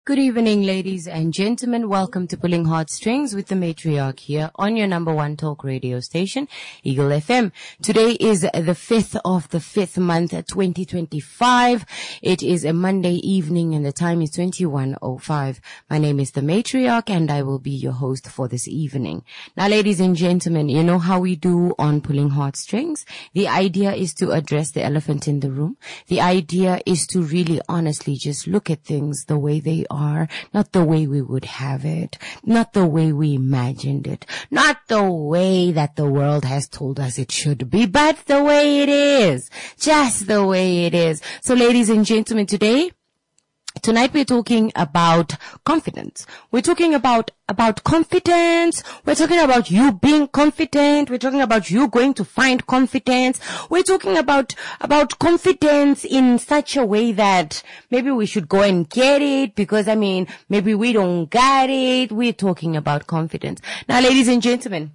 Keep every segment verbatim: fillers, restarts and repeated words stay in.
Good evening, ladies and gentlemen. Welcome to Pulling Heartstrings with the Matriarch here on your number one talk radio station, Eagle F M. Today is the fifth of the fifth month, twenty twenty-five. It is a Monday evening and the time is twenty-one oh five. My name is the Matriarch and I will be your host for this evening. Now, ladies and gentlemen, you know how we do on Pulling Heartstrings. The idea is to address the elephant in the room. The idea is to really honestly just look at things the way they are, not the way we would have it, not the way we imagined it, not the way that the world has told us it should be, but the way it is, just the way it is. So, ladies and gentlemen, today, Tonight we're talking about confidence. We're talking about, about confidence. We're talking about you being confident. We're talking about you going to find confidence. We're talking about, about confidence in such a way that maybe we should go and get it because, I mean, maybe we don't get it. We're talking about confidence. Now, ladies and gentlemen,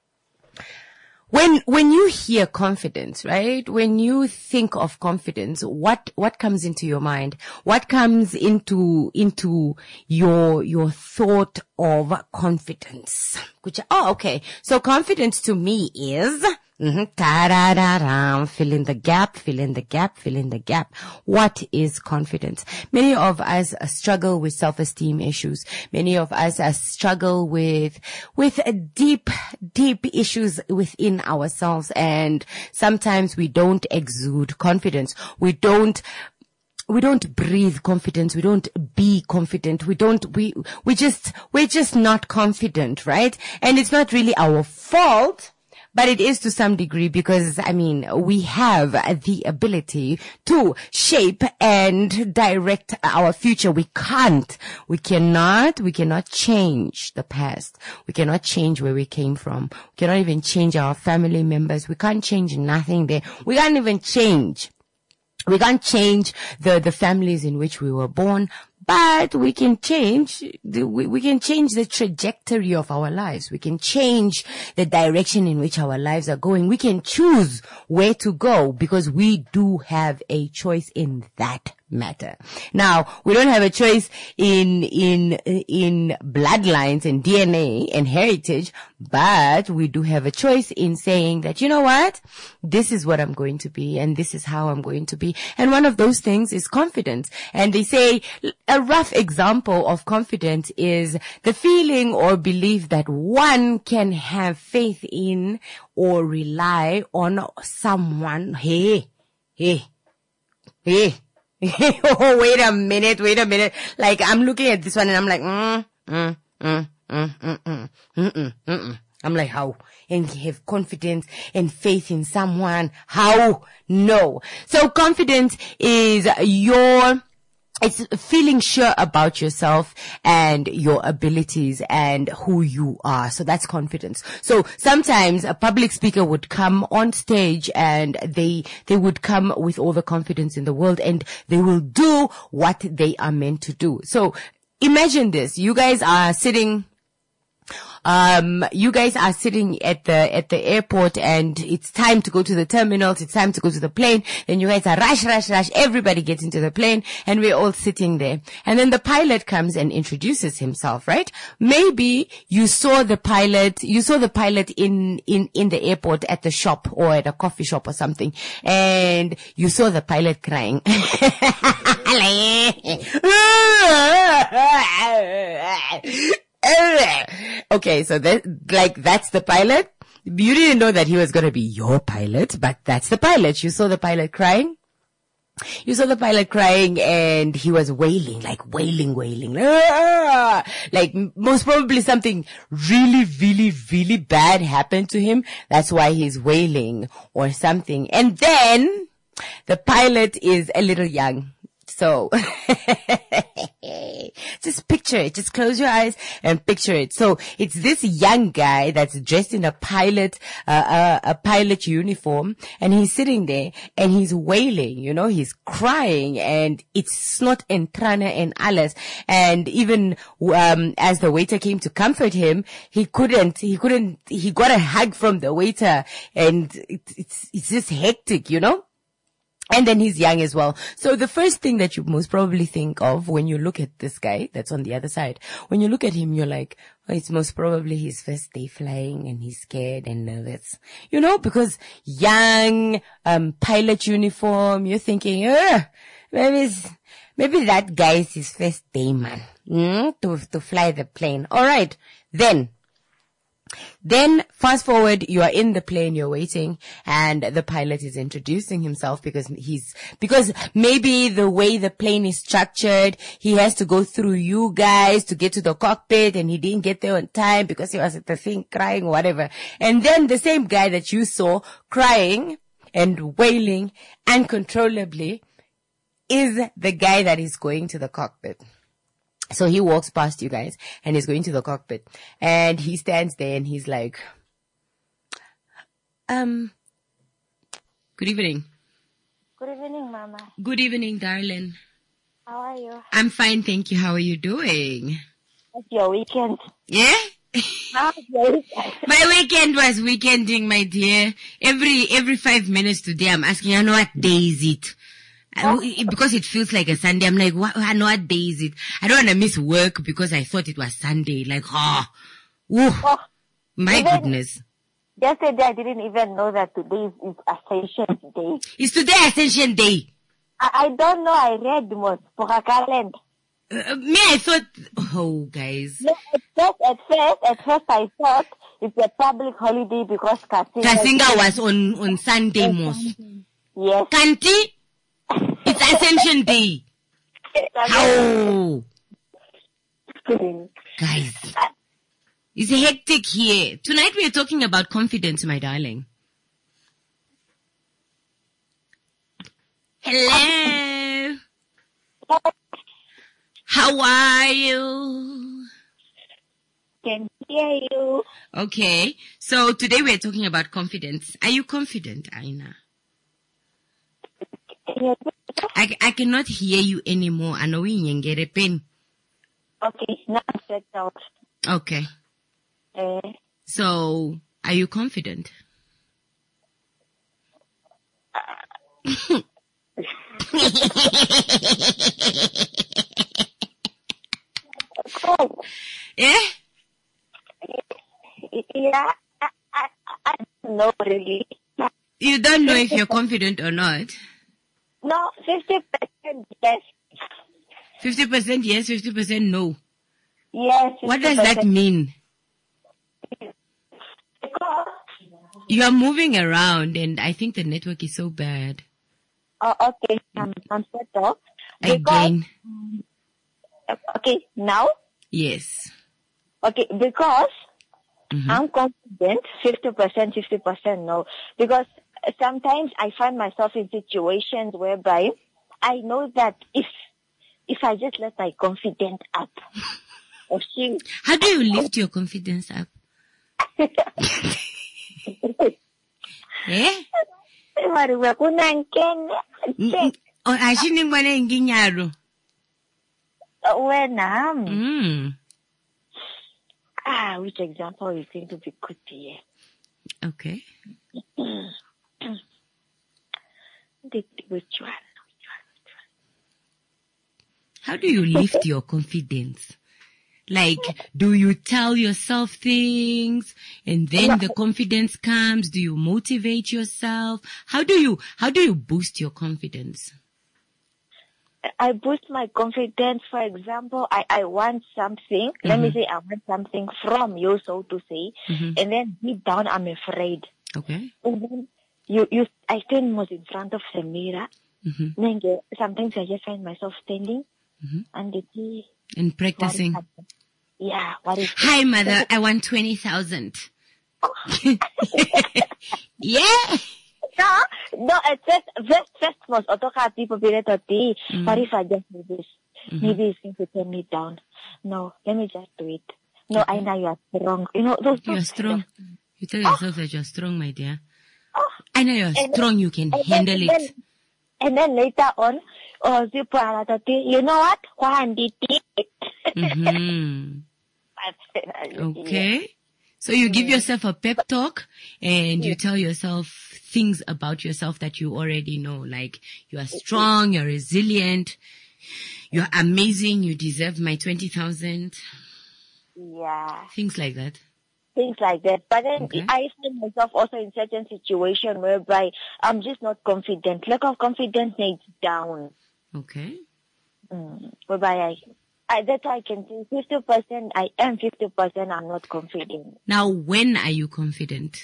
When, when you hear confidence, right? When you think of confidence, what, what comes into your mind? What comes into, into your, your thought of confidence? Oh, okay. So confidence to me is, Mm-hmm. Ta-da-da-da. Fill in the gap, fill in the gap, fill in the gap. What is confidence? Many of us struggle with self-esteem issues. Many of us struggle with, with deep, deep issues within ourselves. And sometimes we don't exude confidence. We don't We don't breathe confidence. We don't be confident. We don't, we, we just, we're just not confident, right? And it's not really our fault. But it is to some degree because, I mean, we have the ability to shape and direct our future. We can't, we cannot, we cannot change the past. We cannot change where we came from. We cannot even change our family members. We can't change nothing there. We can't even change. We can't change the, the families in which we were born. But we can change, the, we, we can change the trajectory of our lives. We can change the direction in which our lives are going. We can choose where to go because we do have a choice in that matter. Now, we don't have a choice in, in, in bloodlines and D N A and heritage, but we do have a choice in saying that, you know what? This is what I'm going to be and this is how I'm going to be. And one of those things is confidence. And they say a rough example of confidence is the feeling or belief that one can have faith in or rely on someone. Hey, hey, hey. Oh, wait a minute, wait a minute. Like, I'm looking at this one and I'm like, mm, mm, mm, mm, mm, mm, mm, mm, mm. I'm like, how? And have confidence and faith in someone. How? No. So confidence is your, it's feeling sure about yourself and your abilities and who you are. So that's confidence. So sometimes a public speaker would come on stage and they, they would come with all the confidence in the world and they will do what they are meant to do. So imagine this. You guys are sitting Um, you guys are sitting at the, at the airport and it's time to go to the terminals. It's time to go to the plane. Then you guys are rush, rush, rush. Everybody gets into the plane and we're all sitting there. And then the pilot comes and introduces himself, right? Maybe you saw the pilot, you saw the pilot in, in, in the airport at the shop or at a coffee shop or something. And you saw the pilot crying. Okay, so that, like, that's the pilot. You didn't know that he was going to be your pilot, but that's the pilot. You saw the pilot crying. You saw the pilot crying and he was wailing, like wailing, wailing. Like most probably something really, really, really bad happened to him. That's why he's wailing or something. And then the pilot is a little young. So just picture it. Just close your eyes and picture it. So it's this young guy that's dressed in a pilot, uh, a, a pilot uniform, and he's sitting there and he's wailing, you know, he's crying, and it's snot and trana and alles. And even, um, as the waiter came to comfort him, he couldn't, he couldn't, he got a hug from the waiter, and it, it's, it's just hectic, you know? And then he's young as well. So the first thing that you most probably think of when you look at this guy that's on the other side, when you look at him, you're like, oh, it's most probably his first day flying and he's scared and nervous. You know, because young, um, pilot uniform, you're thinking, uh, maybe, it's, maybe that guy is his first day, man, mm, to, to fly the plane. All right. Then, Then fast forward, you are in the plane, you're waiting, and the pilot is introducing himself because he's, because maybe the way the plane is structured, he has to go through you guys to get to the cockpit, and he didn't get there on time because he was at the thing crying, whatever. And then the same guy that you saw crying and wailing uncontrollably is the guy that is going to the cockpit. So he walks past you guys and he's going to the cockpit, and he stands there and he's like, um, good evening. Good evening, Mama. Good evening, darling. How are you? I'm fine, thank you. How are you doing? How's your weekend? Yeah? How's your weekend? My weekend was weekending, my dear. Every, every five minutes today I'm asking, I know what day is it? Oh. Because it feels like a Sunday. I'm like, what, I know what day is it? I don't want to miss work because I thought it was Sunday. Like, oh, oh my even, goodness. Yesterday I didn't even know that today is, is Ascension Day. Is today Ascension Day? I, I don't know. I read most for a calendar. Uh, me, I thought, oh, guys. No, at first, at first, at first I thought it's a public holiday because Kasinga, Kasinga was on, on Sunday most. Yes. Kanti? It's Ascension Day. How? Guys, it's hectic here. Tonight we are talking about confidence, my darling. Hello. How are you? Can hear you. Okay, so today we are talking about confidence. Are you confident, Aina? I, I cannot hear you anymore. I know we can get a pen. Okay, now I'm set out. Okay. Uh, so, are you confident? oh. Yeah? Yeah, I, I, I don't know really. You don't know if you're confident or not? No, fifty percent yes. fifty percent yes, fifty percent no. Yes. What does that mean? Because you are moving around and I think the network is so bad. Oh, okay. I'm, I'm set off. Again. Okay, now? Yes. Okay, because mm-hmm. I'm confident, fifty percent, fifty percent no. Because sometimes I find myself in situations whereby I know that if if I just let my confidence up, or she, how do you lift your confidence up? Eh? Oh, I shouldn't want to engage. When um, mm. ah, which example is going to be good here? Okay. Which one? How do you lift your confidence? Like, do you tell yourself things and then the confidence comes? Do you motivate yourself? How do you, how do you boost your confidence? I boost my confidence. For example, I, I want something. Mm-hmm. Let me say I want something from you, so to say. Mm-hmm. And then deep down, I'm afraid. Okay. And then you, you, I stand most in front of the mirror. Mm-hmm. Then sometimes I just find myself standing mm-hmm. and the and practicing. What yeah. What is Hi, mother. I want twenty thousand. Yeah. No, no, at first, first, first most autocrat people be let out the, what if I just do this? Mm-hmm. Maybe it's going to turn me down. No, let me just do it. No, okay. I know you are strong. You know, those You're strong. Things. You tell yourself oh. that you're strong, my dear. Oh. I know you're and strong, then, you can and handle then, it. Then, and then later on, oh, you know what? Mm-hmm. Okay. So you give yourself a pep talk and you tell yourself things about yourself that you already know, like you are strong, you're resilient, you're amazing, you deserve my twenty thousand. Yeah. Things like that. Things like that. But then Okay. I find myself also in certain situations whereby I'm just not confident. Lack of confidence needs down. Okay. Mm. Whereby I, I, that's why I can say fifty percent I am, fifty percent I'm not confident. Now, when are you confident?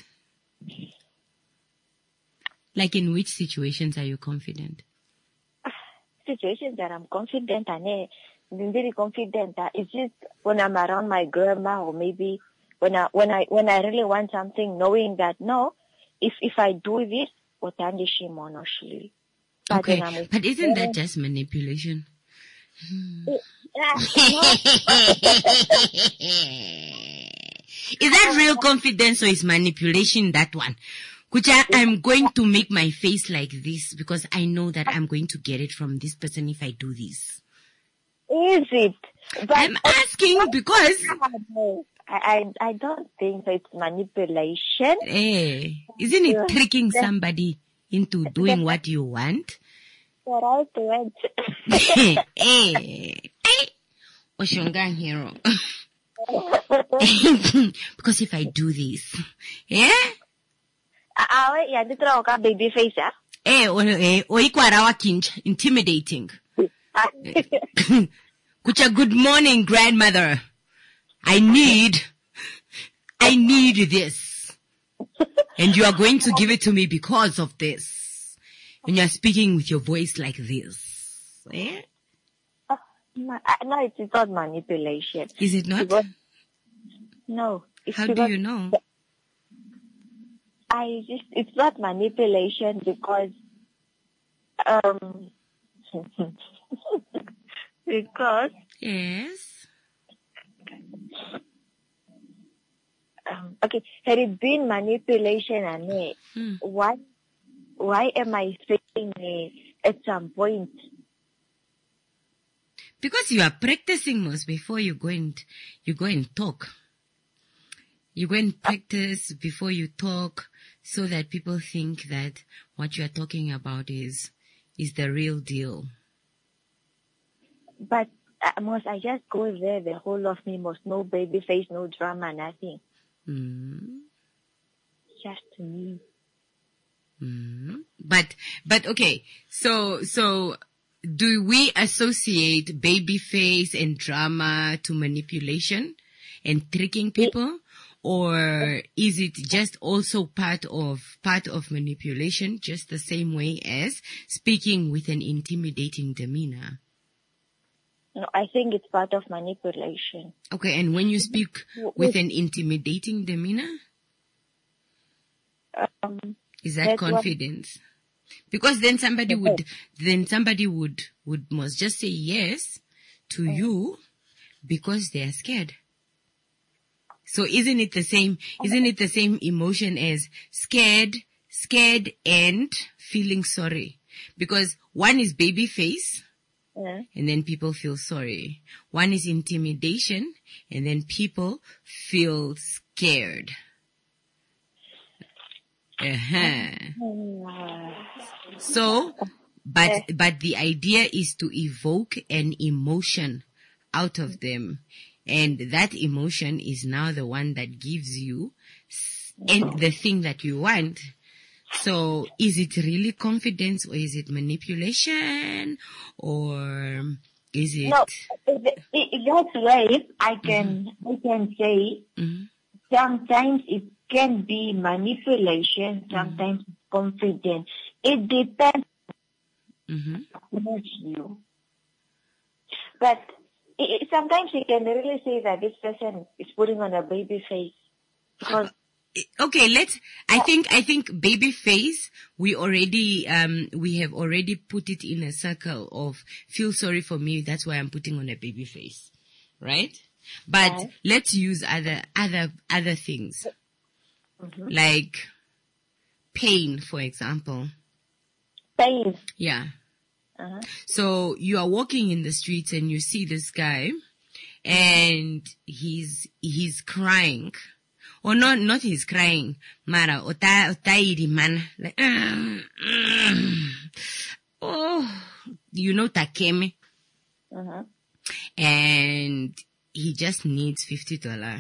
Like in which situations are you confident? Situations that I'm confident and I'm very confident that it's just when I'm around my grandma or maybe when I when I when I really want something, knowing that no, if if I do this, actually. Okay, but isn't that just manipulation? Is that real confidence or is manipulation that one? Which I, I'm going to make my face like this because I know that I'm going to get it from this person if I do this. Is it? But I'm asking because... I, I, I don't think so. It's manipulation. Eh, isn't it tricking somebody into doing what you want? The right word. Eh, eh, Oshongan hero. Because if I do this, yeah? Ah, yeah, this is a baby face, ah. Eh, o eh, o ikwarawa kinch, intimidating. Kucha, good morning, grandmother. I need, I need this. And you are going to give it to me because of this. And you are speaking with your voice like this. Eh? Uh, no, it's not manipulation. Is it not? Because, no. It's How do you know? I just, it's not manipulation because, um, because. Yes. Um, okay, had it been manipulation and uh, hmm. why, why am I saying uh, at some point? Because you are practicing most before you go and, you go and talk. You go and practice before you talk so that people think that what you are talking about is, is the real deal. But uh, must I just go there, the whole of me must no baby face, no drama, nothing. Mm. Just me. Mm. But, but okay, so, so do we associate baby face and drama to manipulation and tricking people? Or is it just also part of, part of manipulation, just the same way as speaking with an intimidating demeanor? No, I think it's part of manipulation. Okay, and when you speak with an intimidating demeanor, um, is that confidence? What? Because then somebody okay. would, then somebody would, would must just say yes to mm. you because they are scared. So isn't it the same, isn't it the same emotion as scared, scared and feeling sorry? Because one is baby face. Yeah. And then people feel sorry. One is intimidation, and then people feel scared. Uh-huh. So, but, but the idea is to evoke an emotion out of them. And that emotion is now the one that gives you and the thing that you want. So is it really confidence or is it manipulation or is it? No, that's right. I can, mm-hmm. I can say mm-hmm. sometimes it can be manipulation, sometimes mm-hmm. confidence. It depends mm-hmm. on you. But it, sometimes you can really say that this person is putting on a baby face because okay, let's, I think, I think baby face, we already, um, we have already put it in a circle of feel sorry for me. That's why I'm putting on a baby face. Right? But right. let's use other, other, other things. Mm-hmm. Like pain, for example. Pain. Yeah. Uh-huh. So you are walking in the streets and you see this guy and he's, he's crying. or not, not he's crying. Mara, ota, otairi man. Like, mm, mm. Oh, you know Takeme? Uh-huh. And he just needs fifty dollars.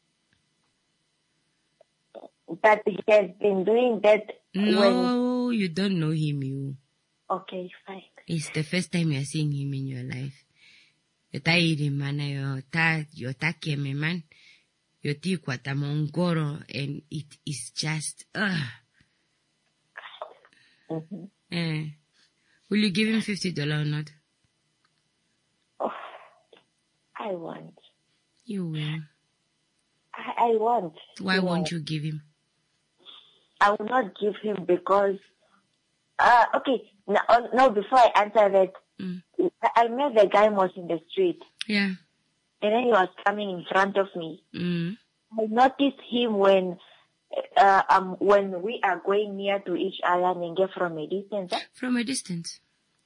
But he has been doing that. No, when... you don't know him, you. Okay, fine. It's the first time you're seeing him in your life. Yotairi man, yota, yotakeme man. Yoti kwatamongoro, and it is just, ugh. Mm-hmm. Eh. Will you give him fifty dollars or not? Oh, I want. You will. I, I want. Why you won't know. you give him? I will not give him because, uh, okay, no, no, before I answer that, Mm. I met the guy was in the street. Yeah. And then he was coming in front of me. Mm. I noticed him when, uh, um, when we are going near to each other and get from a distance. Huh? From a distance.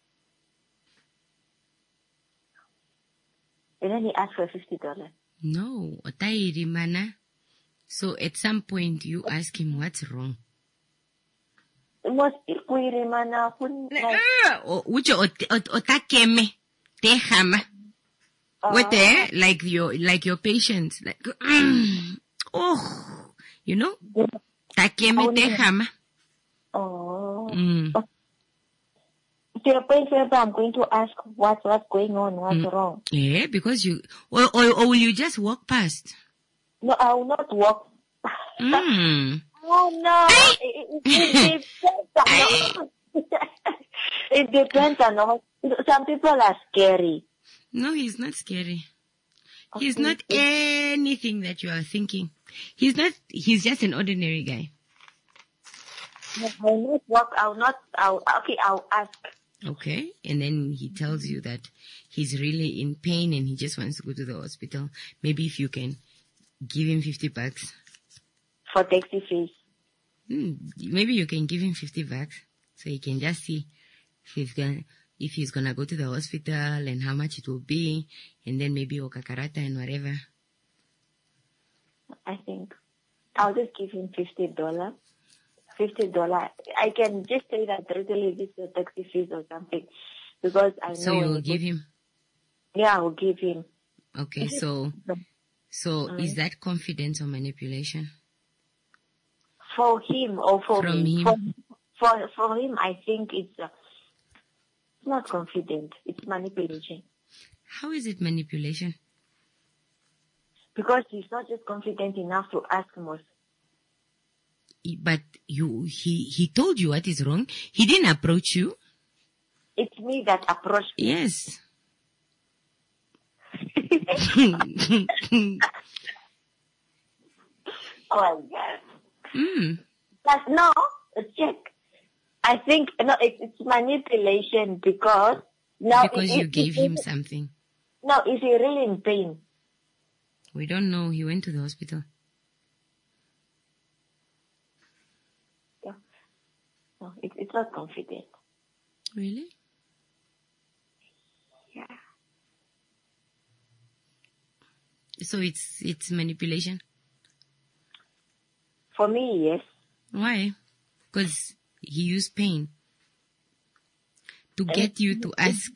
And then he asked for fifty dollars. No, otairi mana. So at some point you ask him what's wrong. Most ikuiri mana kun. Ucho otakeme tehama. What there? Like your like your patients. Like mm, oh, you know? Takeme tehama. Oh. Mm. To the point where I'm going to ask what what's going on, what's Mm. wrong. Yeah, because you or, or or will you just walk past? No, I will not walk. Mm. Oh no! It, it, it depends on it depends on some people are scary. No, he's not scary. Okay. He's not anything that you are thinking. He's not. He's just an ordinary guy. No, I will not walk. I will not. I'll, okay, I'll ask. Okay, and then he tells you that he's really in pain and he just wants to go to the hospital. Maybe if you can give him fifty bucks. For taxi fees. Hmm, maybe you can give him fifty bucks so he can just see if he's gonna, if he's gonna go to the hospital and how much it will be, and then maybe okakarata and whatever. I think I'll just give him fifty dollars. Fifty dollars. I can just say that literally this is taxi fees or something, because I know. So you will give him. Yeah, I will give him. Okay, so so Mm. is that confidence or manipulation? For him or for From me? him. For, for for him, I think it's uh, it's not confident. It's manipulation. How is it manipulation? Because he's not just confident enough to ask most. But you, he, he told you what is wrong. He didn't approach you. It's me that approached him. Yes. Oh my God. Mm. But no, check. I think no, it, it's manipulation because now Because it, you it, gave it, him something. No, is he really in pain? We don't know. He went to the hospital. Yeah. No, it, it's not confident. Really? Yeah. So it's it's manipulation. For me, yes. Why? Because he used pain to get you to ask.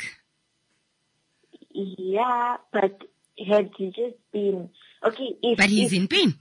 Yeah, but had he just been okay? If, But he's if, in pain.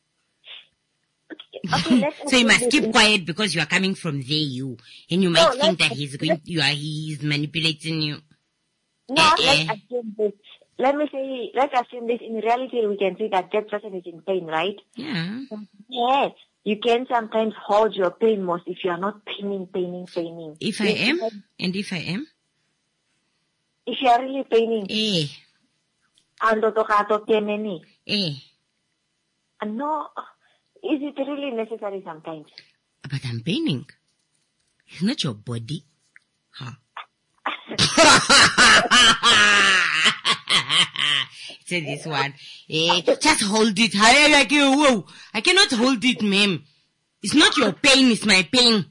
Okay, okay, let's So you must this keep in- quiet because you are coming from there, you, and you might No, think let's- that he's going, you are, he's manipulating you. No, Eh, let's eh. assume this. Let me say, let's assume this. In reality, we can see that that person is in pain, right? Yeah. Yes. You can sometimes hold your pain most if you are not paining, paining, paining. If I am, and if I am, If you are really paining, eh, ando tokato keneni. eh, And no, is it really necessary sometimes? but I'm paining. It's not your body. Huh. Say this one. Eh, just hold it. I like you. Whoa. I cannot hold it, ma'am. It's not your pain, it's my pain.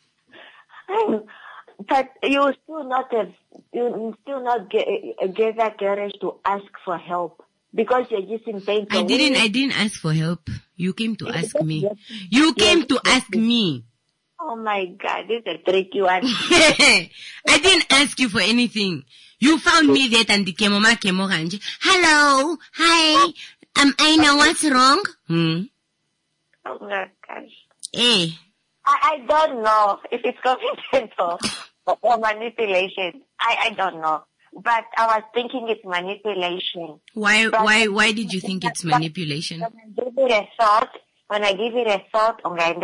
But you still not have, you still not get, get that courage to ask for help. because you're just in pain. So I didn't, I didn't ask for help. You came to ask me. You came to ask me. Oh my God, this is a tricky one. I didn't ask you for anything. You found me there and the kemoma kemoranje. Hello, hi, um, I know what's wrong. Hmm. Oh my gosh. Eh. I, I don't know if it's confident or, or manipulation. I, I don't know. But I was thinking it's manipulation. Why, but why, why did you think it's manipulation? When I give it a thought, when I give it a thought,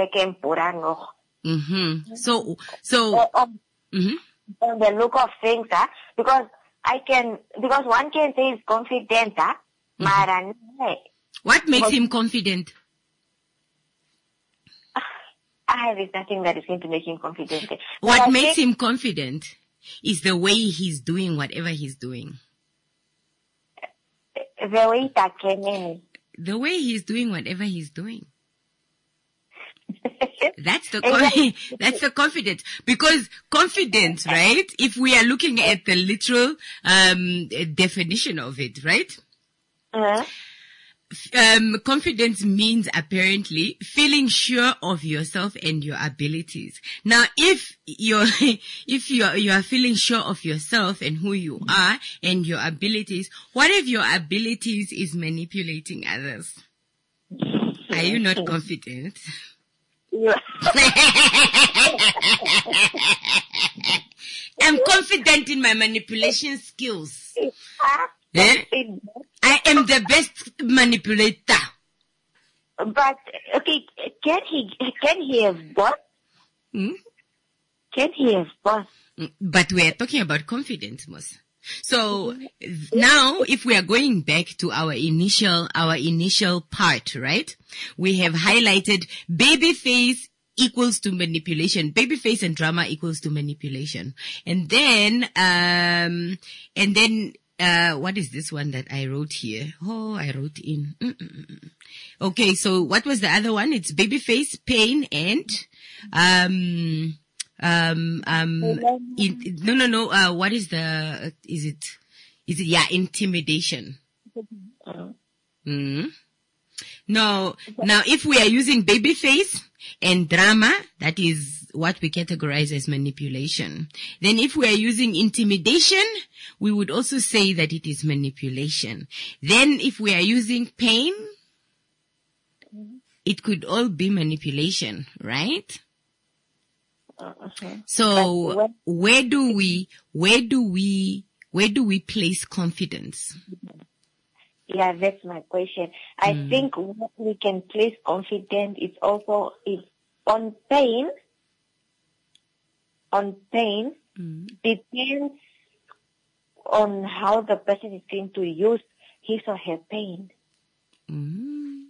mm-hmm. So, so, on, mm-hmm. on the look of things, huh? because I can, because one can say he's confident, huh? Mm-hmm. What makes but, him confident? Ah, there's nothing that is going to make him confident. What but makes him confident is the way he's doing whatever he's doing. The way that can The way he's doing whatever he's doing. That's the con- that's the confidence. Because confidence, right? If we are looking at the literal um definition of it, right? Uh-huh. Um, confidence means apparently feeling sure of yourself and your abilities. Now, if you're, if you're, you are feeling sure of yourself and who you are and your abilities, what if your abilities is manipulating others? Are you not confident? Yeah. I'm confident in my manipulation skills. Eh? I am the best manipulator. But okay, can he can he have both? Hmm? Can he have both? But we are talking about confidence, Mos. So now, if we are going back to our initial our initial part, right? We have highlighted baby face equals to manipulation. Baby face and drama equals to manipulation, and then um and then. Uh, what is this one that I wrote here? Oh, I wrote in. Mm-mm-mm. Okay, so what was the other one? It's baby face, pain, and, um, um, um, in, no, no, no, uh, what is the, is it, is it, yeah, intimidation. Mm-hmm. No, now if we are using baby face and drama, that is what we categorize as manipulation. Then if we are using intimidation, we would also say that it is manipulation. Then if we are using pain, it could all be manipulation, right? Uh-huh. So where do we, where do we, where do we place confidence? Yeah, that's my question. I mm. think what we can place confidence is also is on pain. On pain mm. depends on how the person is going to use his or her pain. Mm.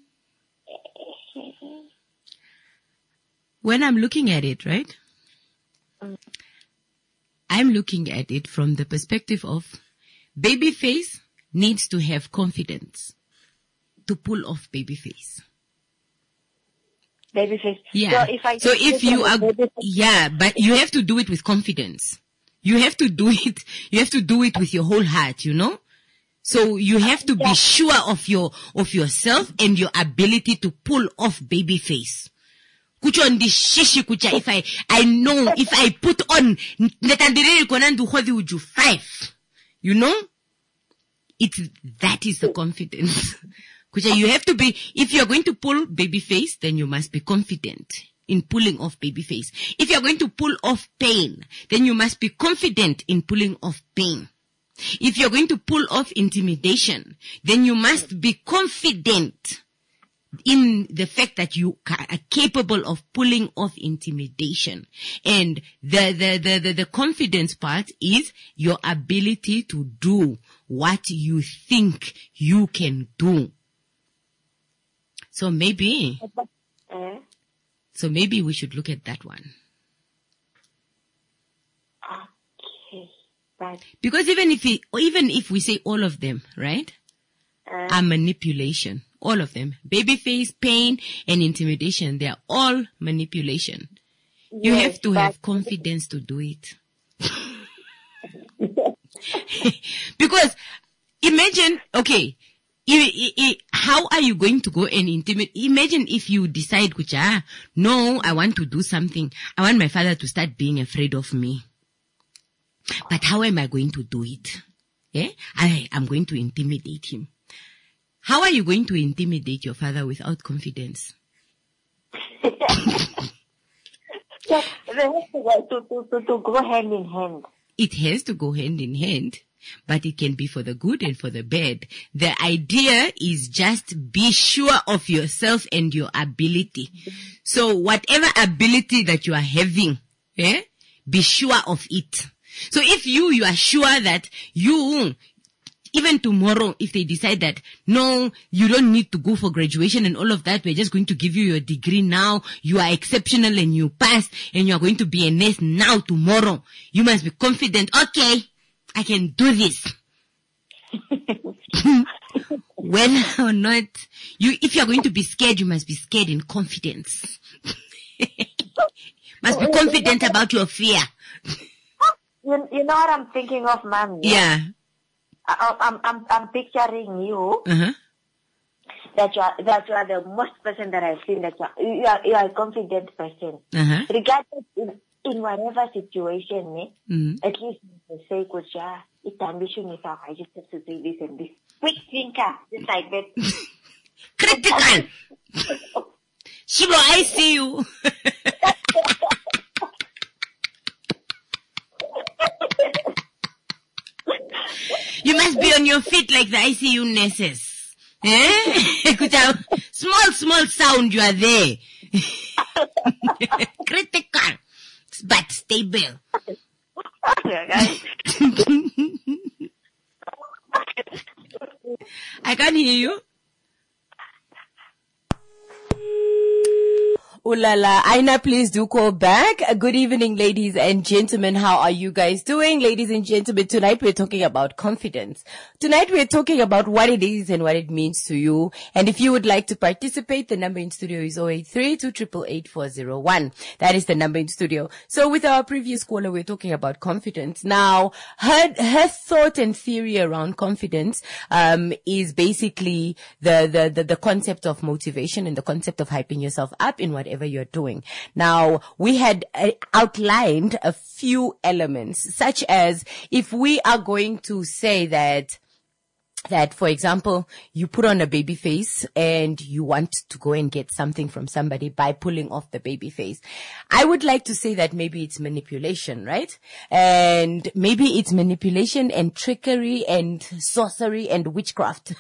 When I'm looking at it, right? Mm. I'm looking at it from the perspective of baby face needs to have confidence to pull off baby face. Baby face. Yeah. So if, I so if you are, yeah, but you have to do it with confidence. You have to do it, you have to do it with your whole heart, you know? So you have to be sure of your, of yourself and your ability to pull off baby face. Kucho on this shishi kucha, if I, I know if I put on, five, you know? It's, that is the confidence. Kucha, you have to be, if you're going to pull baby face, then you must be confident in pulling off baby face. If you're going to pull off pain, then you must be confident in pulling off pain. If you're going to pull off intimidation, then you must be confident in the fact that you are capable of pulling off intimidation. And the, the, the, the, the confidence part is your ability to do what you think you can do. So maybe, so maybe we should look at that one. Okay. Right. Because even if we, even if we say all of them, right, uh, are manipulation. All of them. Baby face, pain, and intimidation. They are all manipulation. Yes, you have to have confidence to do it. Because imagine, okay, I, I, I, how are you going to go and intimidate? Imagine if you decide, Kucha, no, I want to do something. I want my father to start being afraid of me. But how am I going to do it? Yeah? I am going to intimidate him. How are you going to intimidate your father without confidence? So they have to, to, to, to go hand in hand. It has to go hand in hand, but it can be for the good and for the bad. The idea is just be sure of yourself and your ability. So whatever ability that you are having, eh, be sure of it. So if you, you are sure that you, even tomorrow, if they decide that, no, you don't need to go for graduation and all of that, we're just going to give you your degree now, you are exceptional and you passed, and you are going to be a nurse now, tomorrow, you must be confident, okay, I can do this. Whether or not, you, if you are going to be scared, you must be scared in confidence. Must be confident about your fear. You, you know what I'm thinking of, Mom? Yeah. I, I'm, I'm, I'm picturing you, Uh-huh. that you are, that you are the most person that I've seen, that you are, you are, you are a confident person. Uh-huh. Regardless, in, in whatever situation, eh, Mm. at least you say, Kucha, it's ambition is our, I just have to say this and this. Quick thinker, just like that. Critical. Shibo, I see you. You must be on your feet like the I C U nurses. Eh? Small, small sound, you are there. Critical, but stable. I can't hear you. Ooh la la. Aina, please do call back. Uh, Good evening, ladies and gentlemen. How are you guys doing? Ladies and gentlemen, tonight we're talking about confidence. Tonight we're talking about what it is and what it means to you. And if you would like to participate, the number in studio is zero eight three, two eight eight, four zero one. That is the number in studio. So with our previous caller, we're talking about confidence. Now, her, her thought and theory around confidence, um, is basically the, the, the, the concept of motivation and the concept of hyping yourself up in whatever you're doing. Now, we had uh, outlined a few elements, such as if we are going to say that that, for example, you put on a baby face and you want to go and get something from somebody by pulling off the baby face. I would like to say that maybe it's manipulation, right? And maybe it's manipulation and trickery and sorcery and witchcraft.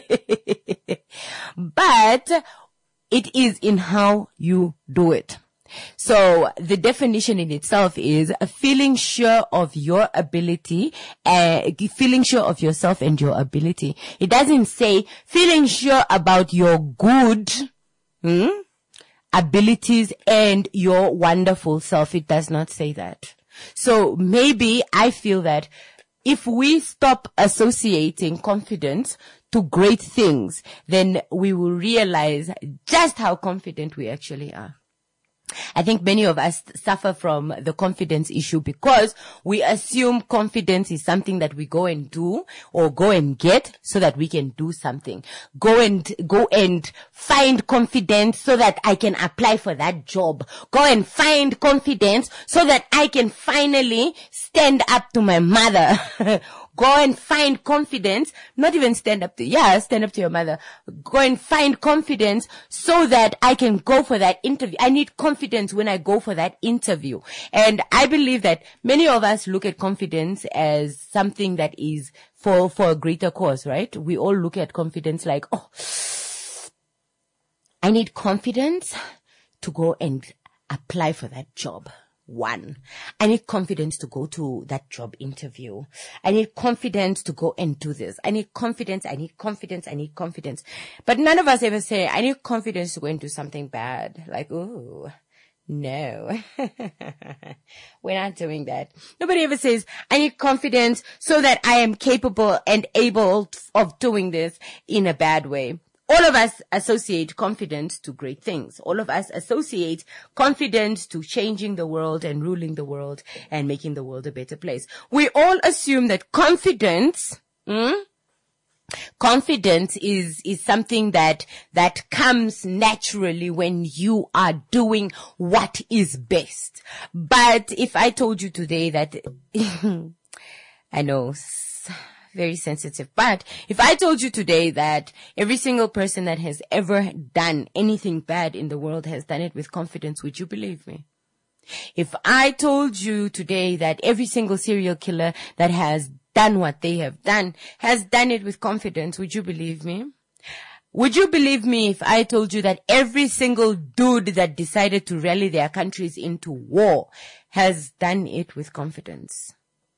But it is in how you do it. So the definition in itself is a feeling sure of your ability, uh, feeling sure of yourself and your ability. It doesn't say feeling sure about your good hmm, abilities and your wonderful self. It does not say that. So maybe I feel that if we stop associating confidence to great things, then we will realize just how confident we actually are. I think many of us suffer from the confidence issue because we assume confidence is something that we go and do or go and get so that we can do something. Go and, go and find confidence so that I can apply for that job. Go and find confidence so that I can finally stand up to my mother. Go and find confidence, not even stand up to, yeah, stand up to your mother. Go and find confidence so that I can go for that interview. I need confidence when I go for that interview. And I believe that many of us look at confidence as something that is for, for a greater cause, right? We all look at confidence like, oh, I need confidence to go and apply for that job. One, I need confidence to go to that job interview. I need confidence to go and do this. I need confidence. I need confidence. I need confidence. But none of us ever say, I need confidence to go and do something bad. Like, ooh, no, we're not doing that. Nobody ever says, I need confidence so that I am capable and able of doing this in a bad way. All of us associate confidence to great things. All of us associate confidence to changing the world and ruling the world and making the world a better place. We all assume that confidence mm, Confidence is, is something that, that comes naturally when you are doing what is best. But if I told you today that, I know, very sensitive, but if I told you today that every single person that has ever done anything bad in the world has done it with confidence, would you believe me? If I told you today that every single serial killer that has done what they have done has done it with confidence, would you believe me? Would you believe me if I told you that every single dude that decided to rally their countries into war has done it with confidence?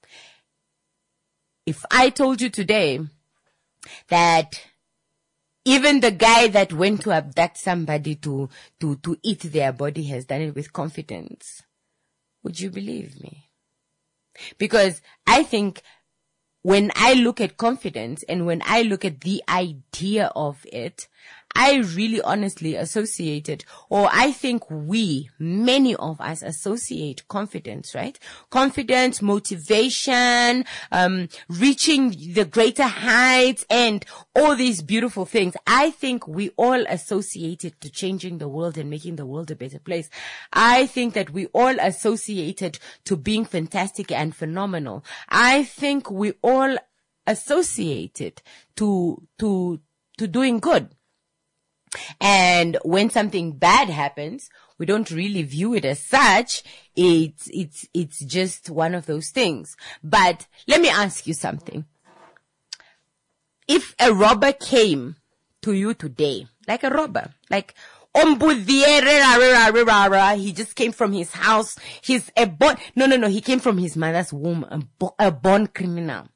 If I told you today that even the guy that went to abduct somebody to, to, to eat their body has done it with confidence, would you believe me? Because I think when I look at confidence and when I look at the idea of it, I really honestly associate it, or I think we, many of us associate confidence, right? Confidence, motivation, um, reaching the greater heights and all these beautiful things. I think we all associate it to changing the world and making the world a better place. I think that we all associate it to being fantastic and phenomenal. I think we all associate it to, to, to doing good. And when something bad happens, we don't really view it as such. It's, it's, it's just one of those things. But let me ask you something. If a robber came to you today, like a robber, like, he just came from his house, he's a born, no, no, no, he came from his mother's womb, a, bo- a born criminal.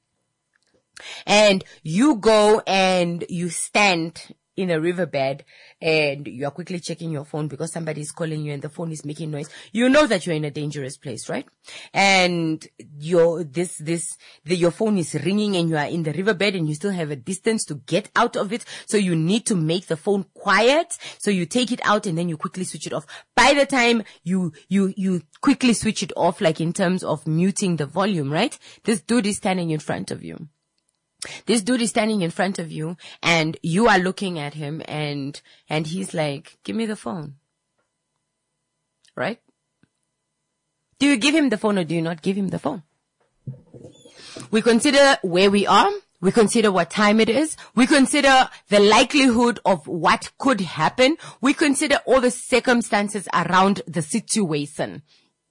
And you go and you stand in a riverbed and you are quickly checking your phone because somebody is calling you and the phone is making noise. You know that you're in a dangerous place, right? And your, this, this, the, your phone is ringing and you are in the riverbed and you still have a distance to get out of it. So you need to make the phone quiet. So you take it out and then you quickly switch it off. By the time you, you, you quickly switch it off, like in terms of muting the volume, right? This dude is standing in front of you. This dude is standing in front of you and you are looking at him and, and he's like, give me the phone. Right? Do you give him the phone or do you not give him the phone? We consider where we are. We consider what time it is. We consider the likelihood of what could happen. We consider all the circumstances around the situation.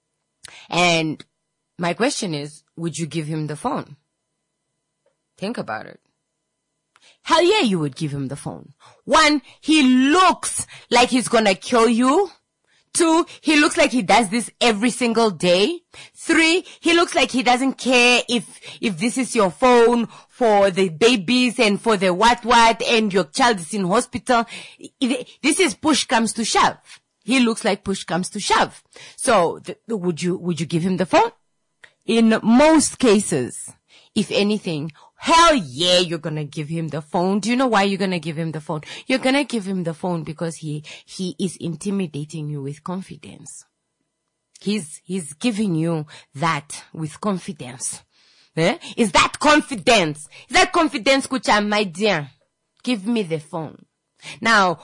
And my question is, would you give him the phone? Think about it. Hell yeah, you would give him the phone. One, he looks like he's gonna kill you. Two, he looks like he does this every single day. Three, he looks like he doesn't care if, if this is your phone for the babies and for the what what and your child is in hospital. This is push comes to shove. He looks like push comes to shove. So, th- would you, would you give him the phone? In most cases, if anything, hell yeah, you're gonna give him the phone. Do you know why you're gonna give him the phone? You're gonna give him the phone because he, he is intimidating you with confidence. He's, he's giving you that with confidence. Eh? Is that confidence? Is that confidence, Kucha, my dear? Give me the phone. Now,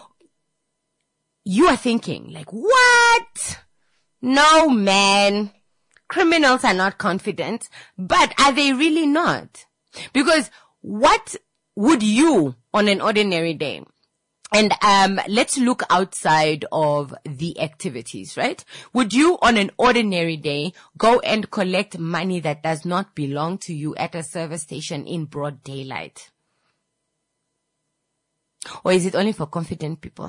you are thinking like, what? No, man. Criminals are not confident, but are they really not? Because what would you on an ordinary day? And um let's look outside of the activities, right? Would you on an ordinary day go and collect money that does not belong to you at a service station in broad daylight? Or is it only for confident people?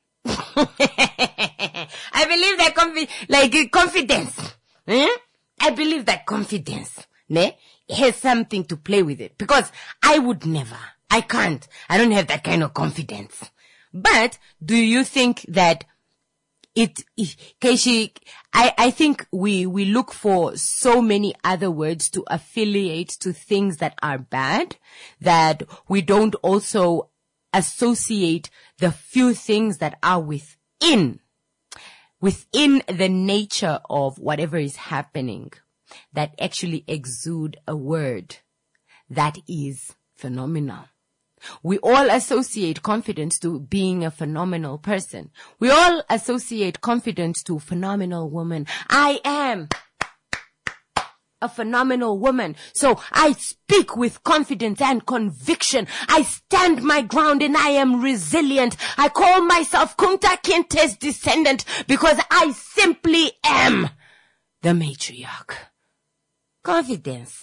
I believe that confi- like confidence. Eh? I believe that confidence, ne, has something to play with it. Because I would never. I can't. I don't have that kind of confidence. But do you think that it, Keishi, I, I think we, we look for so many other words to affiliate to things that are bad that we don't also associate the few things that are within, within the nature of whatever is happening that actually exude a word that is phenomenal. We all associate confidence to being a phenomenal person. We all associate confidence to phenomenal woman. I am a phenomenal woman. So I speak with confidence and conviction. I stand my ground and I am resilient. I call myself Kunta Kinte's descendant because I simply am the matriarch. Confidence.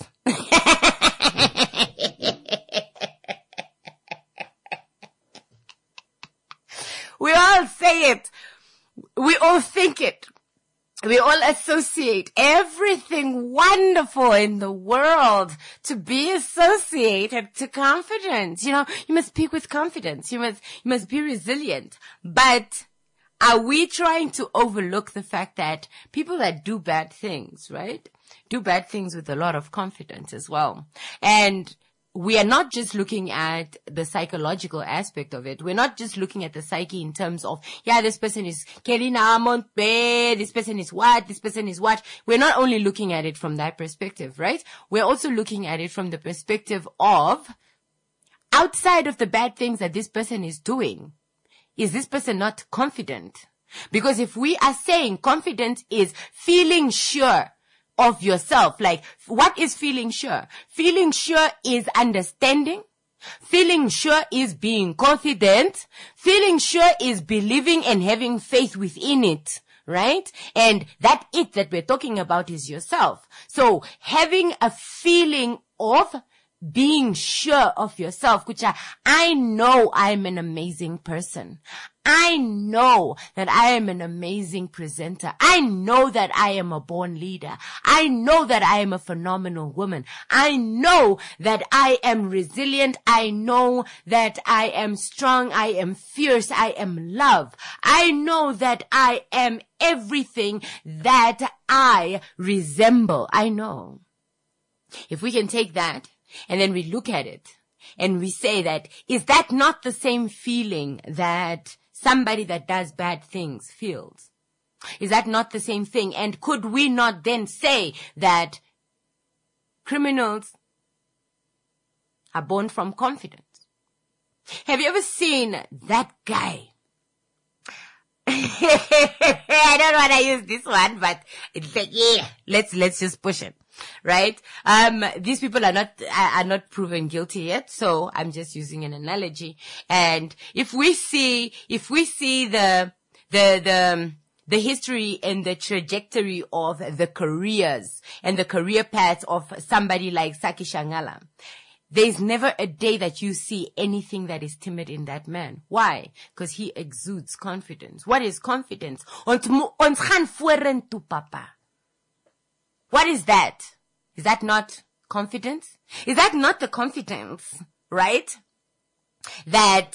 We all say it. We all think it. We all associate everything wonderful in the world to be associated to confidence. You know, you must speak with confidence. You must, you must be resilient. But are we trying to overlook the fact that people that do bad things, right, do bad things with a lot of confidence as well? And we are not just looking at the psychological aspect of it. We're not just looking at the psyche in terms of, yeah, this person is carrying a bed, this person is what, this person is what. We're not only looking at it from that perspective, right? We're also looking at it from the perspective of, outside of the bad things that this person is doing, is this person not confident? Because if we are saying confidence is feeling sure of yourself. Like, what is feeling sure? Feeling sure is understanding. Feeling sure is being confident. Feeling sure is believing and having faith within it, right? And that it that we're talking about is yourself. So having a feeling of being sure of yourself, Kucha, I know I'm an amazing person. I know that I am an amazing presenter. I know that I am a born leader. I know that I am a phenomenal woman. I know that I am resilient. I know that I am strong. I am fierce. I am love. I know that I am everything that I resemble. I know. If we can take that and then we look at it and we say that, is that not the same feeling that somebody that does bad things feels? Is that not the same thing? And could we not then say that criminals are born from confidence? Have you ever seen that guy? I don't want to use this one, but it's like, yeah, let's, let's just push it. Right? Um, these people are not, are not proven guilty yet. So I'm just using an analogy. And if we see, if we see the, the, the, the history and the trajectory of the careers and the career paths of somebody like Saki Shangala, there's never a day that you see anything that is timid in that man. Why? Because he exudes confidence. What is confidence? Ons gaan vorentoe, papa. What is that? Is that not confidence? Is that not the confidence, right? That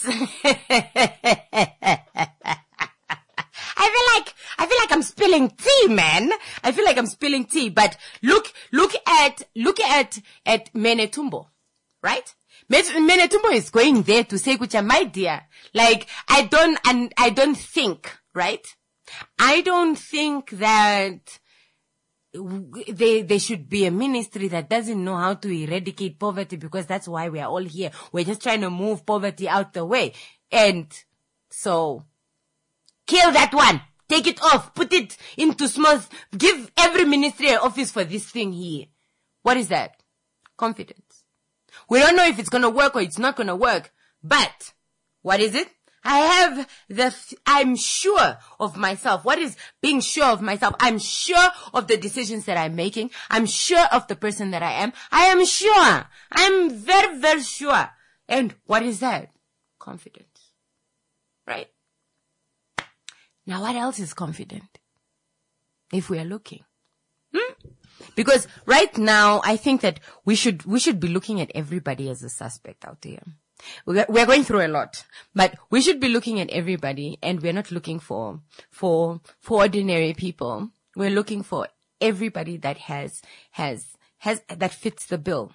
I feel like, I feel like I'm spilling tea, man. I feel like I'm spilling tea, but look, look at, look at, at Menetumbo, right? Menetumbo is going there to say, Kucha, my dear, like, I don't, and I don't think, right? I don't think that They, there should be a ministry that doesn't know how to eradicate poverty, because that's why we are all here. We're just trying to move poverty out the way. And so, kill that one. Take it off. Put it into small, give every ministry an office for this thing here. What is that? Confidence. We don't know if it's gonna work or it's not gonna work. But, what is it? I have the, I'm sure of myself. What is being sure of myself? I'm sure of the decisions that I'm making. I'm sure of the person that I am. I am sure. I'm very, very sure. And what is that? Confidence. Right? Now, what else is confident? If we are looking. Hmm? Because right now, I think that we should, we should be looking at everybody as a suspect out there. We're going through a lot, but we should be looking at everybody, and we're not looking for, for, for ordinary people. We're looking for everybody that has, has, has, that fits the bill.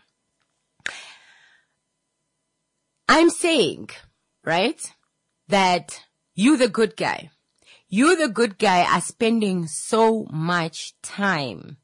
I'm saying, right, that you, the good guy, you, the good guy, are spending so much time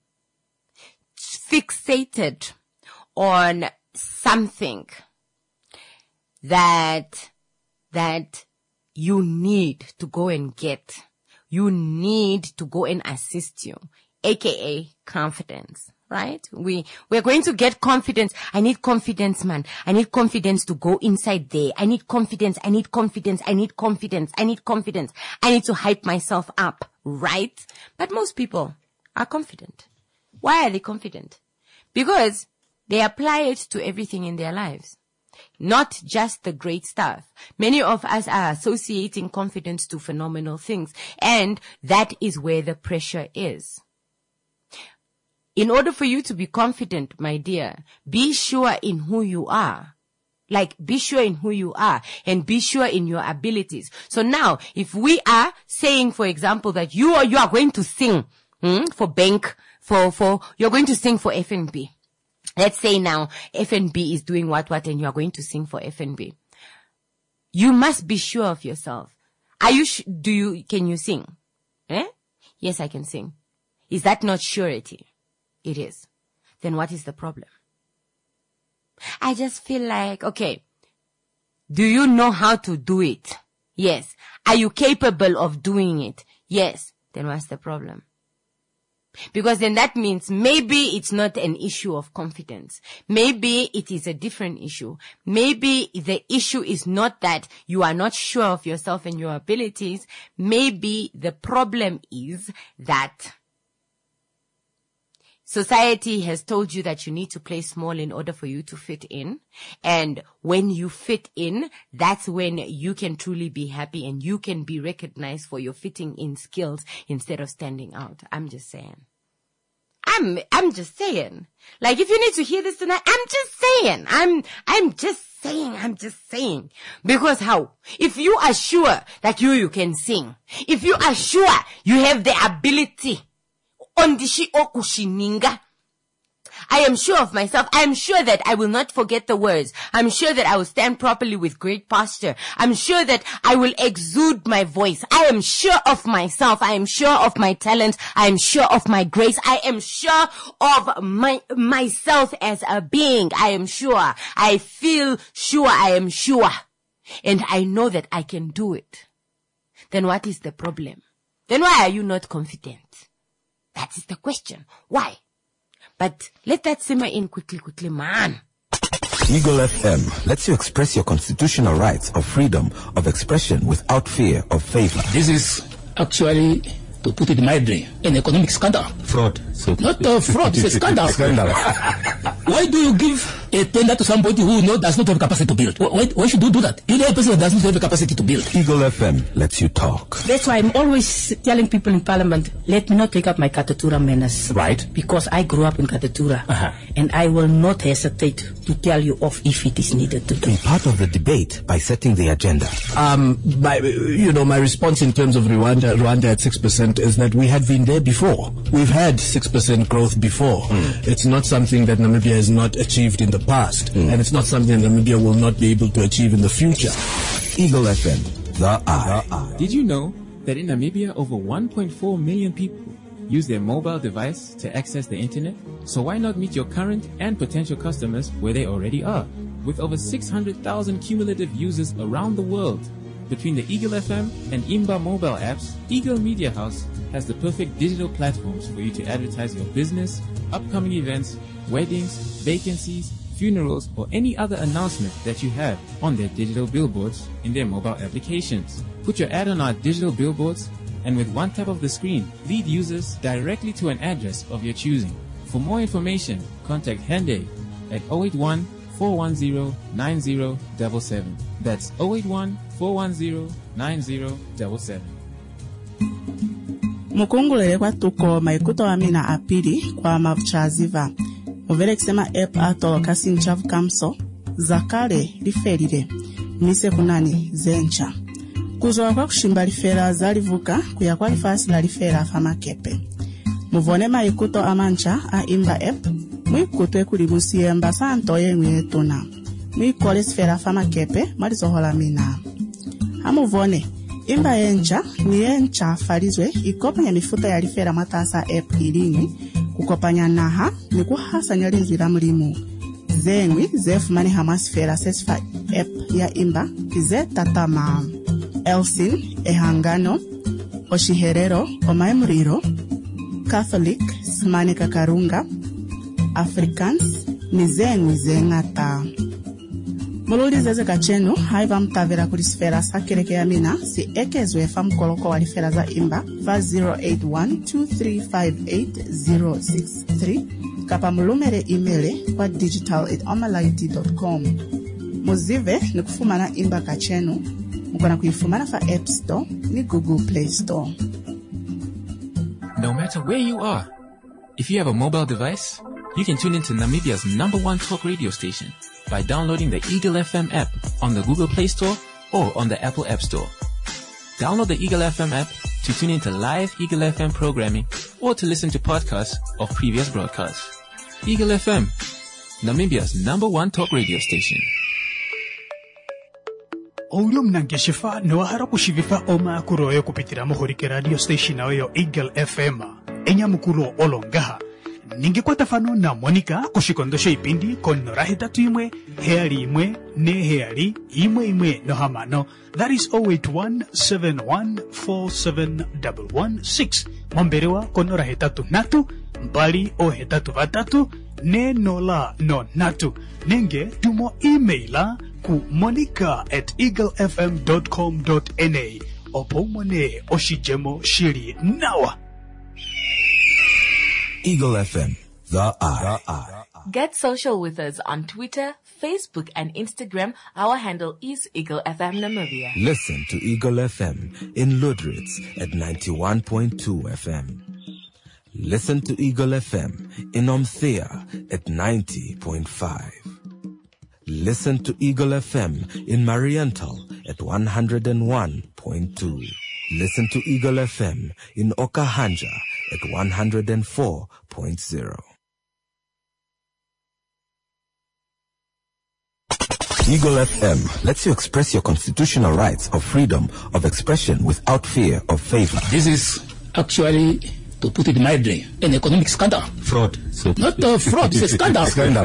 fixated on something that, that you need to go and get. You need to go and assist you, aka confidence, right? We, we're going to get confidence. I need confidence, man. I need confidence to go inside there. I need confidence. I need confidence. I need confidence. I need confidence. I need to hype myself up, right? But most people are confident. Why are they confident? Because they apply it to everything in their lives. Not just the great stuff. Many of us are associating confidence to phenomenal things, and that is where the pressure is. In order for you to be confident, my dear, be sure in who you are. Like, be sure in who you are and be sure in your abilities. So now, if we are saying, for example, that you are, you are going to sing hmm, for bank, for, for, you're going to sing for F N B. Let's say now F N B is doing what, what, and you are going to sing for F N B. You must be sure of yourself. Are you, sh- do you, can you sing? Eh? Yes, I can sing. Is that not surety? It is. Then what is the problem? I just feel like, okay, do you know how to do it? Yes. Are you capable of doing it? Yes. Then what's the problem? Because then that means maybe it's not an issue of confidence. Maybe it is a different issue. Maybe the issue is not that you are not sure of yourself and your abilities. Maybe the problem is that society has told you that you need to play small in order for you to fit in. And when you fit in, that's when you can truly be happy and you can be recognized for your fitting in skills instead of standing out. I'm just saying. I'm, I'm just saying. Like, if you need to hear this tonight, I'm just saying. I'm, I'm just saying. I'm just saying. Because how? If you are sure that you, you can sing, if you are sure you have the ability, ondishi okushininga, I am sure of myself. I am sure that I will not forget the words. I'm sure that I will stand properly with great posture. I'm sure that I will exude my voice. I am sure of myself. I am sure of my talent. I am sure of my grace. I am sure of my, myself as a being. I am sure. I feel sure. I am sure. And I know that I can do it. Then what is the problem? Then why are you not confident? That is the question. Why? But let that simmer in quickly, quickly, man. Eagle F M lets you express your constitutional rights of freedom of expression without fear of favor. This is actually, to put it mildly, an economic scandal. Fraud. So not a fraud, it's a scandal. Scandal. Why do you give a tender to somebody who know, does not have capacity to build? Why, why should you do that? You know a person that does not have the capacity to build. Eagle F M lets you talk. That's why I'm always telling people in Parliament, let me not take up my Katatura manners. Right. Because I grew up in Katatura. Uh-huh. And I will not hesitate to tell you off if it is needed to do. Be part of the debate by setting the agenda. Um, my, you know, my response in terms of Rwanda, Rwanda at six percent is that we had been there before. We've had six percent growth before. Mm. It's not something that Namibia has not achieved in the past. Mm. And it's not something that Namibia will not be able to achieve in the future. Eagle F M, the eye. Did you know that in Namibia over one point four million people use their mobile device to access the internet? So why not meet your current and potential customers where they already are? With over six hundred thousand cumulative users around the world, between the Eagle F M and Imba mobile apps, Eagle Media House has the perfect digital platforms for you to advertise your business, upcoming events, weddings, vacancies, funerals, or any other announcement that you have on their digital billboards in their mobile applications. Put your ad on our digital billboards, and with one tap of the screen, lead users directly to an address of your choosing. For more information, contact Hende at zero eight one, four one zero, nine zero seven seven. That's zero eight one, four one zero, nine zero seven seven. Mukungulele kwa tuko maikuto amina apili kwa mavuchaziva. Uvele kisema app ato kasi nchavu kamso, zakale liferile, mise kunani zencha. Kuzoa kwa kushimba lifera zalivuka, kuya kwa lifasi la lifera fama kepe. Muvone maikuto amancha a Imba app, mwikuto ekulibusi emba santo yenwe tuna. Mwikole sfera fama kepe, marizohola mina. Hamuvone, Imba encha, ni encha farizwe, ikopanya mifuta ya lifera matasa app ilini, kukopanya naha, ni kuhasa nyalinzi la mlimu. zengwi zefumani hamasfera sesifa app ya imba kize tatama Elsin ehangano Oshiherero Omaemuriro Catholic Simani Kakarunga Africans Nizengwi zengata Mululi zeze kachenu haiva mtavera kulisfera sakireke ya mina si ekezwe famu koloko walifera za imba fa zero eight one two three five eight zero six three kapa mulumere imele kwa digital at omalaiti dot com. Muzive ni kufumana imba kachenu mukona kuifumana fa App Store ni Google Play Store. No matter where you are, if you have a mobile device, you can tune into Namibia's number one talk radio station by downloading the Eagle F M app on the Google Play Store or on the Apple App Store. Download the Eagle F M app to tune into live Eagle F M programming or to listen to podcasts of previous broadcasts. Eagle F M, Namibia's number one talk radio station. Oulyo mnangeshifa nwahara kushivifa oma kuroyo kupitira muhurike radio station ayo Eagle F M enya mukuro olongaha ningekwata fano na Monica kushikondosha ipindi konora hetatu imwe heali imwe ne heali imwe imwe no hamano. That is zero eight one seven one four seven one one six. Momberewa konora hetatu natu mbali o hetatu vatatu ne nola no natu. Nenge tumo emaila ku monica at eaglefm dot com dot na opomone oshijemo shiri nawa. Eagle F M, the eye. Get social with us on Twitter, Facebook, and Instagram. Our handle is Eagle F M Namibia. Listen to Eagle F M in Ludritz at ninety-one point two F M. Listen to Eagle F M in Omthea at ninety point five. Listen to Eagle F M in Mariental at one hundred one point two. Listen to Eagle F M in Okahanja at one hundred four point zero. Eagle F M lets you express your constitutional rights of freedom of expression without fear of favor. This is actually, to put it mildly, an economic scandal. Fraud. So Not a fraud, it's a scandal. Scandal.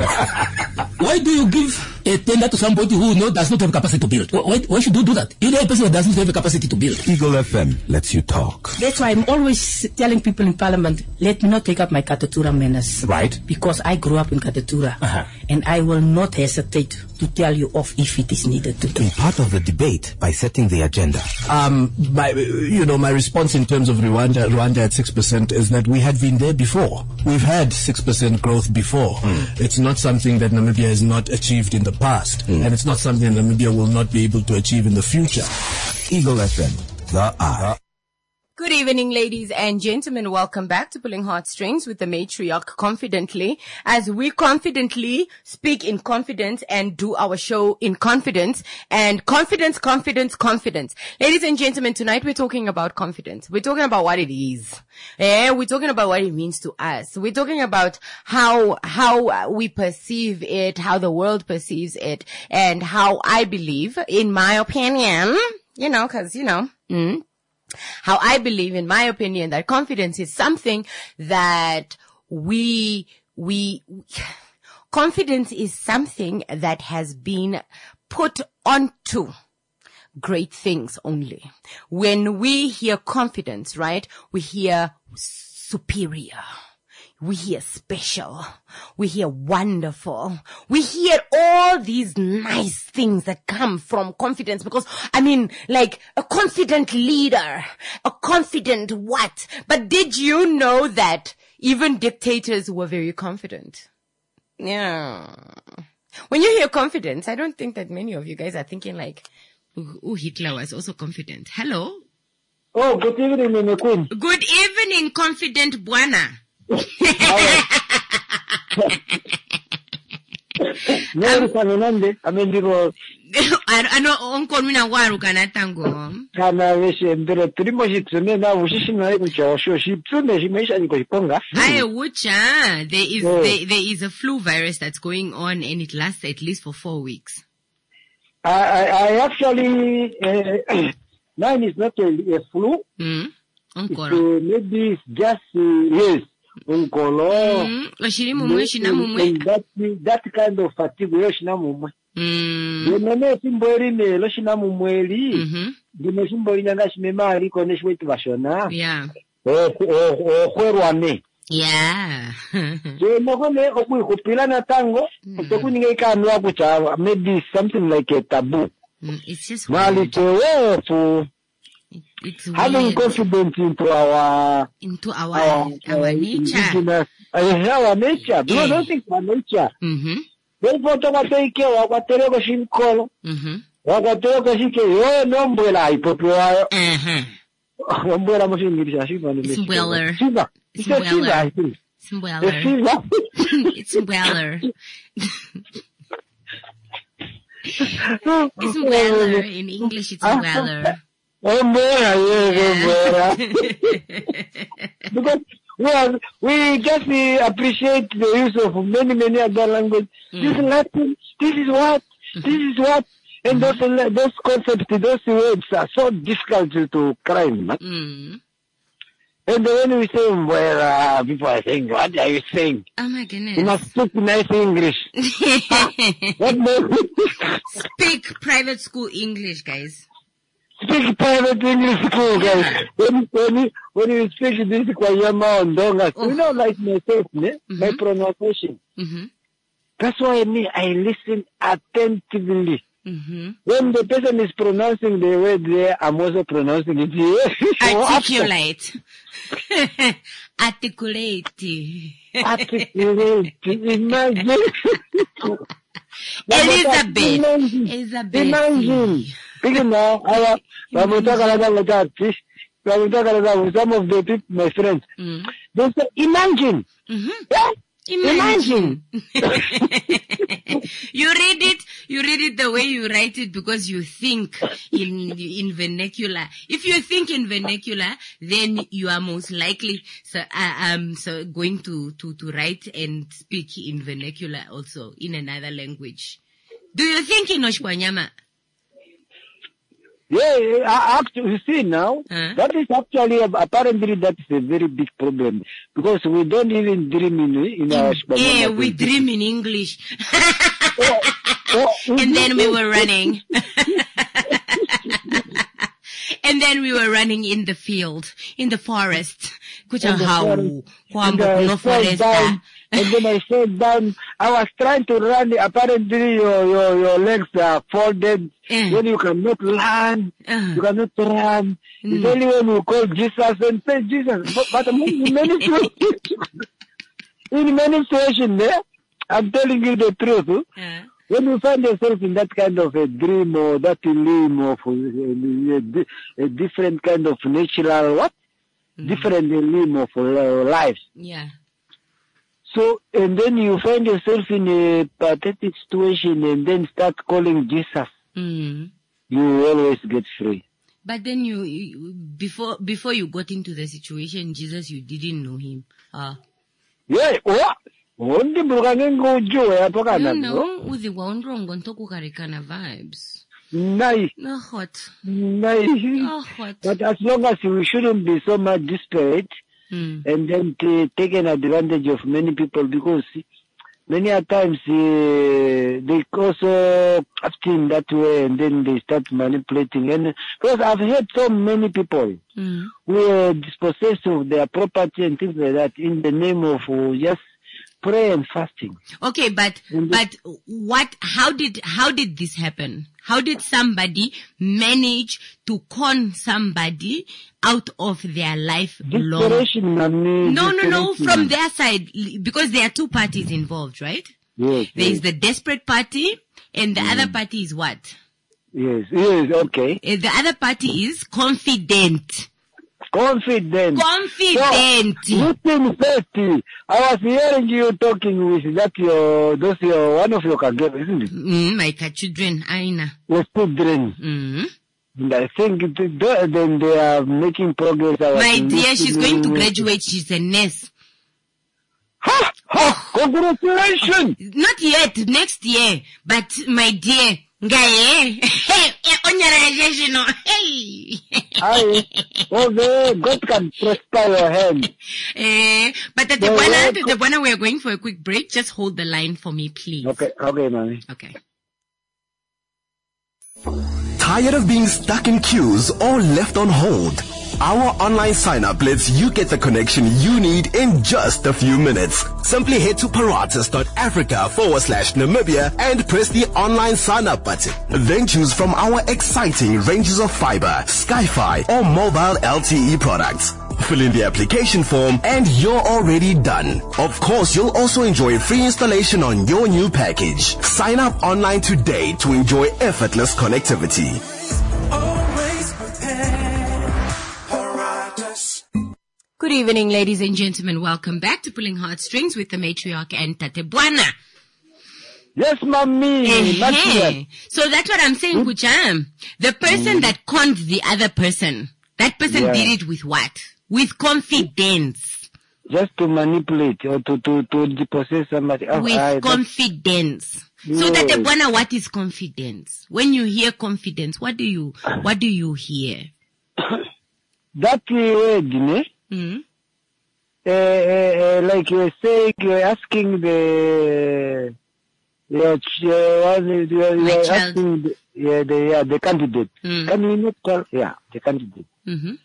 Why do you give a tender to somebody who no, does not have capacity to build? Why, why should you do that? Either a person that does not have a capacity to build. Eagle F M lets you talk. That's why I'm always telling people in Parliament, let me not take up my Katatura menace. Right. Because I grew up in Katatura. Uh-huh. And I will not hesitate to tell you off if it is needed to do. Be part of the debate by setting the agenda. Um, my, you know, my response in terms of Rwanda, Rwanda at six percent is that we had been there before. We've had six percent growth before. Mm. It's not something that Namibia has not achieved in the past. Mm. And it's not something Namibia will not be able to achieve in the future. Eagle F M, the eye. Good evening, ladies and gentlemen. Welcome back to Pulling Heartstrings with the Matriarch Confidently, as we confidently speak in confidence and do our show in confidence. And confidence, confidence, confidence. Ladies and gentlemen, tonight we're talking about confidence. We're talking about what it is. Yeah, we're talking about what it means to us. We're talking about how, how we perceive it, how the world perceives it, and how I believe, in my opinion, you know, cause, you know, mm, how I believe, in my opinion, that confidence is something that we, we, confidence is something that has been put onto great things only. When we hear confidence, right, we hear superior. We hear special. We hear wonderful. We hear all these nice things that come from confidence, because, I mean, like a confident leader, a confident what? But did you know that even dictators were very confident? Yeah. When you hear confidence, I don't think that many of you guys are thinking like, oh, Hitler was also confident. Hello? Oh, good evening, my queen. Good evening, confident Buana. Neri sanonande amendiro ano onkolmina waru kana tango kana weshe mbere turimo shitsune na ushishino hebu chosho shitsune shimeisha niko iponga aye wucha there is yeah. there, there is a flu virus that's going on and it lasts at least for four weeks. I I, I actually uh, mine is not a, a flu. Mm. It's, uh, maybe it's just uh, yes. unkolo. Mm. Oshiri mumwe, shina mumwe. That, that kind of fatigue, yo shina mumwe. Mm. Yenene simbori ne, lo shina mumwe li. Mm-hmm. Dine simbori nyanga shimemari kone shwetu vashona. Yeah. O, o, o, kwerwane. Yeah. So, nokone, okui kupila na tango, otoku ninge ikanwa kucha, maybe something like a taboo. Mm, it's just Mali to for it's having weird. confidence into our into our our, our uh, nature. indigenous- uh, our nature. Because I don't think our nature. Mm-hmm. Therefore, toka take wakwatereko shinkolo, Mm-hmm. wakwatereko shike yo nombwela ipopewa. Uh-huh. Nombwela mo shingirisha shiba ni It's Weller. Shiba. It's a shiba, I think. It's A Weller. shiba. It's Weller. It's Weller. In English, it's Weller. Ombwela, yes, ombwela. Because we are, we just uh, appreciate the use of many, many other languages. Mm. This is Latin, this is what, this is what, and those, those concepts, those words are so difficult to, to crime. Mm. And when we say, well, uh, people are saying, what are you saying? Oh my You goodness. must speak nice English. What more? Speak private school English, guys. Speak private English school, guys. When, when, you, when you speak this kwa yama ondonga, Oh. you know, like myself, ne? My Mhm. pronunciation. Mm-hmm. That's why me, I listen attentively. Mm-hmm. When the person is pronouncing the word there, I'm also pronouncing it here. Articulate. Articulate. Articulate. Imagine. Elizabeth. Imagine. Elizabeth. Imagine. Because now, our, with some of the people, my friends, Mm. they say, imagine. Mm-hmm. Yeah? Imagine. You read it, you read it the way you write it because you think in, in vernacular. If you think in vernacular, then you are most likely, so, uh, um, so going to, to, to write and speak in vernacular also in another language. Do you think in Oshkwanyama? Yeah, I, actually, you see now, Huh? that is actually, apparently that is a very big problem. Because we don't even dream in, in our Yeah, Shkwanyama we language. dream in English. Oh, oh, And then we were running. And then we were running in the field, in the forest. Kucha And the hau, forest. kwambo And I no sat foresta. down, and then I sat down. I was trying to run. Apparently, your your your legs are folded. Eh. When you cannot run, Uh. you cannot run. Mm. It's only when you call Jesus and say Jesus. But, but in many situations, in many situations, there, I'm telling you the truth. Uh, When you find yourself in that kind of a dream or that dream of uh, a, di- a different kind of natural what? Mhm. Different realm of uh, life. yeah. So, and then you find yourself in a pathetic situation and then start calling Jesus. Mm. You always get free. But then you, you, before, before you got into the situation, Jesus, you didn't know him. Ah. Yeah, what? Only Bugango Joe, You Apogana. know, with the wandrongo ntoku karikana vibes. Nice, No hot. nice. No hot. But as long as we shouldn't be so much desperate, Mm. and then t- taking advantage of many people, because many a times uh, they also act in that way and then they start manipulating. And because I've heard so many people Mm. who are dispossessed of their property and things like that in the name of uh, just prayer and fasting. Okay, but, And but what, how did, how did this happen? How did somebody manage to con somebody out of their life long? Desperation, mommy. No, no, no, desperation. from their side, because there are two parties involved, right? Yes, There is yes, the desperate party, and the other party is what? yes, yes, okay. Uh, The other party is confident. Confident. Confident. So, listen first. I was hearing you talking with that your, those your, one of your kagero, isn't it? Mm, my children, Aina. Your children. Mm. And I think it, it- then they are making progress. I was My dear, she's going to listening. graduate. She's a nurse. Ha! Ha! Congratulations! Not yet, next year. But my dear, Ngaye. Hey, onyara no. Hey. Aye. Okay, God can prosper your hand. Eh, but the Tebwana, the Tebwana, we are going for a quick break. Just hold the line for me, please. Okay, okay, mommy. Okay. Tired of being stuck in queues or left on hold? Our online sign-up lets you get the connection you need in just a few minutes. Simply head to paratus.africa forward slash Namibia and press the online sign-up button. Then choose from our exciting ranges of fiber, Sky-Fi, or mobile L T E products. Fill in the application form and you're already done. Of course, you'll also enjoy free installation on your new package. Sign up online today to enjoy effortless connectivity. Good evening, ladies and gentlemen. Welcome back to Pulling Heartstrings with the matriarch and Tatebwana. Yes, mommy. Hey, so that's what I'm saying, Kucham. The person mm. that conned the other person, that person yeah. did it with what? With confidence. Just to manipulate or to, to, to depossess somebody. Oh, with I, confidence. Yes. So Tatebwana, what is confidence? When you hear confidence, what do you, what do you hear? That word, uh, mm-hmm. uh, uh, like you were saying, you were asking the, your, uh, you were asking the, yeah, the, yeah, the candidate. Mm. Can we not call, yeah, the candidate. Mm-hmm.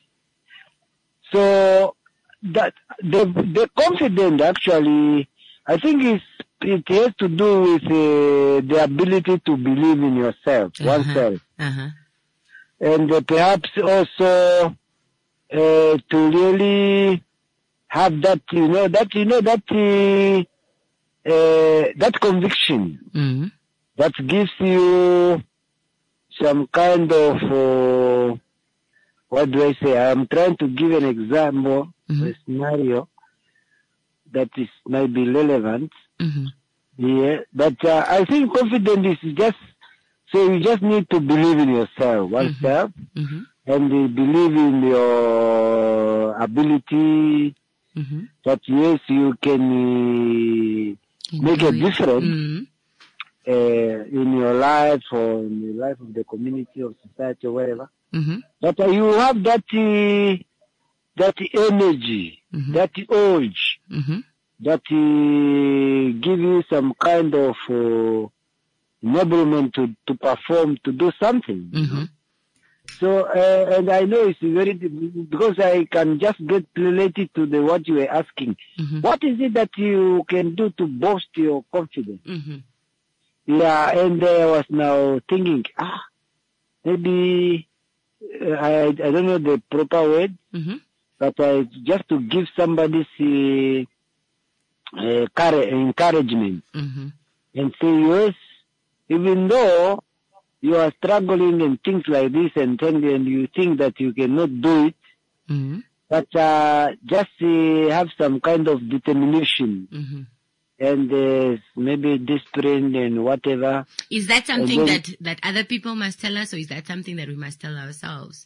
So, that, the, the confidence actually, I think is, it has to do with uh, the ability to believe in yourself, uh-huh. oneself. Uh-huh. And uh, perhaps also, Uh, to really have that, you know, that, you know, that, uh, uh, that conviction mm-hmm. that gives you some kind of, uh, what do I say? I'm trying to give an example, mm-hmm. a scenario that is, might be relevant. Mm-hmm. Yeah, but uh, I think confidence is just, so you just need to believe in yourself, oneself. Mm-hmm. Mm-hmm. And they believe in your ability mm-hmm. that yes, you can uh, make a difference mm-hmm. uh, in your life or in the life of the community or society or whatever. Mm-hmm. But uh, you have that uh, that energy, mm-hmm. that urge, mm-hmm. that uh, give you some kind of uh, enablement to, to perform, to do something. Mm-hmm. So, uh, and I know it's very, because I can just get related to the, what you were asking. Mm-hmm. What is it that you can do to boost your confidence? Mm-hmm. Yeah, and I was now thinking, ah, maybe, uh, I, I don't know the proper word, mm-hmm. but I, just to give somebody uh, uh, encouragement mm-hmm. and say, yes, even though you are struggling and things like this and, and you think that you cannot do it, mm-hmm. but uh, just uh, have some kind of determination mm-hmm. and uh, maybe discipline and whatever. Is that something then, that, that other people must tell us, or is that something that we must tell ourselves?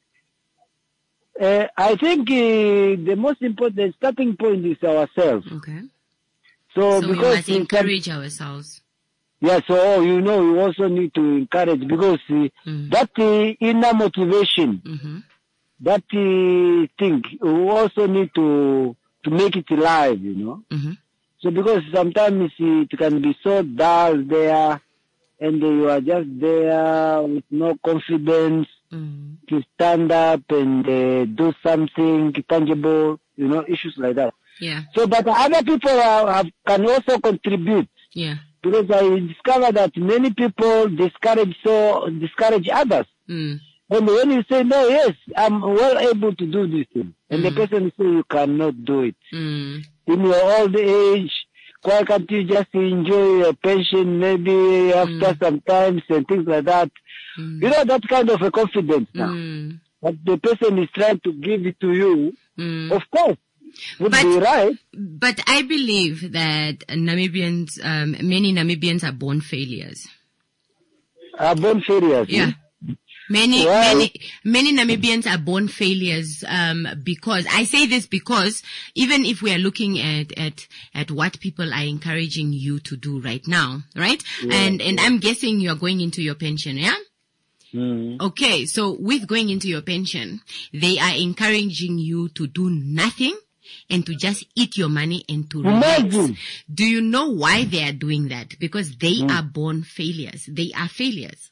Uh, I think uh, the most important starting point is ourselves. Okay. So, so because we must encourage can, ourselves. Yeah, so you know, you also need to encourage because uh, mm-hmm. that uh, inner motivation, mm-hmm. that uh, thing, you also need to to make it alive, you know. Mm-hmm. So because sometimes it can be so dull there, and you are just there with no confidence mm-hmm. to stand up and uh, do something tangible, you know, issues like that. Yeah. So, but other people are, have, can also contribute. Yeah. Because I discovered that many people discourage so discourage others. Mm. And when you say, no, yes, I'm well able to do this thing, and mm. the person say you cannot do it. Mm. In your old age, why can't you just enjoy your pension maybe after mm. some times and things like that? Mm. You know, that kind of a confidence now. Mm. But the person is trying to give it to you, mm. of course. Would but, be right. But I believe that Namibians, um, many Namibians are born failures. Are born failures? Yeah. Hmm? Many, Why? many, many Namibians are born failures, um, because I say this because even if we are looking at, at, at what people are encouraging you to do right now, right? Yeah. And, and I'm guessing you're going into your pension, yeah? Mm. Okay. So with going into your pension, they are encouraging you to do nothing and to just eat your money and to relax. Imagine. Do you know why they are doing that? Because they Mm. are born failures. They are failures.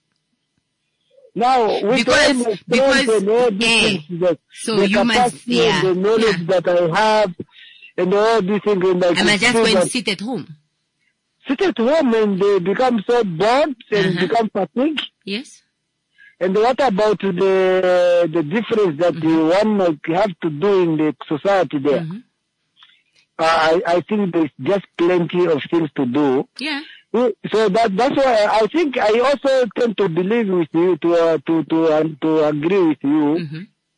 Now, with Because- all the because, strength and all these eh, things, the, so the you must- capacity yeah, and the knowledge yeah. that I have, and all these things, and I, I can must just see go and that sit at home. sit at home and they become so bored and Uh-huh. become fatigued. Yes. And what about the the difference that Mm-hmm. one might have to do in the society there? Mm-hmm. Uh, I, I think there's just plenty of things to do. Yeah. So that that's why I think I also tend to believe with you, to uh, to to uh, to agree with you, Mm-hmm.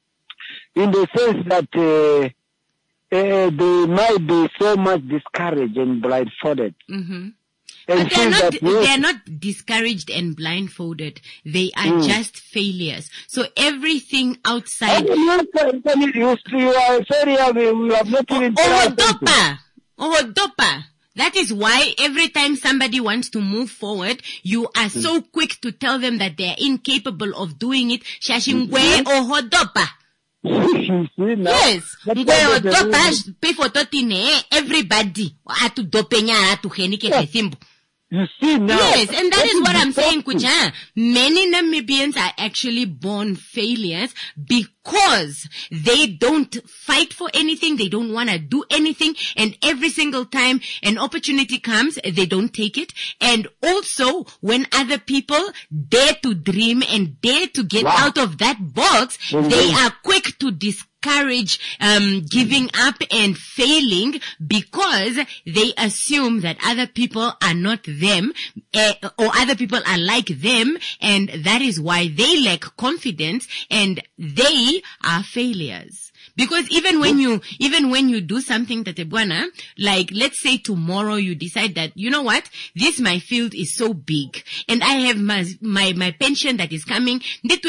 in the sense that uh, uh, they might be so much discouraged and blindfolded. Mm-hmm. And But they are feel not, that, yes, they are not discouraged and blindfolded. They are Mm. just failures. So everything outside. I mean, you, you, you, you are sorry, I mean, you have not even tried something. Ohodopa. Ohodopa. That is why every time somebody wants to move forward, you are so quick to tell them that they are incapable of doing it. Shashingwe ohodopa. You see, now, Yes. that's Ngwe why there's a odopa reason. pay for totine. Everybody. Atu dopenya atu henike tesimbu. You see now. Yes, and that That is what I'm saying, disgusting. Kucha. Many Namibians are actually born failures because they don't fight for anything, they don't want to do anything, and every single time an opportunity comes, they don't take it. And also, when other people dare to dream and dare to get Wow. out of that box, Mhm. they are quick to discourage um, giving up and failing because they assume that other people are not them, uh, or other people are like them, and that is why they lack confidence and they are failures. Because even when you, even when you do something that Bwana, like let's say tomorrow you decide that, you know what, this my field is so big and I have my, my, my pension that is coming,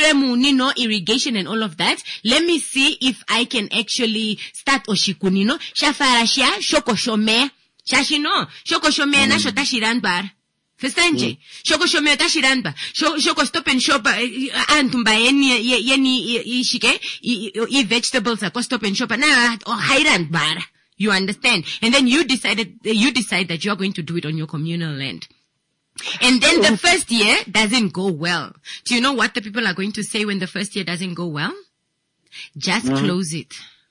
no irrigation and all of that. Let me see if I can actually start oshikunino, shafarashia, shokoshome, shashino, shokoshome na shotashiranbar. Festanje, shoko shome tashiranba, shoko stop and shop, antumba yeni, yeni, ishike, i vegetables, ako stop and shop, na, or highland bar. You understand? And then you decided, you decide that you're going to do it on your communal land. And then the first year doesn't go well. Do you know what the people are going to say when the first year doesn't go well? Just Mhm. close it.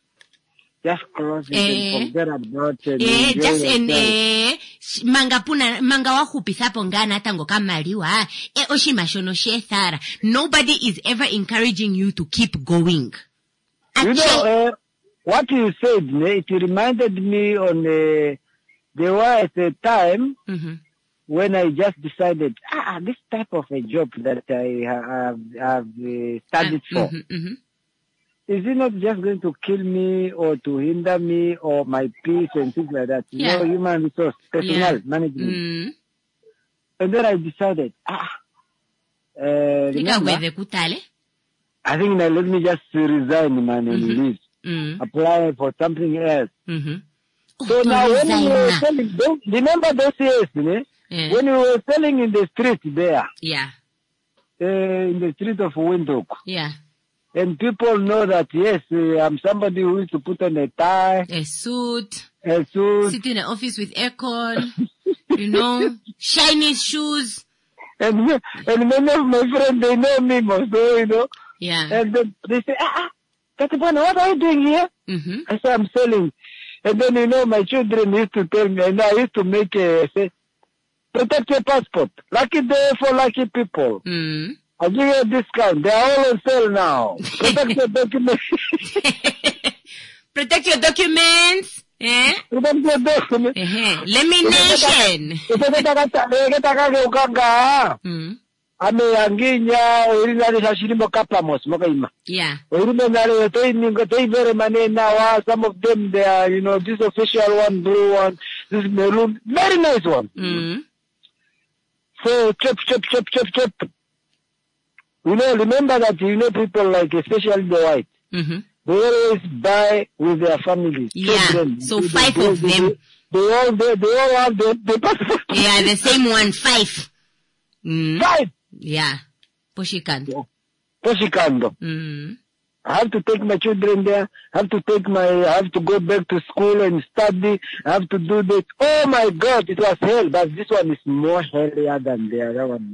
Just close it Eh. and forget about it. Eh, enjoy just en, yourself. eh, sh- manga puna, manga wa hupisa pongana tango kamaliwa, eh, oshimashono she thara. Nobody is ever encouraging you to keep going. You know, uh, what you said, ne, it reminded me on uh, there was a time Mm-hmm. when I just decided, ah, this type of a job that I have, have uh, studied for, Mm-hmm, mm-hmm. is it not just going to kill me or to hinder me or my peace and things like that? You Yeah. know, human resource, personnel Yeah. management. Mm. And then I decided, ah, uh, remember, Ikaweze kutale. I think now let me just resign, man, and Mhm. leave. Mm. Apply for something else. Mm-hmm. So now when we were resign. selling, don't, remember those years, ne? Yeah. When we were selling in the street there, Yeah. uh, in the street of Windhoek, Yeah. and people know that, yes, uh, I'm somebody who used to put on a tie, A suit. a suit, Sit in an office with aircon. You know, shiny shoes. and, and many of my friends, they know me also, you know, Yeah. and then they say, ah, ah, Katibana, what are you doing here? Mm-hmm. I say, I'm selling. And then, you know, my children used to tell me, and I used to make a, say, protect your passport. Lucky day for lucky people. Mm. I'll give you a discount. They are all on sale now. Protect your documents. Protect your documents. Eh? Protect your documents. Uh-huh. Lamination. Mm. Ame anginya urinari shashirimo kapamos mokaima. Yeah. Urinari toi ningo toi very manena wa some of them they are, you know, this official one, blue one, this maroon, very nice one. Mm. So chop chop chop chop chop. you know, remember that, you know, people like, especially the white, mm-hmm. they always buy with their families. Yeah, children. so they, five they, of they, them. They, they all, they, they all have the, the passport. Yeah, the same one, five. Mm. Five? Yeah. Poshikando. Poshikando. Mm. I have to take my children there. I have to take my, I have to go back to school and study. I have to do this. Oh my God, it was hell. But this one is more hellier than the other one.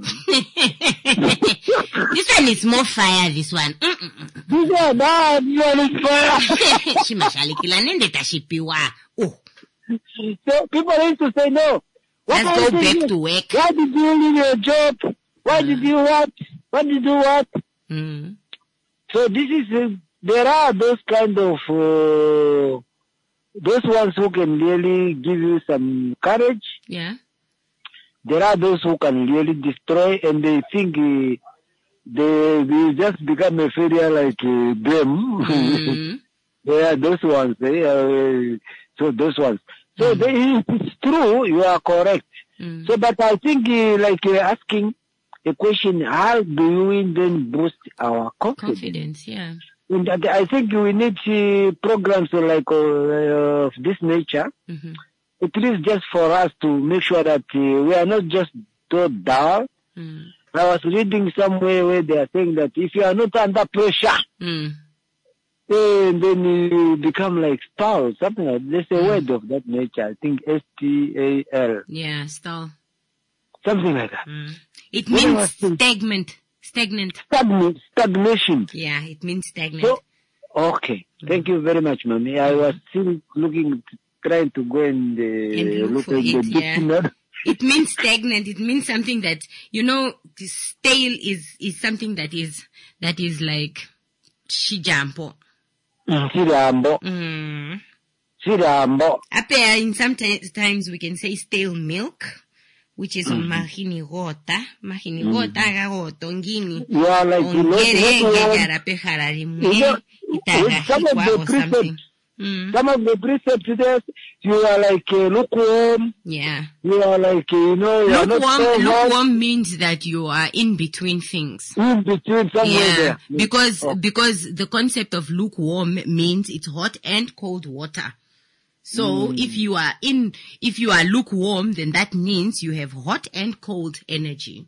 This one is more fire, this one. Mm-mm-mm. This one, ah, this one is fire. Shimashalikila nende tashipiwa. Oh. So people used to say, no. What Let's go back to work. Why did you leave your job? Why mm. did you what? Why did you what? Mm. So this is, uh, there are those kind of, uh, those ones who can really give you some courage. Yeah. There are those who can really destroy, and they think uh, they will just become a failure like uh, them. Mm-hmm. They are those ones. They are, uh, so those ones. So mm. they, it's true, you are correct. Mm. So, but I think uh, like uh, asking a question, how do we then boost our confidence? Confidence, yeah. And I think we need uh, programs like uh, uh, of this nature. Mm-hmm. At least just for us to make sure that uh, we are not just taught down. Mm. I was reading somewhere where they are saying that if you are not under pressure, mm. then, then you become like stall, something like that. There's a mm. word of that nature. I think S T A L. Yeah, stall. Something like that. Mm. It means stagnant. Stagnant. Stagnant. Stagnation. Yeah, it means stagnant. So, okay. Mm. Thank you very much, Mommy. I was still looking, trying to go and, uh, and look, look for at it, the yeah. dictionary. It means stagnant. It means something that, you know, stale is, is something that is, that is like, shijampo. Sirambo. Mm. Sirambo. Up there, in some t- times we can say stale milk, which is on mahini gota. Mahini gota ga gotongini. Yeah, like, you know, you know, some of the precepts, mm. some of the precepts there, you are like uh, lukewarm. Yeah. You are like, uh, you know, you are not so lukewarm means that you are in between things. In between somewhere yeah, there. because, oh. because the concept of lukewarm means it's hot and cold water. So mm. if you are in, if you are lukewarm, then that means you have hot and cold energy.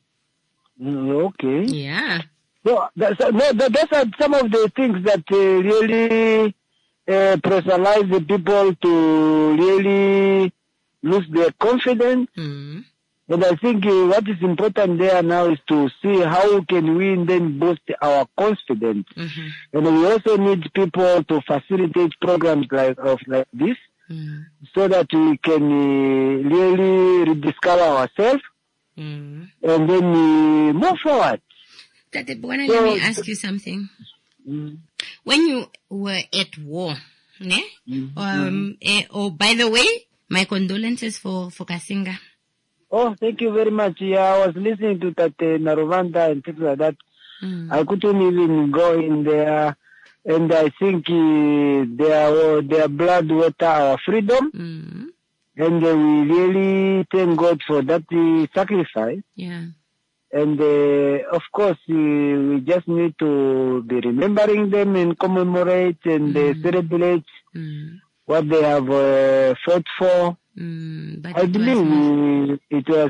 Mm, okay. Yeah. So that's, no, that's some of the things that uh, really uh, pressurize the people to really lose their confidence. Mm. And I think uh, what is important there now is to see how can we then boost our confidence. Mm-hmm. And we also need people to facilitate programs like of like this. Mm. So that we can uh, really rediscover ourselves mm. and then uh, move forward. Tate Bwana, so, let me ask you something. Mm. When you were at war, ne? Mm-hmm. Um, eh, oh, by the way, my condolences for, for Kasinga. Oh, thank you very much. Yeah, I was listening to that uh, Naruvanda and things like that. Mm. I couldn't even go in there. And I think uh, their, their blood water our freedom. Mm. And uh, we really thank God for that uh, sacrifice. Yeah. And uh, of course, uh, we just need to be remembering them and commemorate and mm. uh, celebrate mm. what they have uh, fought for. Mm, but I believe uh, it was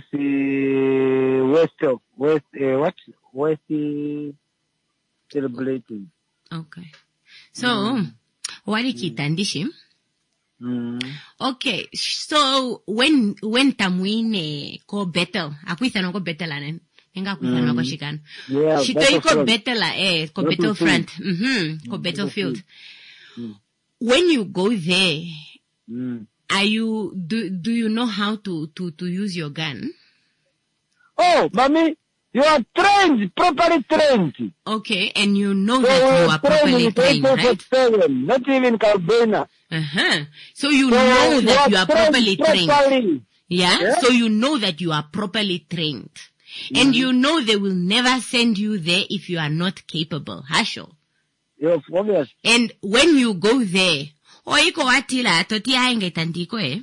uh, West of West uh, what West uh, celebrating. Okay. So, mm. walikitandishi. Mm. Okay. So, when, when tamwine ko battle, akwithano ko battle anen, nga akwithano mm. ko shikano. Yeah, Shito ko battle eh, ko battlefront. Mm-hmm, ko battlefield. Mm. When you go there, mm. are you, do, do you know how to, to, to use your gun? Oh, mommy! You are trained, properly trained. Okay, and you know so that you are properly trained, right? Seven, not even Carbena. Uh-huh. So you so know that you are trained properly trained. Properly. Yeah? yeah? So you know that you are properly trained. Mm-hmm. And you know they will never send you there if you are not capable. Hasho. Yes, obvious. And when you go there, oiko watila toti ainge tandiko eh?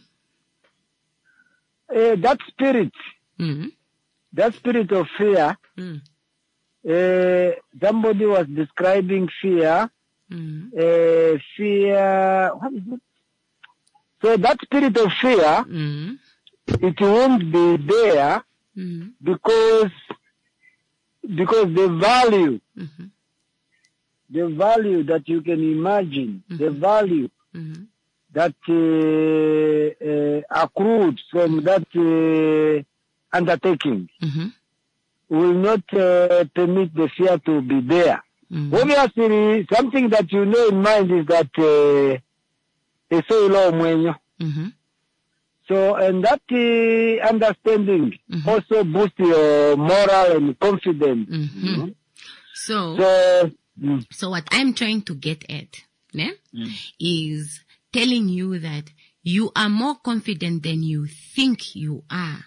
Uh, that spirit. Mm-hmm. That spirit of fear, mm. uh, somebody was describing fear. Mm. Uh, fear, what is it? So that spirit of fear, mm. it won't be there mm. because because the value, mm-hmm. the value that you can imagine, mm-hmm. the value mm-hmm. that uh, uh, accrued from that uh, undertaking mm-hmm. will not uh, permit the fear to be there. Mm-hmm. Obviously, something that you know in mind is that uh, mm-hmm. so, and that uh, understanding mm-hmm. also boosts your moral and confidence. Mm-hmm. You know? So, so, mm. so what I'm trying to get at né, mm. is telling you that you are more confident than you think you are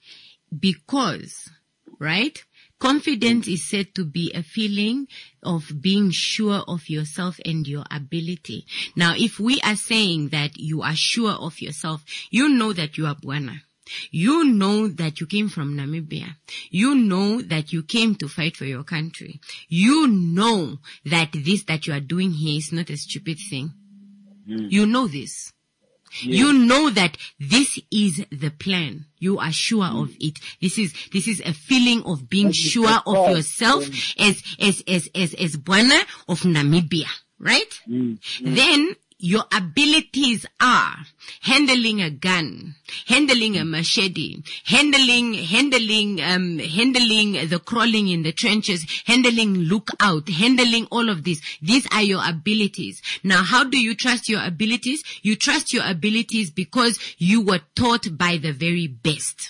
because, right? Confidence is said to be a feeling of being sure of yourself and your ability. Now, if we are saying that you are sure of yourself, you know that you are Bwana. You know that you came from Namibia. You know that you came to fight for your country. You know that this that you are doing here is not a stupid thing. Mm. You know this. Yes. You know that this is the plan. You are sure mm. of it. This is, this is a feeling of being That's sure of yourself yeah. as, as, as, as, as Bwana of Namibia, right? Mm. Mm. Then your abilities are handling a gun, handling a machete, handling, handling, um, handling the crawling in the trenches, handling lookout, handling all of this. These are your abilities. Now, how do you trust your abilities? You trust your abilities because you were taught by the very best.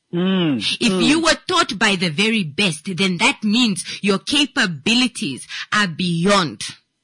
Mm, if mm. you were taught by the very best, then that means your capabilities are beyond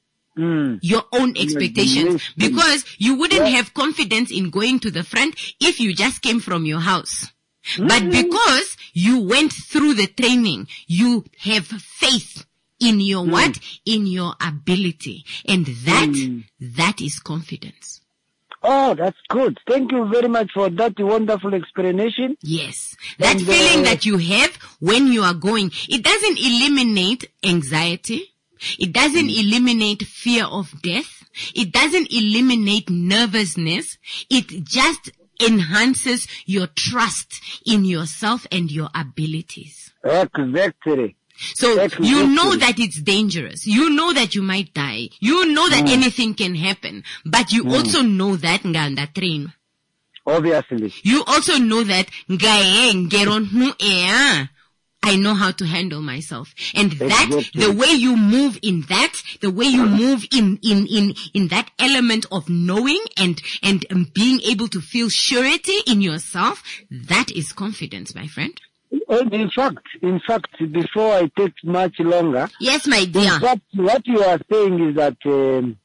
Mm. your own expectations, because you wouldn't yeah. have confidence in going to the front if you just came from your house. Mm. But because you went through the training, you have faith in your mm. what? In your ability. And that, mm. that is confidence. Oh, that's good. Thank you very much for that wonderful explanation. Yes. That and, feeling uh, that you have when you are going, it doesn't eliminate anxiety. It doesn't mm. eliminate fear of death. It doesn't eliminate nervousness. It just enhances your trust in yourself and your abilities. Exactly. So exactly. you know that it's dangerous. You know that you might die. You know that mm. anything can happen. But you mm. also know that nganda train. Obviously. You also know that ngaye ngeron nu ea. I know how to handle myself. And that, exactly. the way you move in that, the way you move in, in, in, in that element of knowing and, and um, being able to feel surety in yourself, that is confidence, my friend. In fact, in fact, before I take much longer. Yes, my dear. In fact, what you are saying is that, um,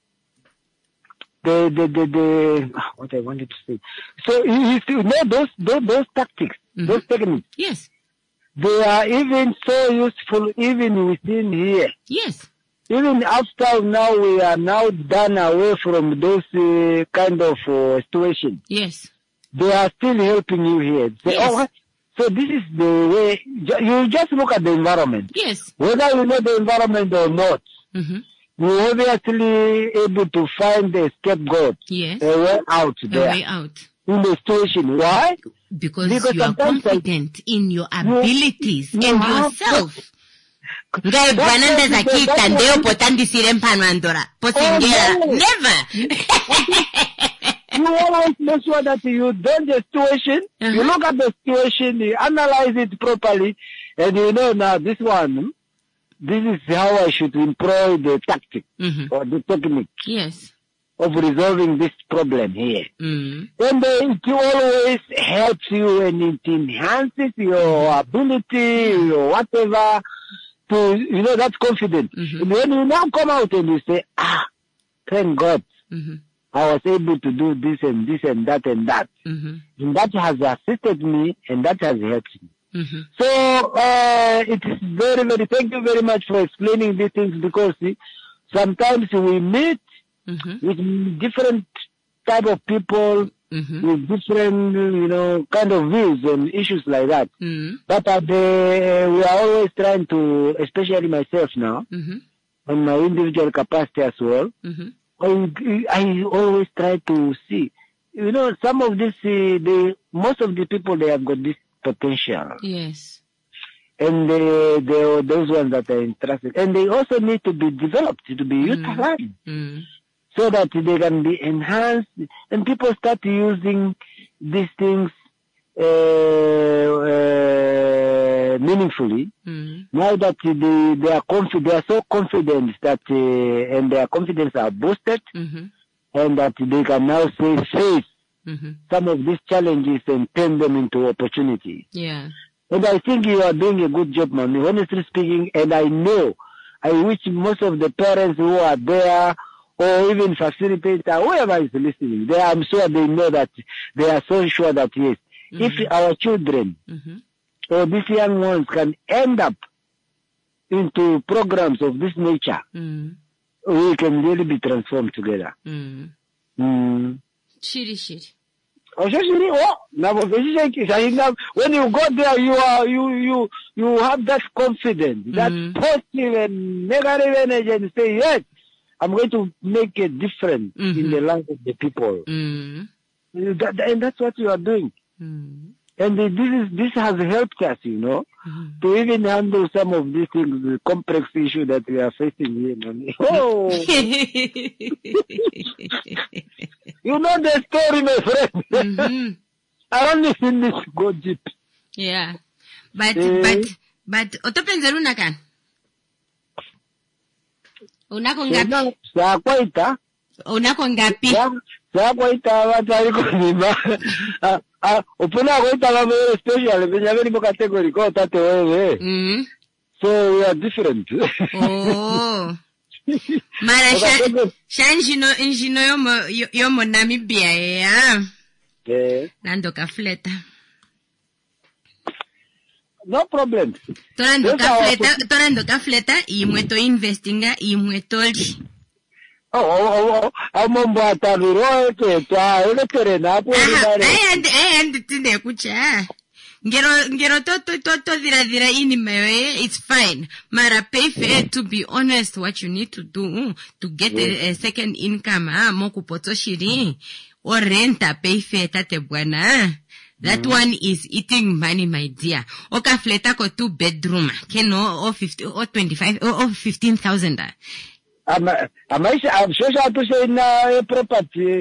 the, the, the, the, what I wanted to say. So, you, you know, those, those, those tactics, mm-hmm. those techniques. Yes. They are even so useful even within here. Yes. Even after now we are now done away from those uh, kind of uh, situations. Yes. They are still helping you here. Say, yes. oh, so this is the way, you just look at the environment. Yes. Whether you know the environment or not, mm-hmm. you're obviously able to find the scapegoat. Yes. A way out there. A way out. In the situation. Why? Because, because you are confident in your abilities you, and yourself. Ngai bwananda zakita ndeo potandi sirempa nwandora. Posingera. Never. You always make sure that you don't the situation, uh-huh. you look at the situation, you analyze it properly, and you know now this one, this is how I should employ the tactic mm-hmm. or the technique. Yes. Of resolving this problem here. Mm. And uh, it always helps you and it enhances your ability or whatever to, you know, that's confident. Mm-hmm. And when you now come out and you say, ah, thank God, mm-hmm. I was able to do this and this and that and that. Mm-hmm. And that has assisted me and that has helped me. Mm-hmm. So, uh, it is very, very, thank you very much for explaining these things because see, sometimes we meet Mm-hmm. with different type of people Mm-hmm. with different, you know, kind of views on issues like that. Mm-hmm. But uh, the, we are always trying to, especially myself now, Mm-hmm. on my individual capacity as well, Mm-hmm. I, I always try to see, you know, some of this, uh, they, most of the people, they have got this potential. Yes. And they, they, those ones that are interested. And they also need to be developed, to be utilized. Mm. So that they can be enhanced, and people start using these things uh, uh, meaningfully. Mm. Now that they, they are confident, they are so confident that, uh, and their confidence are boosted, Mm-hmm. and that they can now say face Mm-hmm. some of these challenges and turn them into opportunity. Yeah. And I think you are doing a good job, Mami, honestly speaking, and I know, I wish most of the parents who are there, or even facilitator, whoever is listening, they, I'm sure they know that, they are so sure that yes, Mm-hmm. if our children Mm-hmm. or these young ones can end up into programs of this nature, Mm. we can really be transformed together. Mm. Mm. Shitty shit. Oh, so shiri, oh, now, when you go there, you are, you, you, you have that confidence, that Mm. positive and negative energy, and say, yes, I'm going to make a difference Mm-hmm. in the life of the people. Mm. That, and that's what you are doing. Mm. And this is, this has helped us, you know, Mm. to even handle some of these things, the complex issue that we are facing here. Man. Oh, you know the story, my friend. Mm-hmm. I only finished go deep. Yeah. But, Eh. but, but, otopenza unakan? Unako ngapi? Saa kwaita. Unako ngapi? Saa kwaita watu aliko nima. Upuna kwaita kama wewe special. Benjamin nipo category kwa tate wewe. Mm. So we are different. Oh. Mara sha, sha njino, njino yomo, yomo Namibia ya. Yeah. Nando ka fleta. No problem. Torando ka fleta, torando ka fleta, y mueto investinga, y mueto el. Oh, oh, oh, amombo atabiro que ta, ele terena po ni Ay, ande, ay, ande tine kucha. Ngero, ngero to, to, to, to, dira, dira, ini mewe, it's fine. Mara pay fair, to be honest, what you need to do, to get a, a second income, ah, moku poto shiri, or renta, pay fair, tate buana. That mm. one is eating money, my dear. Oka fleta ko two bedroom, keno, or fifty, or twenty-five, or, or fifteen thousand. I'm, I'm, I'm sure I to say na property.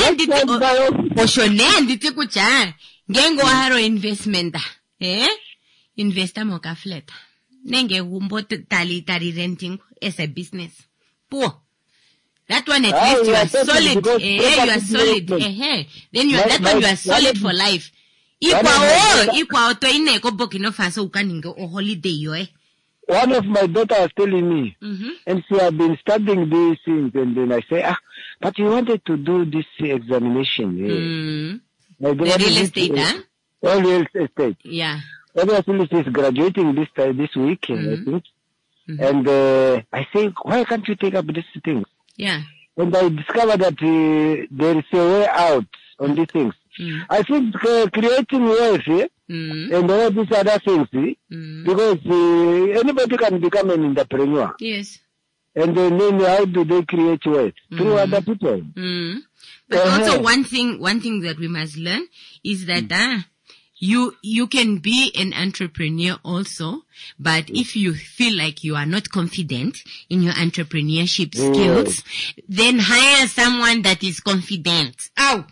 Oshone anditi kucha. Gengo haro investment. Eh? Investa moka fleta. Nenge umbo tali tali renting as a business. Poor. That one at ah, least you are are solid. Eh, you are solid. Eh, then you are, that one you are solid for life. Ikwa o, ikwa o to ine ko Burkina Faso ukaningo o holiday yo eh. One of my daughter was telling me, mm-hmm. and she had been studying these things, and then I say, ah, but you wanted to do this examination. Yeah. Mm. Like the real estate, huh? All real estate. Yeah. Obviously, she's graduating this uh, this week, mm-hmm. I think. Mm-hmm. And uh, I say, why can't you take up these things? Yeah. And I discovered that uh, there is a way out on these things. Mm. I think uh, creating wealth eh, mm. and all these other things, eh, mm. because uh, anybody can become an entrepreneur. Yes. And then, then how do they create wealth? Mm. Through other people. Mm. But uh-huh. also one thing, one thing that we must learn is that mm. uh, you you can be an entrepreneur also, but mm. if you feel like you are not confident in your entrepreneurship mm. skills, then hire someone that is confident. Ow!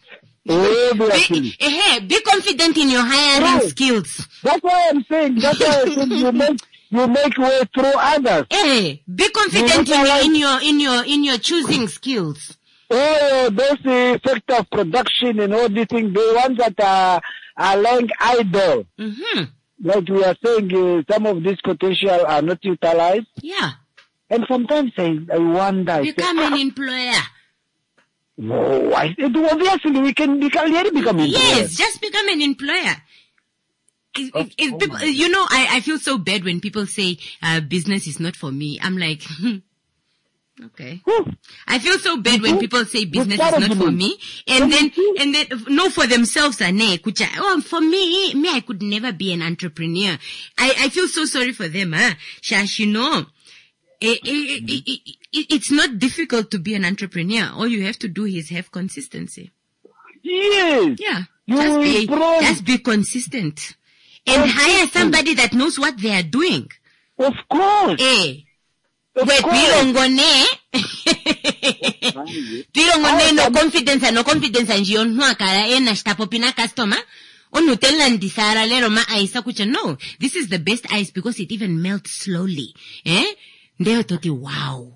Be, eh, be confident in your hiring right. skills. That's why I'm saying, that's why I think you make, you make way through others. Eh, be confident in, like, in your, in your, in your choosing skills. Oh, those uh, sector of production and all these things, the ones that are, are lying idle. Mm-hmm. Like we are saying, uh, some of this potential are not utilized. Yeah. And sometimes I, I wonder. Become I say, an ah, employer. No, I said, obviously we can become, really become employers. Yes, just become an employer. It, it, it, people, you know, I, I feel so bad when people say, uh, business is not for me. I'm like, hmm, Okay. I feel so bad when people say business is not for me, and then and then no for themselves. Oh, for me, me I could never be an entrepreneur. I I feel so sorry for them, huh? Shash, you know, it, it, it, it, it, it's not difficult to be an entrepreneur. All you have to do is have consistency. Yes. Yeah. Just be just be consistent and hire somebody that knows what they are doing. Of course. Eh. Wait, pilongone. Pilongone no confidence no confidence and you no akara ena stapopina customer. Onu telandi sara lero ma aisa kucha. No, this is the best ice because it even melts slowly. Eh? Ndeo toti wow.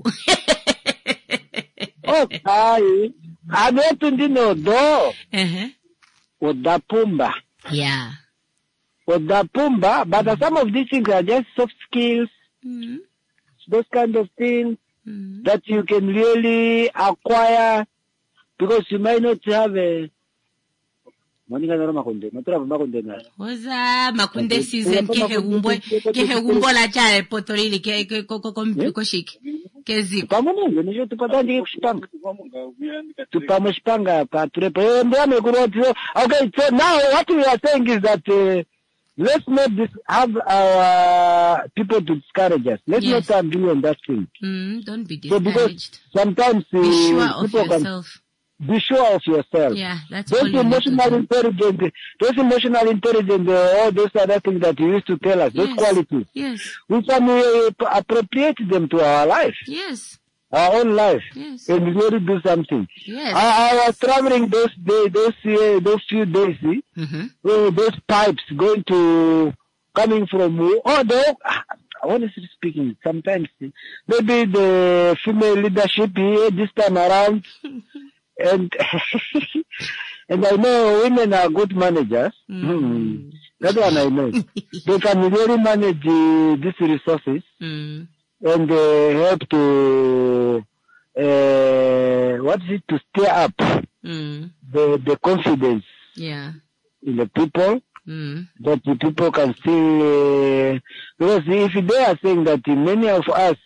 Okay. Abetu ndino do. Uh-huh. Odapumba. Yeah. Odapumba, but some of these things are just soft skills. Mm-hmm. Those kind of things mm-hmm. that you can really acquire because you might not have a Monica no Makunde, Matura Makunde. Oza Makunde season kehe umbo kehe umbo la chare potorili ke ke ko ko ko shik. Kezi. Pamoja ndio tupatanje kushipanga. Tupamshipanga pa turepo ndio amekuwa. Okay, so now what we are saying is that uh, let's not dis- have our people to discourage us. Let's yes. not agree on that thing. Mm, don't be discouraged. So because sometimes uh, be sure of yourself. Be sure of yourself. Yeah, that's those emotional intelligence, those emotional intelligence, uh, all those other things that you used to tell us, yes. those qualities. Yes. We can uh, appropriate them to our life. Yes. Our own life. Yes. And really do something. Yes. I, I was traveling those days, those uh, those few days, see, mm-hmm. uh, those pipes going to coming from although honestly speaking, sometimes maybe the female leadership here this time around. And and I know women are good managers. Mm. Mm. That one I know. They can really manage uh, these resources mm. and uh, help to uh, what is it to stir up mm. the the confidence yeah. in the people. Mm. That the people can still uh, because if they are saying that many of us.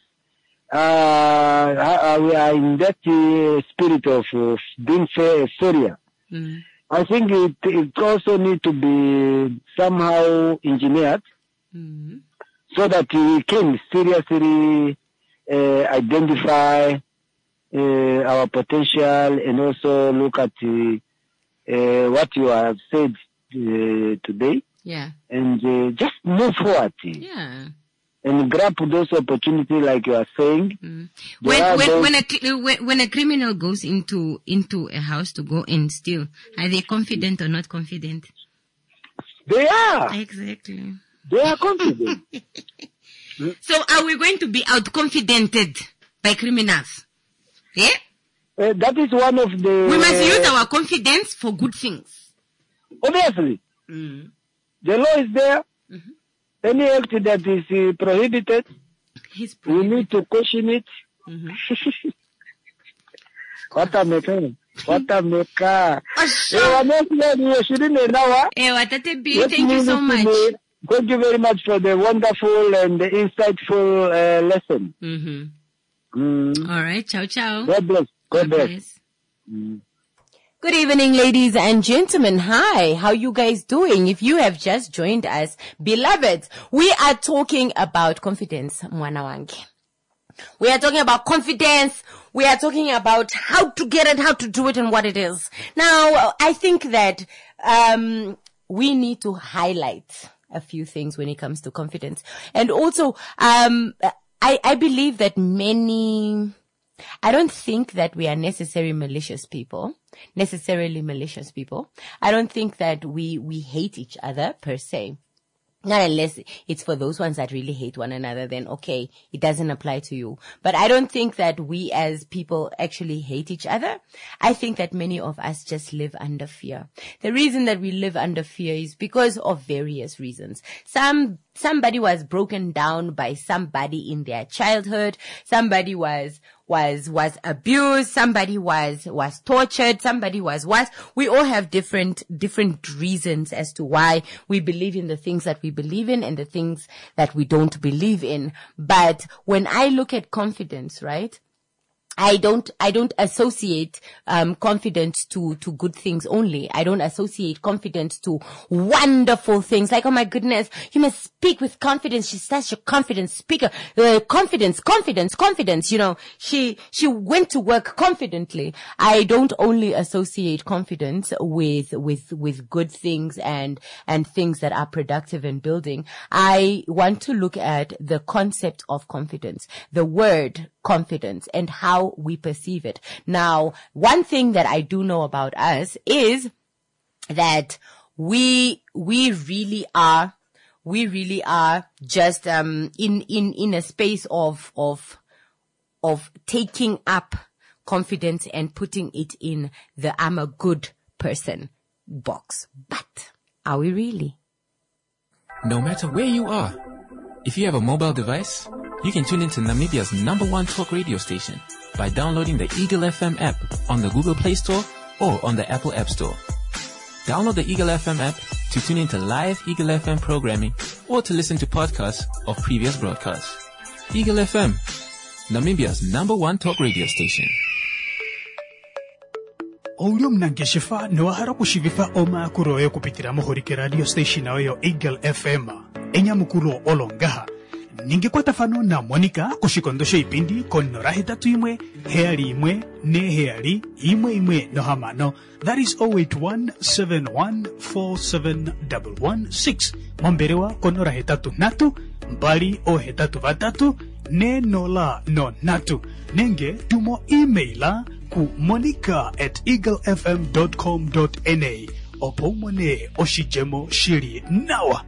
Uh, we are in that uh, spirit of uh, being failure. Mm. I think it, it also needs to be somehow engineered mm. so that we can seriously uh, identify uh, our potential and also look at uh, uh, what you have said uh, today. Yeah. And uh, just move forward. Yeah. And grab those opportunities, like you are saying. Mm. When when when a when, when a criminal goes into into a house to go and steal, are they confident or not confident? They are. Exactly. They are confident. So are we going to be outconfidented by criminals? Yeah. Uh, that is one of the. We must use our confidence for good things. Obviously. Mm. The law is there. Mm-hmm. Any act that is uh, prohibited, prohibited, we need to caution it. Mm-hmm. What a maker. What a maker. Thank you so much. Thank you very much for the wonderful and the insightful uh, lesson. Mm-hmm. Mm. All right. Ciao, ciao. God bless. God, God bless. bless. Mm. Good evening, ladies and gentlemen. Hi, how you guys doing? If you have just joined us, beloved, we are talking about confidence, mwana wange. We are talking about confidence. We are talking about how to get it, how to do it, and what it is. Now, I think that um we need to highlight a few things when it comes to confidence. And also, um I, I believe that many... I don't think that we are necessarily malicious people, necessarily malicious people. I don't think that we, we hate each other per se. Not unless it's for those ones that really hate one another, then okay, it doesn't apply to you. But I don't think that we as people actually hate each other. I think that many of us just live under fear. The reason that we live under fear is because of various reasons. Some, somebody was broken down by somebody in their childhood. Somebody was, was, was abused. Somebody was, was tortured. Somebody was what? We all have different, different reasons as to why we believe in the things that we believe in and the things that we don't believe in. But when I look at confidence, right? I don't, I don't associate, um, confidence to, to good things only. I don't associate confidence to wonderful things. Like, oh my goodness, you must speak with confidence. She's such a confident speaker. Uh, confidence, confidence, confidence. You know, she, she went to work confidently. I don't only associate confidence with, with, with good things and, and things that are productive and building. I want to look at the concept of confidence, the word confidence, and how we perceive it. Now, one thing that I do know about us is that we, we really are, we really are just, um, in, in, in a space of, of, of taking up confidence and putting it in the I'm a good person box. But are we really? No matter where you are, if you have a mobile device, you can tune into Namibia's number one talk radio station by downloading the Eagle F M app on the Google Play Store or on the Apple App Store. Download the Eagle F M app to tune into live Eagle F M programming or to listen to podcasts of previous broadcasts. Eagle F M, Namibia's number one talk radio station. Oulio mnangeshifa niwahara kushivifa oma kuroyo kupitira mohorike radio station oyo Eagle F M enya mukuro olongaha ninge kwa tafano na Monica kushikondosha ipindi konora hitatu imwe heali imwe ne heali imwe imwe no hamano. That is zero eight one seven one four seven one one six. Momberewa konora hitatu natu mbali o hitatu vatatu ne nola no natu nenge tumo emaila ku monica at eaglefm dot com dot na opomone oshijemo shiri nawa.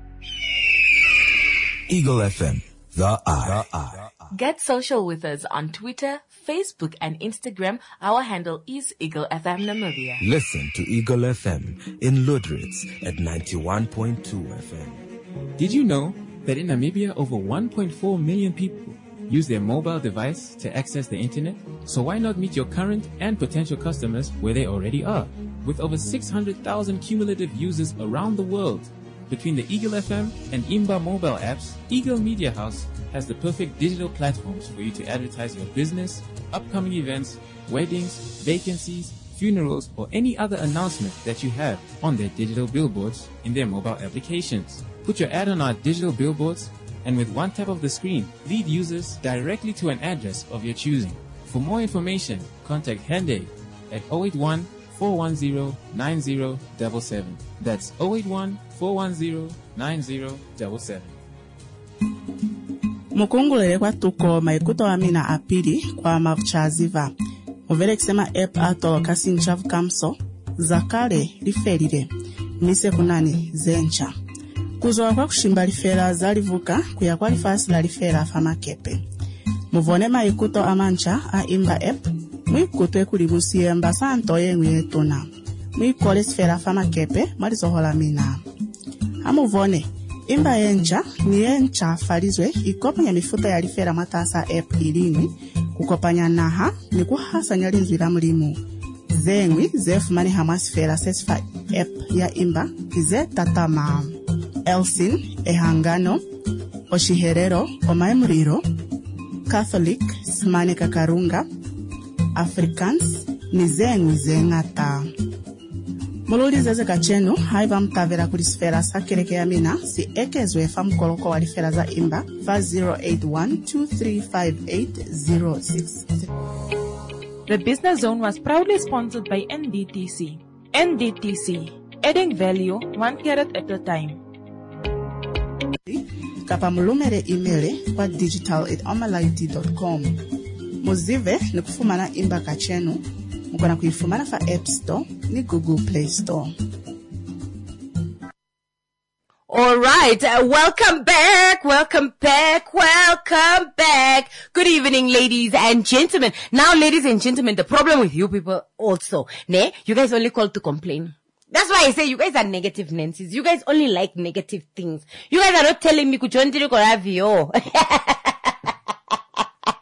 Eagle F M, the eye. Get social with us on Twitter, Facebook, and Instagram. Our handle is Eagle F M Namibia. Listen to Eagle F M in Ludritz at ninety-one point two F M. Did you know that in Namibia over one point four million people use their mobile device to access the internet? So why not meet your current and potential customers where they already are? With over six hundred thousand cumulative users around the world, between the Eagle F M and Imba mobile apps, Eagle Media House has the perfect digital platforms for you to advertise your business, upcoming events, weddings, vacancies, funerals, or any other announcement that you have on their digital billboards in their mobile applications. Put your ad on our digital billboards, and with one tap of the screen, lead users directly to an address of your choosing. For more information, contact Hende at zero eight one four one zero nine zero seven seven. That's zero eight one four one zero nine zero seven seven. Mukungulele kwa tuko maikuto wa mina apili kwa mavuchaziva. Uvele kisema app ato kasi nchavu kamso, zakale liferile, mise kunani zencha. Kuzoa kwa kushimba lifera zalivuka, kuya kwa lifasi la lifera fama kepe. Muvone maikuto amancha a imba app, mwikuto ekulibusi emba santo yengu tuna. Mwikole sfera fama kepe, marizohola mina. Amuvone, imba encha, ni encha falizwe, ikopanya mifuta ya lifera matasa app ilini, kukopanya naha, ni kuhasa nyalinzwi la mlimu. Zengwi, zefu mani hamasfera sesfa app ya imba, kize tatama. Elsin, Ehangano, Oshiherero, Omaemriro, Catholic, Smane Kakarunga, Africans, Nizengwi Zengata. Mululi zeze kachenu, haiva mtavera kulisfera sakereke ya mina, si ekezwe famkoloko walifera za imba, five zero eight one two three five eight zero six. The Business Zone was proudly sponsored by N D T C. N D T C, adding value one carrot at a time. Kapa mulumere email kwa digital at omalaiti dot com. Muzive ni kufumana imba kachenu, mukona kuifumana fa App Store ni Google Play Store. All right, uh, welcome back, welcome back, welcome back. Good evening, ladies and gentlemen. Now, ladies and gentlemen, the problem with you people also, ne, you guys only call to complain. That's why I say you guys are negative Nancy's. You guys only like negative things. You guys are not telling me kuchondiri koravio.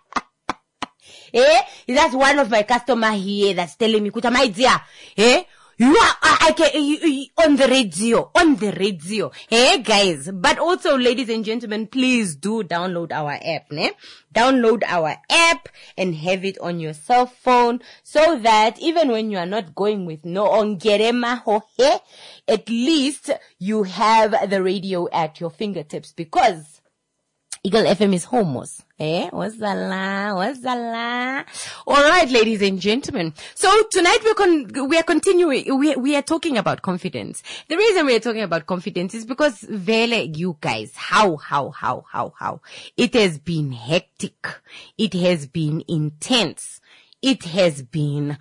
Eh? That's one of my customer here that's telling me, kuta my dear, eh? You are, I, I can, you, you, on the radio, on the radio. Hey guys, but also ladies and gentlemen, please do download our app, ne? Download our app and have it on your cell phone so that even when you are not going with no ongerema hohe, at least you have the radio at your fingertips because Eagle F M is homos. Eh? What's the la? What's the la? All right, ladies and gentlemen. So tonight we're con- we are continuing. We we are talking about confidence. The reason we are talking about confidence is because vele, you guys, how how how how how it has been hectic. It has been intense. It has been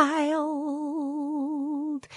wild,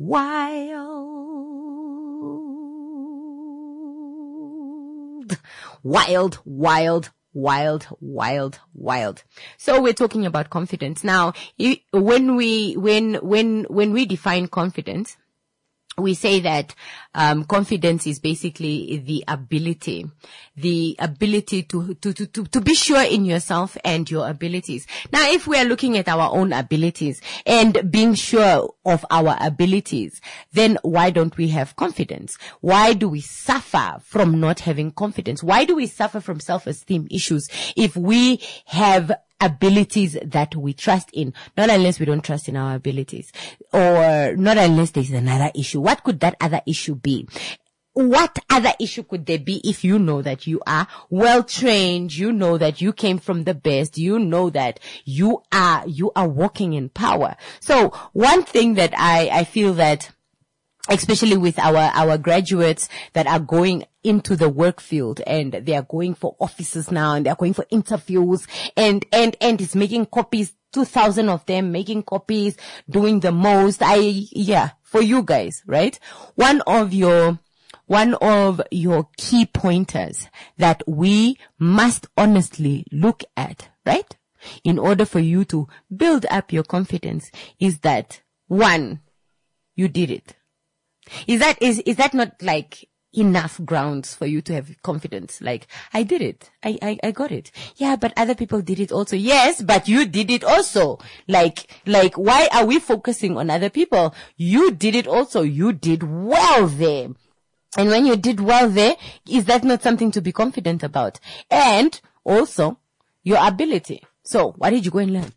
wild, wild, wild. Wild, wild, wild. So we're talking about confidence. Now, when we, when, when, when we define confidence, we say that um confidence is basically the ability, the ability to, to, to, to, to be sure in yourself and your abilities. Now, if we are looking at our own abilities and being sure of our abilities, then why don't we have confidence? Why do we suffer from not having confidence? Why do we suffer from self-esteem issues if we have abilities that we trust in? Not unless we don't trust in our abilities, or not unless there's another issue. What could that other issue be? What other issue could there be if you know that you are well trained, you know that you came from the best, you know that you are, you are walking in power? So one thing that I, I feel that, especially with our, our graduates that are going into the work field and they are going for offices now and they are going for interviews and, and, and is making copies, two thousand of them making copies, doing the most. I, yeah, for you guys, right? One of your, one of your key pointers that we must honestly look at, right? In order for you to build up your confidence is that, one, you did it. Is that, is, is that not like enough grounds for you to have confidence? Like, I did it. I, I, I got it. Yeah, but other people did it also. Yes, but you did it also. Like, like, why are we focusing on other people? You did it also. You did well there. And when you did well there, is that not something to be confident about? And also your ability. So what did you go and learn?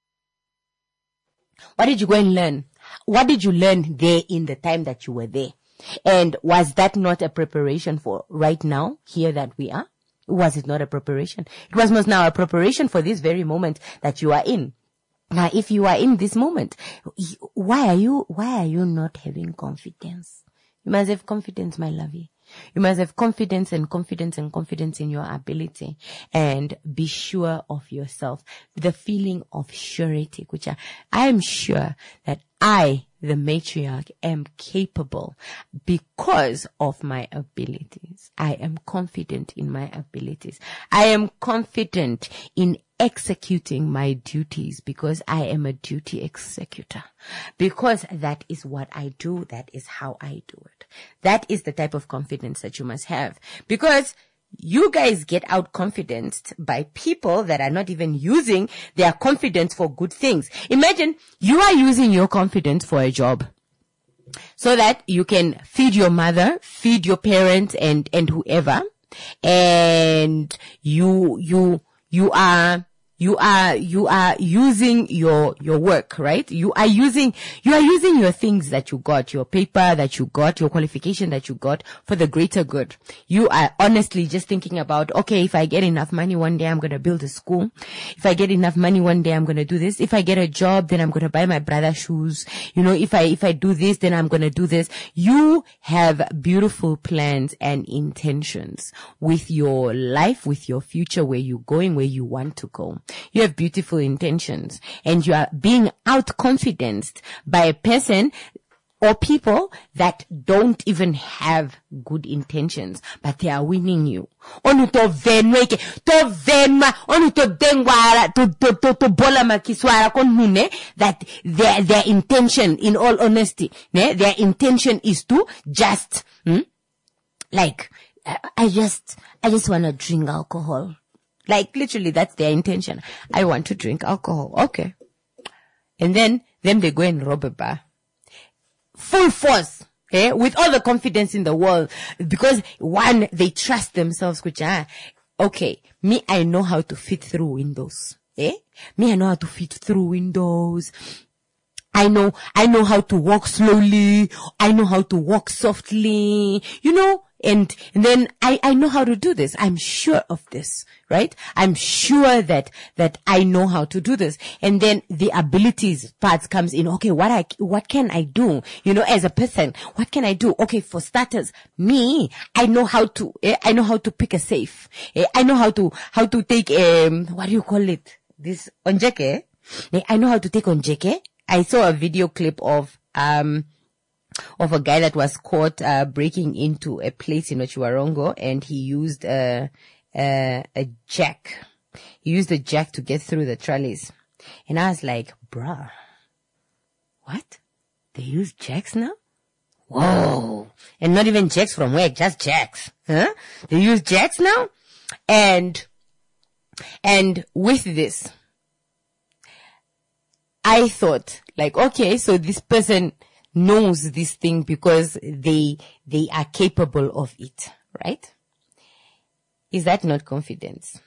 What did you go and learn? What did you learn there in the time that you were there? And was that not a preparation for right now, here that we are? Was it not a preparation? It was most now a preparation for this very moment that you are in. Now, if you are in this moment, why are you, why are you not having confidence? You must have confidence, my lovey. You must have confidence and confidence and confidence in your ability and be sure of yourself. The feeling of surety, which I, I am sure that I, the matriarch, am capable because of my abilities. I am confident in my abilities. I am confident in executing my duties because I am a duty executor. Because that is what I do. That is how I do it. That is the type of confidence that you must have. Because you guys get out confidenced by people that are not even using their confidence for good things. Imagine you are using your confidence for a job so that you can feed your mother, feed your parents and, and whoever. And you, you, you are, You are, you are using your, your work, right? You are using, you are using your things that you got, your paper that you got, your qualification that you got for the greater good. You are honestly just thinking about, okay, if I get enough money one day, I'm going to build a school. If I get enough money one day, I'm going to do this. If I get a job, then I'm going to buy my brother shoes. You know, if I, if I do this, then I'm going to do this. You have beautiful plans and intentions with your life, with your future, where you're going, where you want to go. You have beautiful intentions and you are being outconfidenced by a person or people that don't even have good intentions, but they are winning you. Onu to venweke, to venma, onu to dengwara, to, to, to, to bola makiswara konune, that their, their intention, in all honesty, ne, their intention is to just, hmm, like, I just, I just want to drink alcohol. Like, literally, that's their intention. I want to drink alcohol. Okay. And then, then they go and rob a bar. full force. Okay, with all the confidence in the world, because one, they trust themselves, which ah, okay, me, I know how to fit through windows. Eh? Me, I know how to fit through windows. I know, I know how to walk slowly. I know how to walk softly, you know, and, and then I, I know how to do this. I'm sure of this, right? I'm sure that, that I know how to do this. And then the abilities parts comes in. Okay, what I, what can I do? You know, as a person, what can I do? Okay, for starters, me, I know how to, eh, I know how to pick a safe. Eh, I know how to, how to take, um, what do you call it? This, onjeke. Eh, I know how to take onjeke. I saw a video clip of, um, of a guy that was caught uh, breaking into a place in Ochiwarongo, and he used a, a a jack. He used a jack to get through the trolleys. And I was like, bruh, what? They use jacks now? Whoa. And not even jacks from work, just jacks. Huh? They use jacks now? And, and with this, I thought, like, okay, so this person knows this thing because they, they are capable of it, right? Is that not confidence?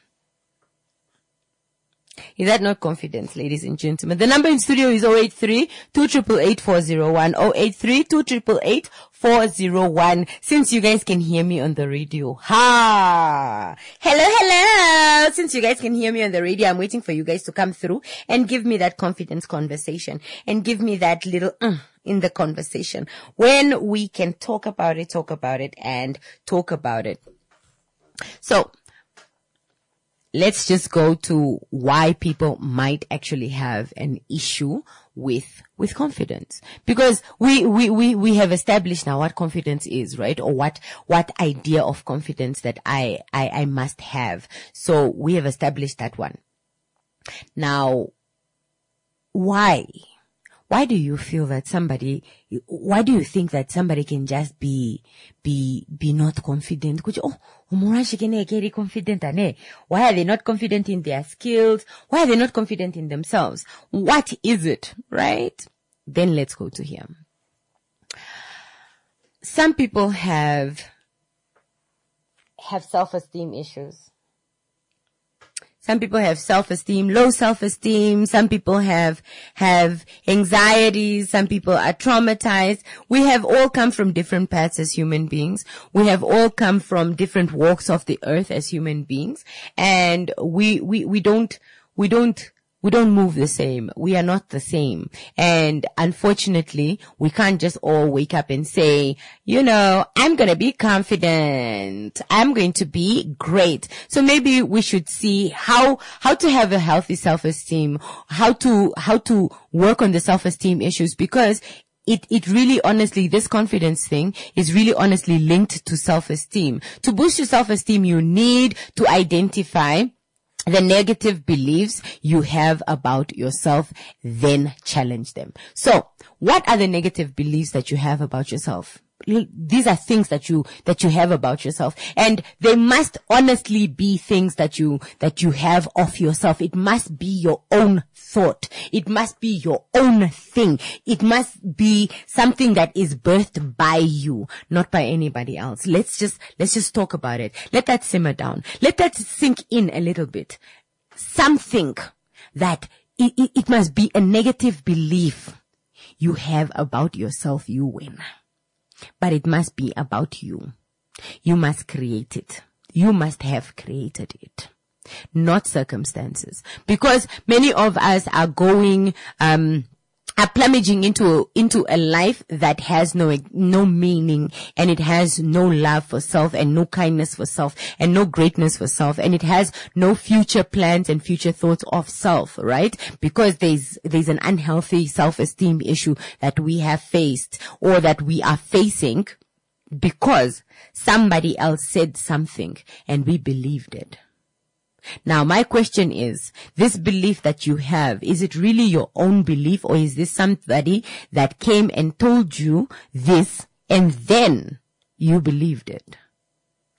Is that not confidence, ladies and gentlemen? The number in studio is zero eight three, two eight eight, four zero one, zero eight three, two eight eight, four zero one. Since you guys can hear me on the radio. Ha! Hello, hello! Since you guys can hear me on the radio, I'm waiting for you guys to come through and give me that confidence conversation and give me that little uh, in the conversation when we can talk about it, talk about it, and talk about it. So, let's just go to why people might actually have an issue with, with confidence. Because we, we, we, we have established now what confidence is, right? Or what, what idea of confidence that I, I, I must have. So we have established that one. Now, why? Why do you feel that somebody, why do you think that somebody can just be, be, be not confident? Oh, confident. Why are they not confident in their skills? Why are they not confident in themselves? What is it, right? Then let's go to him. Some people have, have self-esteem issues. Some people have self-esteem, low self-esteem. Some people have, have anxieties. Some people are traumatized. We have all come from different paths as human beings. We have all come from different walks of the earth as human beings. And we, we, we don't, we don't, we don't move the same. We are not the same. And unfortunately, we can't just all wake up and say, you know, I'm going to be confident. I'm going to be great. So maybe we should see how, how to have a healthy self-esteem, how to, how to work on the self-esteem issues, because It, it really honestly, this confidence thing is really honestly linked to self-esteem. To boost your self-esteem, you need to identify the negative beliefs you have about yourself, then challenge them. So, what are the negative beliefs that you have about yourself? These are things that you, that you have about yourself. And they must honestly be things that you, that you have of yourself. It must be your own thought. It must be your own thing. It must be something that is birthed by you, not by anybody else. Let's just, let's just talk about it. Let that simmer down. Let that sink in a little bit. Something that it, it, it must be a negative belief you have about yourself, you win. But it must be about you. You must create it. You must have created it, not circumstances. Because many of us are going, um, are plummeting into, into a life that has no, no meaning, and it has no love for self, and no kindness for self, and no greatness for self, and it has no future plans and future thoughts of self, right? Because there's, there's an unhealthy self-esteem issue that we have faced, or that we are facing, because somebody else said something and we believed it. Now, my question is, this belief that you have, is it really your own belief, or is this somebody that came and told you this and then you believed it?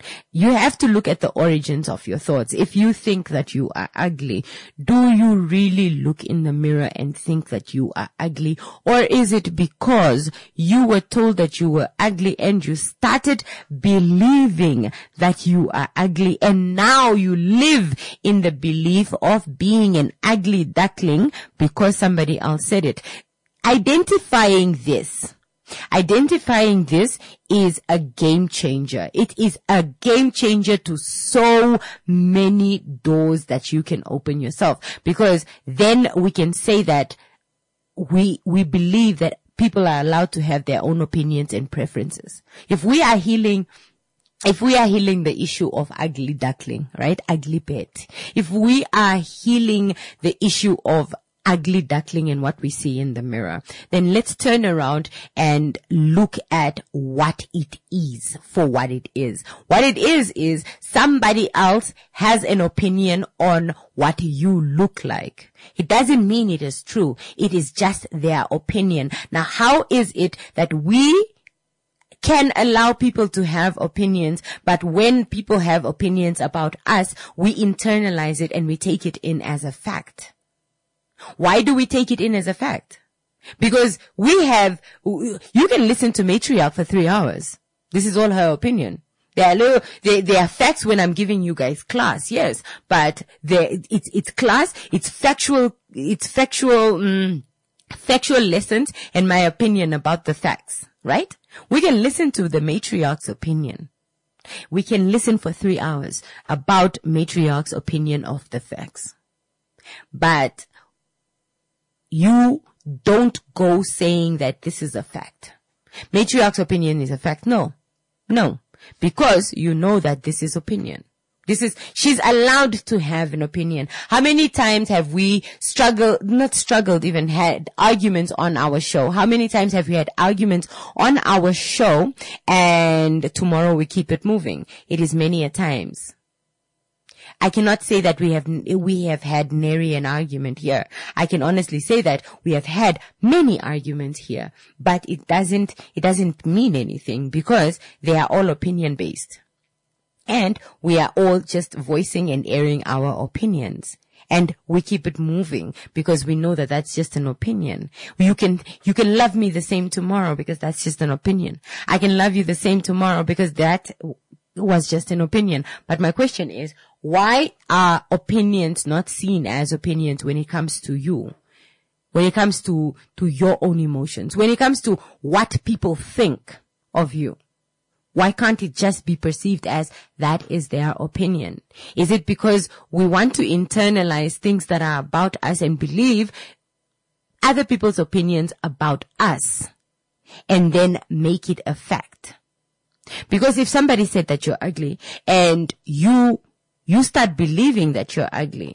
You have to look at the origins of your thoughts. If you think that you are ugly, do you really look in the mirror and think that you are ugly? Or is it because you were told that you were ugly and you started believing that you are ugly, and now you live in the belief of being an ugly duckling because somebody else said it? Identifying this Identifying this is a game changer. It is a game changer to so many doors that you can open yourself, because then we can say that we, we believe that people are allowed to have their own opinions and preferences. If we are healing If we are healing the issue of ugly duckling, right? Ugly pet. If we are healing the issue of ugly duckling and what we see in the mirror, then let's turn around and look at what it is for what it is. What it is is somebody else has an opinion on what you look like. It doesn't mean it is true. It is just their opinion. Now, how is it that we can allow people to have opinions, but when people have opinions about us, we internalize it and we take it in as a fact? Why do we take it in as a fact? Because we have, you can listen to Matriarch for three hours. This is all her opinion. There are, little, there, there are facts when I'm giving you guys class, yes, but there, it's, it's class, it's factual, it's factual, um, factual lessons and my opinion about the facts, right? We can listen to the Matriarch's opinion. We can listen for three hours about Matriarch's opinion of the facts. But you don't go saying that this is a fact. Matriarch's opinion is a fact. No, no, because you know that this is opinion. This is, she's allowed to have an opinion. How many times have we struggled, not struggled, even had arguments on our show? How many times have we had arguments on our show and tomorrow we keep it moving? It is many a times. I cannot say that we have, we have had nary an argument here. I can honestly say that we have had many arguments here, but it doesn't, it doesn't mean anything because they are all opinion based. And we are all just voicing and airing our opinions. And we keep it moving because we know that that's just an opinion. You can, you can love me the same tomorrow because that's just an opinion. I can love you the same tomorrow because that was just an opinion. But my question is, why are opinions not seen as opinions when it comes to you? When it comes to, to your own emotions? When it comes to what people think of you? Why can't it just be perceived as that is their opinion? Is it because we want to internalize things that are about us and believe other people's opinions about us and then make it a fact? Because if somebody said that you're ugly and you, you start believing that you're ugly,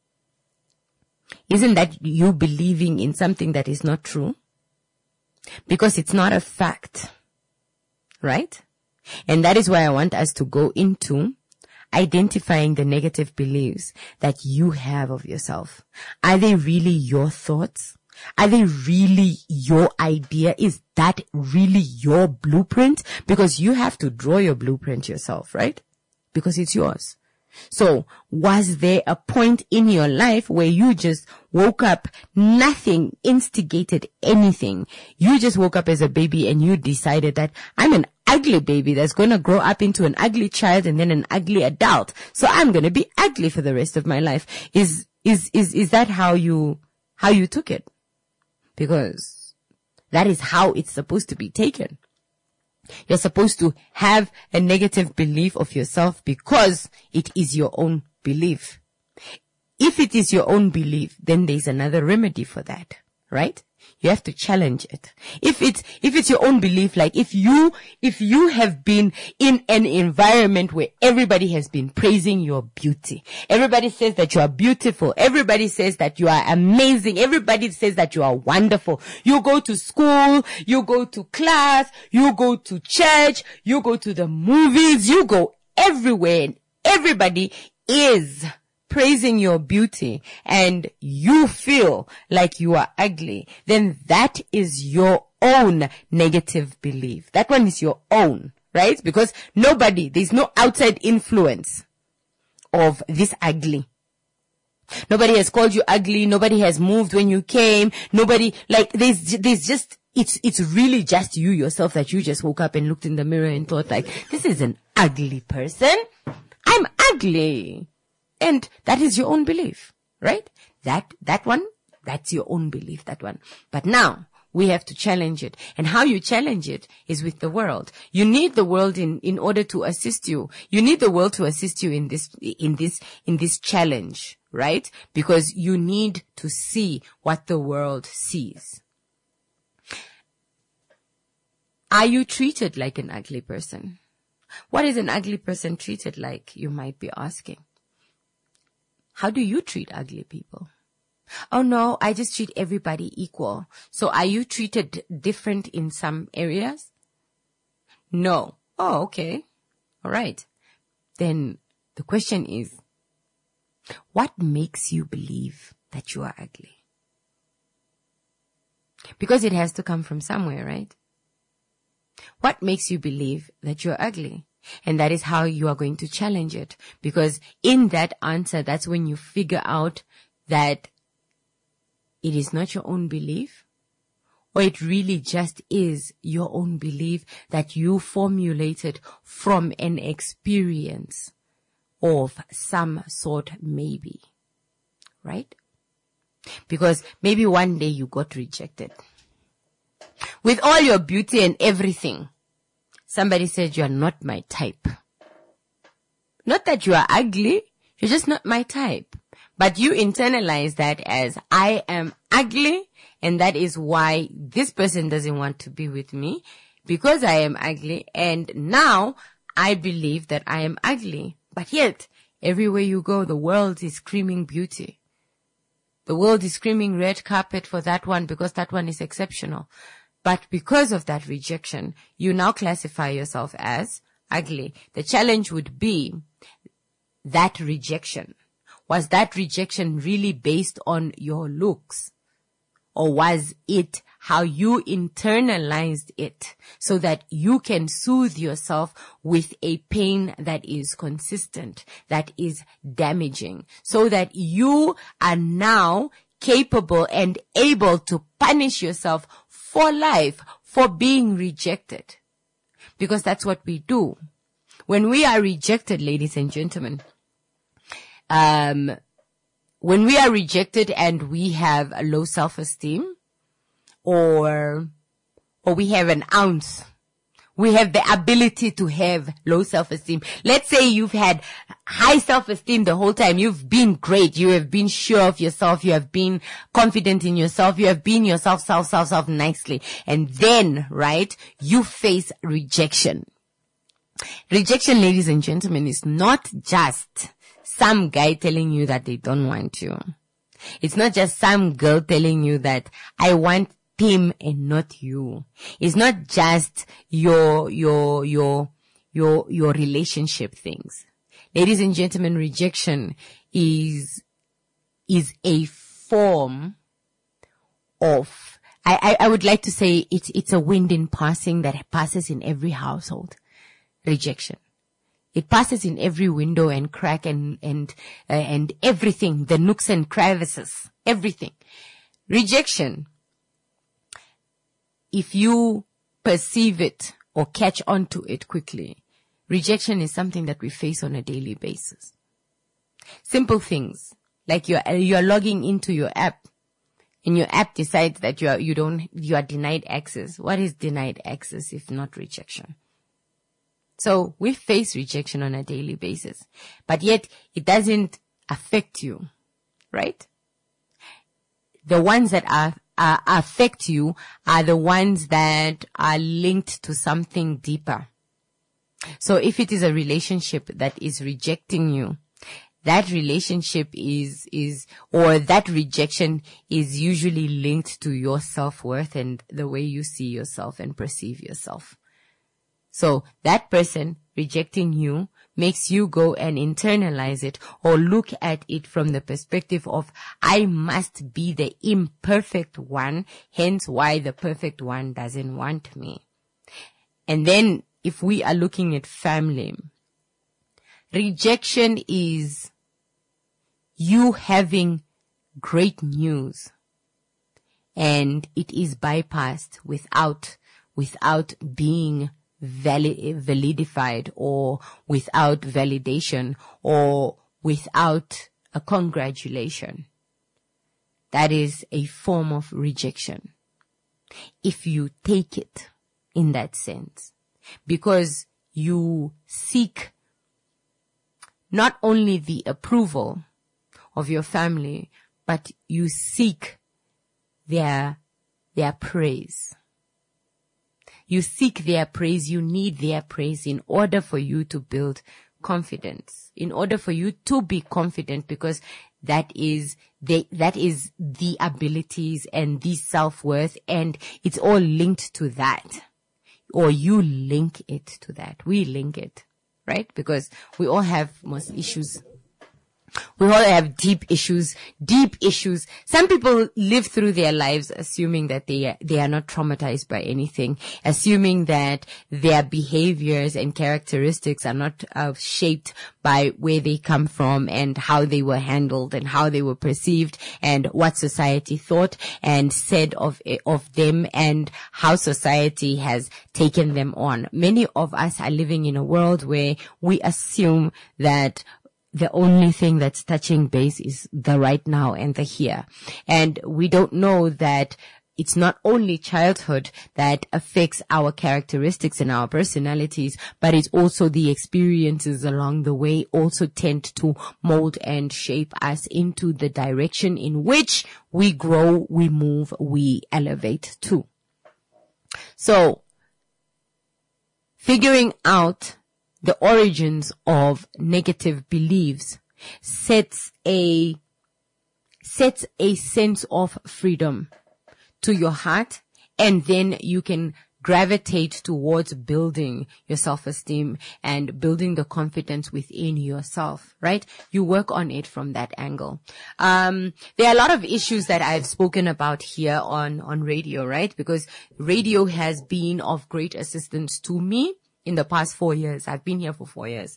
isn't that you believing in something that is not true? Because it's not a fact, right? And that is why I want us to go into identifying the negative beliefs that you have of yourself. Are they really your thoughts? Are they really your idea? Is that really your blueprint? Because you have to draw your blueprint yourself, right? Because it's yours. So was there a point in your life where you just woke up, nothing instigated anything? You just woke up as a baby and you decided that I'm an ugly baby that's going to grow up into an ugly child and then an ugly adult. So I'm going to be ugly for the rest of my life. Is, is, is, is that how you, how you took it? Because that is how it's supposed to be taken. You're supposed to have a negative belief of yourself because it is your own belief. If it is your own belief, then there's another remedy for that, right? You have to challenge it. If it's, if it's your own belief, like if you, if you have been in an environment where everybody has been praising your beauty, everybody says that you are beautiful, everybody says that you are amazing, everybody says that you are wonderful. You go to school, you go to class, you go to church, you go to the movies, you go everywhere and everybody is praising your beauty and you feel like you are ugly, then that is your own negative belief. That one is your own, right? Because nobody, there's no outside influence of this ugly. Nobody has called you ugly. Nobody has moved when you came. Nobody, like, there's, there's just, it's, it's really just you yourself that you just woke up and looked in the mirror and thought like, this is an ugly person. I'm ugly. And that is your own belief, right? That, that one, that's your own belief, that one. But now, we have to challenge it. And how you challenge it is with the world. You need the world in, in order to assist you. You need the world to assist you in this, in this, in this challenge, right? Because you need to see what the world sees. Are you treated like an ugly person? What is an ugly person treated like, you might be asking? How do you treat ugly people? Oh no, I just treat everybody equal. So are you treated different in some areas? No. Oh, okay. All right. Then the question is, what makes you believe that you are ugly? Because it has to come from somewhere, right? What makes you believe that you're ugly? And that is how you are going to challenge it. Because in that answer, that's when you figure out that it is not your own belief, or it really just is your own belief that you formulated from an experience of some sort, maybe. Right? Because maybe one day you got rejected. With all your beauty and everything, somebody said you are not my type. Not that you are ugly, you're just not my type. But you internalize that as, I am ugly, and that is why this person doesn't want to be with me, because I am ugly, and now I believe that I am ugly. But yet, everywhere you go, the world is screaming beauty. The world is screaming red carpet for that one because that one is exceptional. But because of that rejection, you now classify yourself as ugly. The challenge would be that rejection. Was that rejection really based on your looks? Or was it how you internalized it so that you can soothe yourself with a pain that is consistent, that is damaging, so that you are now capable and able to punish yourself for life for being rejected? Because that's what we do. When we are rejected, ladies and gentlemen, Um, when we are rejected and we have a low self-esteem, or, or we have an ounce, we have the ability to have low self-esteem. Let's say you've had high self-esteem the whole time. You've been great. You have been sure of yourself. You have been confident in yourself. You have been yourself, self, self, self nicely. And then, right, you face rejection. Rejection, ladies and gentlemen, is not just some guy telling you that they don't want you. It's not just some girl telling you that I want him and not you. It's not just your, your, your, your, your relationship things. Ladies and gentlemen, rejection is, is a form of, I, I, I would like to say it's, it's a wind in passing that passes in every household. Rejection. It passes in every window and crack and, and, uh, and everything, the nooks and crevices, everything. Rejection, if you perceive it or catch on to it quickly, rejection is something that we face on a daily basis. Simple things, like you're, you're logging into your app, and your app decides that you are, you don't, you are denied access. What is denied access if not rejection? So we face rejection on a daily basis, but yet it doesn't affect you, right? The ones that are, uh, affect you are the ones that are linked to something deeper. So if it is a relationship that is rejecting you, that relationship is, is, or that rejection is usually linked to your self-worth and the way you see yourself and perceive yourself. So that person rejecting you makes you go and internalize it or look at it from the perspective of, I must be the imperfect one, hence why the perfect one doesn't want me. And then if we are looking at family, rejection is you having great news and it is bypassed without, without being valid, validified or without validation or without a congratulation. That is a form of rejection. If you take it in that sense, because you seek not only the approval of your family, but you seek their, their praise. You seek their praise. You need their praise in order for you to build confidence, in order for you to be confident, because that is the, that is the abilities and the self-worth, and it's all linked to that. Or you link it to that. We link it, right? Because we all have most issues. We all have deep issues, deep issues. Some people live through their lives assuming that they, they are not traumatized by anything, assuming that their behaviors and characteristics are not uh, shaped by where they come from and how they were handled and how they were perceived and what society thought and said of, of them and how society has taken them on. Many of us are living in a world where we assume that the only thing that's touching base is the right now and the here. And we don't know that it's not only childhood that affects our characteristics and our personalities, but it's also the experiences along the way also tend to mold and shape us into the direction in which we grow, we move, we elevate to. So, figuring out the origins of negative beliefs sets a, sets a sense of freedom to your heart, and then you can gravitate towards building your self-esteem and building the confidence within yourself, right? You work on it from that angle. Um, there are a lot of issues that I've spoken about here on, on radio, right? Because radio has been of great assistance to me. In the past four years, I've been here for four years.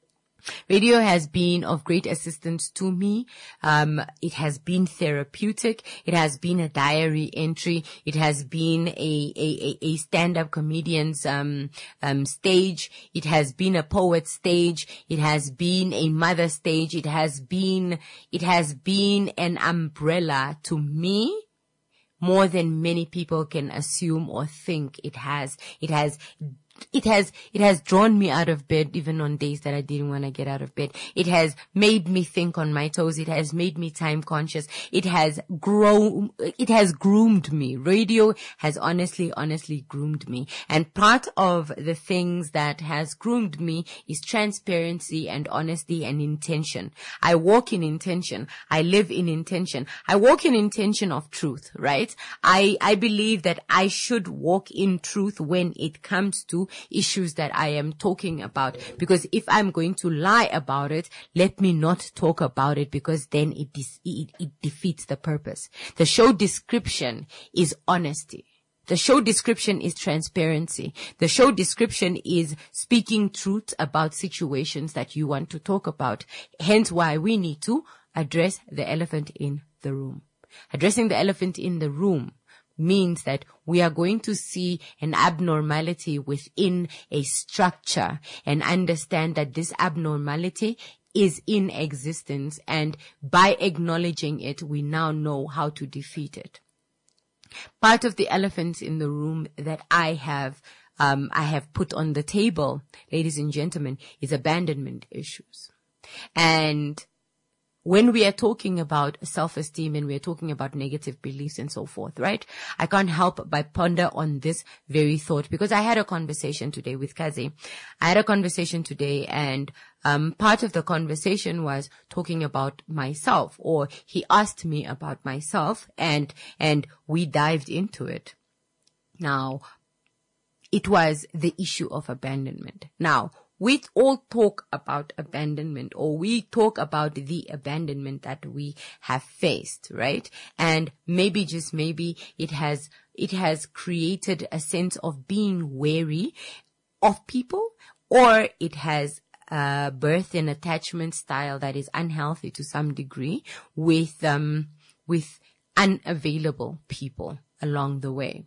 Radio has been of great assistance to me. Um, it has been therapeutic. It has been a diary entry. It has been a, a, a stand-up comedian's, um, um, stage. It has been a poet stage. It has been a mother stage. It has been, it has been an umbrella to me more than many people can assume or think it has. It has It has, it has drawn me out of bed even on days that I didn't want to get out of bed. It has made me think on my toes. It has made me time conscious. It has grown, it has groomed me. Radio has honestly, honestly groomed me. And part of the things that has groomed me is transparency and honesty and intention. I walk in intention. I live in intention. I walk in intention of truth, right? I, I believe that I should walk in truth when it comes to issues that I am talking about, because if I'm going to lie about it, let me not talk about it, because then it, dis- it, it defeats the purpose. The show description is honesty. The show description is transparency. The show description is speaking truth about situations that you want to talk about. Hence why we need to address the elephant in the room. Addressing the elephant in the room means that we are going to see an abnormality within a structure and understand that this abnormality is in existence, and by acknowledging it, we now know how to defeat it. Part of the elephant in the room that I have um, I have put on the table, ladies and gentlemen, is abandonment issues. And when we are talking about self-esteem and we are talking about negative beliefs and so forth, right? I can't help but ponder on this very thought, because I had a conversation today with Kazi. I had a conversation today, and um part of the conversation was talking about myself, or he asked me about myself, and and we dived into it. Now, it was the issue of abandonment. Now, we all talk about abandonment, or we talk about the abandonment that we have faced, right? And maybe, just maybe, it has, it has created a sense of being wary of people, or it has uh, birth and attachment style that is unhealthy to some degree with, um, with unavailable people along the way.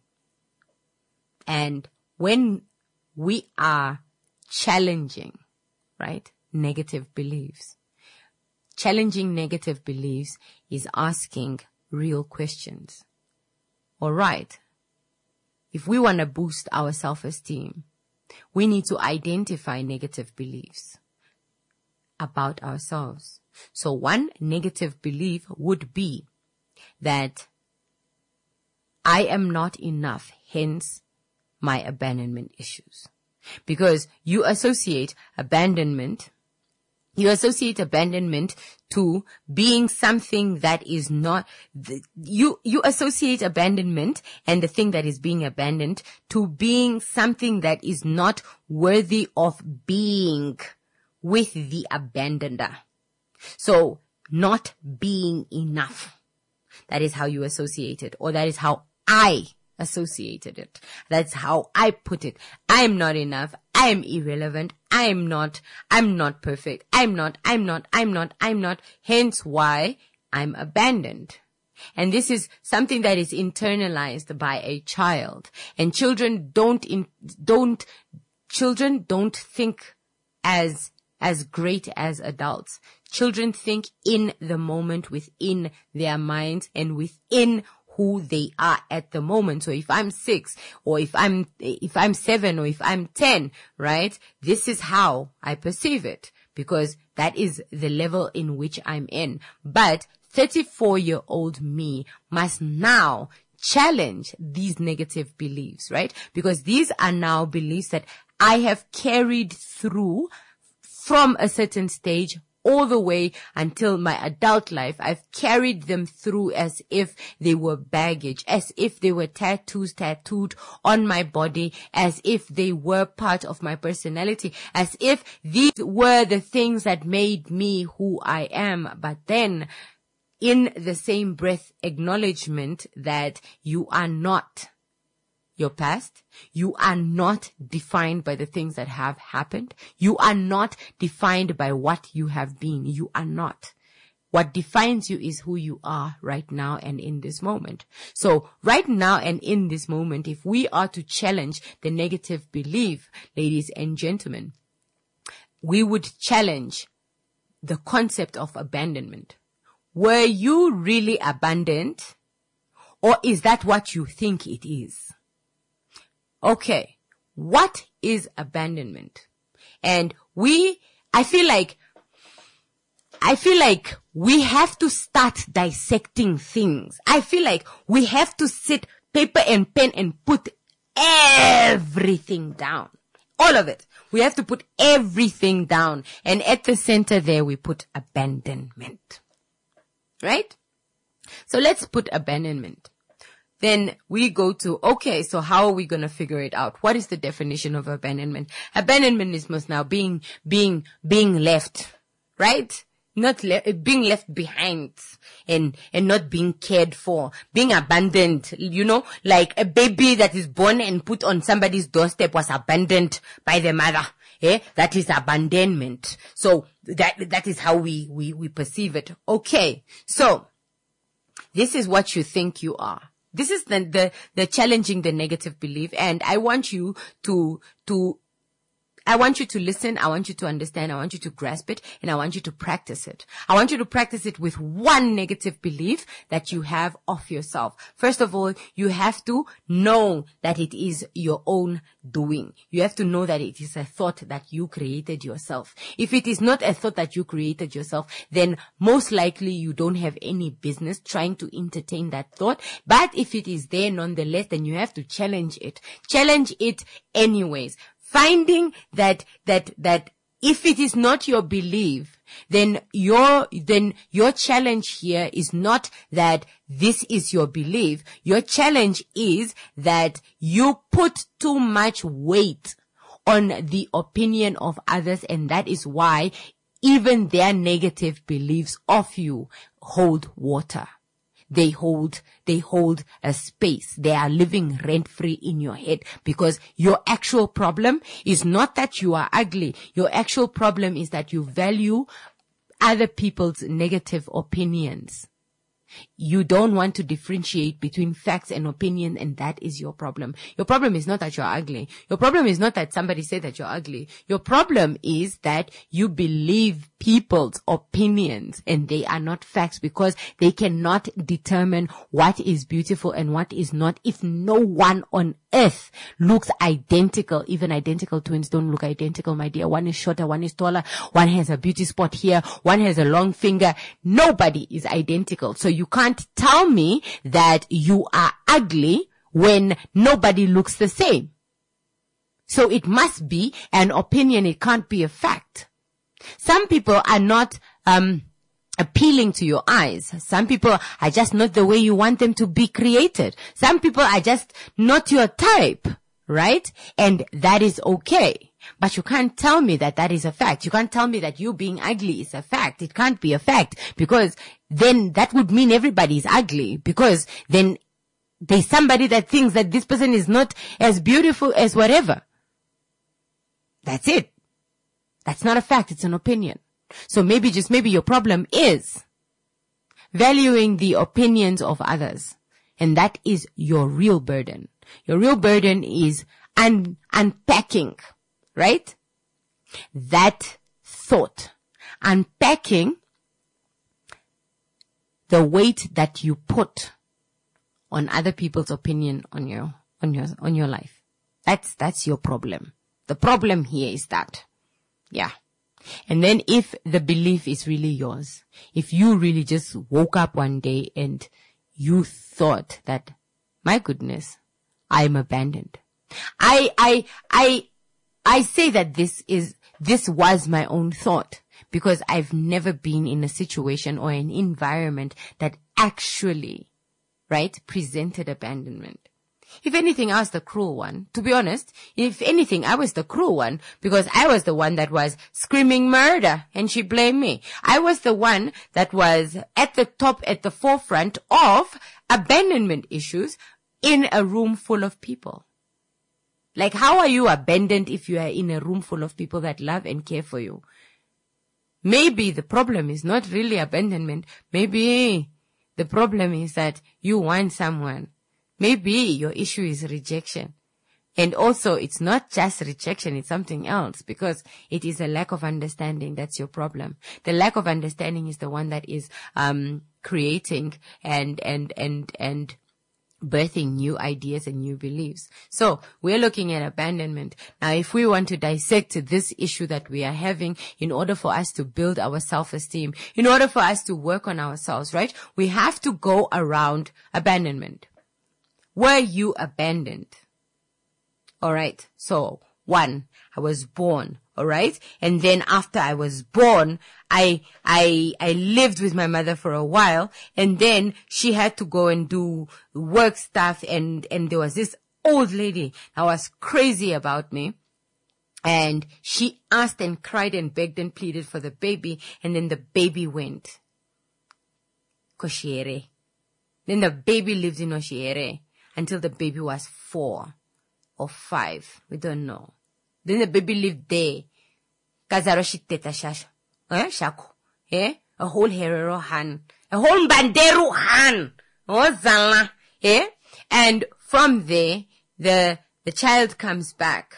And when we are challenging, right, negative beliefs, challenging negative beliefs is asking real questions. All right. If we want to boost our self-esteem, we need to identify negative beliefs about ourselves. So one negative belief would be that I am not enough, hence my abandonment issues. Because you associate abandonment, you associate abandonment to being something that is not, you, you associate abandonment and the thing that is being abandoned to being something that is not worthy of being with the abandoner. So not being enough. That is how you associate it, or that is how I associated it. That's how I put it. I'm not enough. I'm irrelevant. I'm not, I'm not perfect. I'm not, I'm not, I'm not, I'm not. Hence why I'm abandoned. And this is something that is internalized by a child. And children don't, in, don't, children don't think as, as great as adults. Children think in the moment, within their minds and within who they are at the moment. So if I'm six, or if I'm, if I'm seven, or if I'm ten, right? This is how I perceive it, because that is the level in which I'm in. But thirty-four year old me must now challenge these negative beliefs, right? Because these are now beliefs that I have carried through from a certain stage all the way until my adult life. I've carried them through as if they were baggage, as if they were tattoos tattooed on my body, as if they were part of my personality, as if these were the things that made me who I am. But then, in the same breath, acknowledgement that you are not your past. You are not defined by the things that have happened. You are not defined by what you have been. You are not. What defines you is who you are right now and in this moment. So right now and in this moment, if we are to challenge the negative belief, ladies and gentlemen, we would challenge the concept of abandonment. Were you really abandoned, or is that what you think it is? Okay, what is abandonment? And we, I feel like, I feel like we have to start dissecting things. I feel like we have to sit paper and pen and put everything down. All of it. We have to put everything down. And at the center there, we put abandonment. Right? So let's put abandonment. Then we go to, okay, so how are we going to figure it out? What is the definition of abandonment? Abandonment is most now being, being, being left, right? Not le- being left behind and, and not being cared for, being abandoned, you know, like a baby that is born and put on somebody's doorstep was abandoned by the mother. Eh? That is abandonment. So that, that is how we, we, we perceive it. Okay. So this is what you think you are. This is the, the, the challenging the negative belief. And I want you to, to, I want you to listen. I want you to understand. I want you to grasp it, and I want you to practice it. I want you to practice it with one negative belief that you have of yourself. First of all, you have to know that it is your own doing. You have to know that it is a thought that you created yourself. If it is not a thought that you created yourself, then most likely you don't have any business trying to entertain that thought. But if it is there nonetheless, then you have to challenge it. Challenge it anyways. Finding that, that, that if it is not your belief, then your, then your challenge here is not that this is your belief. Your challenge is that you put too much weight on the opinion of others, and that is why even their negative beliefs of you hold water. they hold, they hold a space. They are living rent free in your head, because your actual problem is not that you are ugly. Your actual problem is that you value other people's negative opinions. You don't want to differentiate between facts and opinion, and that is your problem. Your problem is not that you're ugly. Your problem is not that somebody said that you're ugly. Your problem is that you believe people's opinions and they are not facts, because they cannot determine what is beautiful and what is not if no one on earth looks identical. Even identical twins don't look identical, my dear. One is shorter, one is taller, one has a beauty spot here, one has a long finger. Nobody is identical. So you can't tell me that you are ugly when nobody looks the same. So it must be an opinion. It can't be a fact. Some people are not um appealing to your eyes. Some people are just not the way you want them to be created. Some people are just not your type, right? And that is okay. But you can't tell me that that is a fact. You can't tell me that you being ugly is a fact. It can't be a fact, because then that would mean everybody is ugly, because then there's somebody that thinks that this person is not as beautiful as whatever. That's it. That's not a fact. It's an opinion. So maybe, just maybe your problem is valuing the opinions of others. And that is your real burden. Your real burden is un- unpacking, right? That thought. Unpacking the weight that you put on other people's opinion on your, on your, on your life. That's, that's your problem. The problem here is that. Yeah. And then if the belief is really yours, if you really just woke up one day and you thought that, my goodness, I'm abandoned. I, I, I, I say that this is, this was my own thought, because I've never been in a situation or an environment that actually, right, presented abandonment. If anything, I was the cruel one. To be honest, if anything, I was the cruel one, because I was the one that was screaming murder and she blamed me. I was the one that was at the top, at the forefront of abandonment issues in a room full of people. Like, how are you abandoned if you are in a room full of people that love and care for you? Maybe the problem is not really abandonment. Maybe the problem is that you want someone. Maybe your issue is rejection. And also, it's not just rejection, it's something else, because it is a lack of understanding that's your problem. The lack of understanding is the one that is um creating and and and and birthing new ideas and new beliefs. So we're looking at abandonment. Now, if we want to dissect this issue that we are having in order for us to build our self-esteem, in order for us to work on ourselves, right, we have to go around abandonment. Were you abandoned? All right. So one, I was born. All right. And then after I was born, I, I, I lived with my mother for a while, and then she had to go and do work stuff. And, and there was this old lady that was crazy about me. And she asked and cried and begged and pleaded for the baby. And then the baby went. Koshiere. Then the baby lived in Oshiere until the baby was four or five. We don't know. Then the baby lived there. Kazaro shiteta shash. Eh? Shako. Eh? A whole Herero Han. A whole Banderu Han. Oh, Zala. Eh? And from there, the, the child comes back.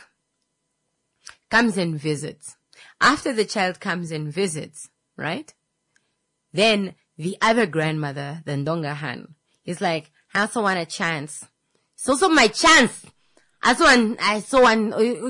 Comes and visits. After the child comes and visits, right? Then the other grandmother, the Ndonga Han, is like, I also want a chance. It's also my chance. I saw one, I saw one,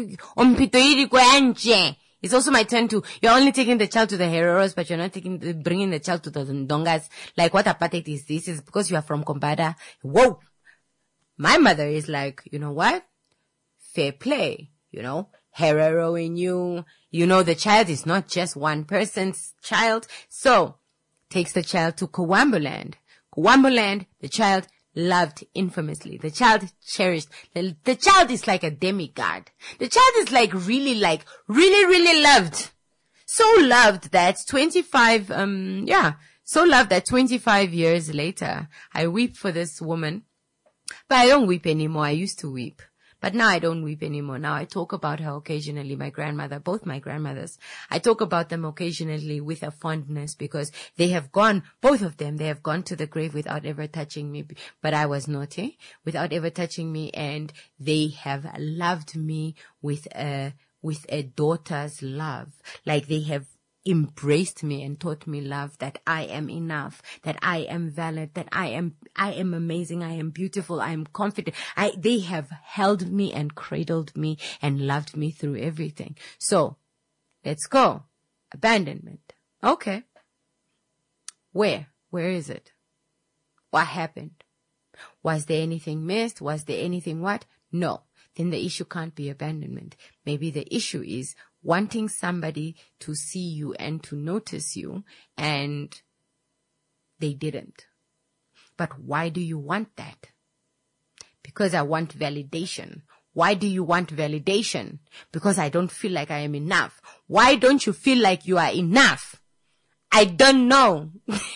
it's also my turn to, you're only taking the child to the Hereros, but you're not taking, the, bringing the child to the Ndongas. Like, what apartheid is this? Is because you are from Kombada. Whoa! My mother is like, you know what? Fair play, you know? Herero in you. You know, the child is not just one person's child. So, takes the child to Kawambuland. Kawambuland, the child loved infamously. The child cherished. The, the child is like a demigod. The child is like really, like, really, really loved. So loved that twenty-five, um, yeah, So loved that twenty-five years later, I weep for this woman. But I don't weep anymore. I used to weep. But now I don't weep anymore. Now I talk about her occasionally, my grandmother, both my grandmothers. I talk about them occasionally with a fondness because they have gone, both of them, they have gone to the grave without ever touching me. But I was naughty, without ever touching me, and they have loved me with a, with a daughter's love. Like they have embraced me and taught me love, that I am enough, that I am valid, that I am, I am amazing, I am beautiful, I am confident. I, they have held me and cradled me and loved me through everything. So, let's go. Abandonment. Okay. Where? Where is it? What happened? Was there anything missed? Was there anything what? No. Then the issue can't be abandonment. Maybe the issue is wanting somebody to see you and to notice you, and they didn't. But why do you want that? Because I want validation. Why do you want validation? Because I don't feel like I am enough. Why don't you feel like you are enough? I don't know.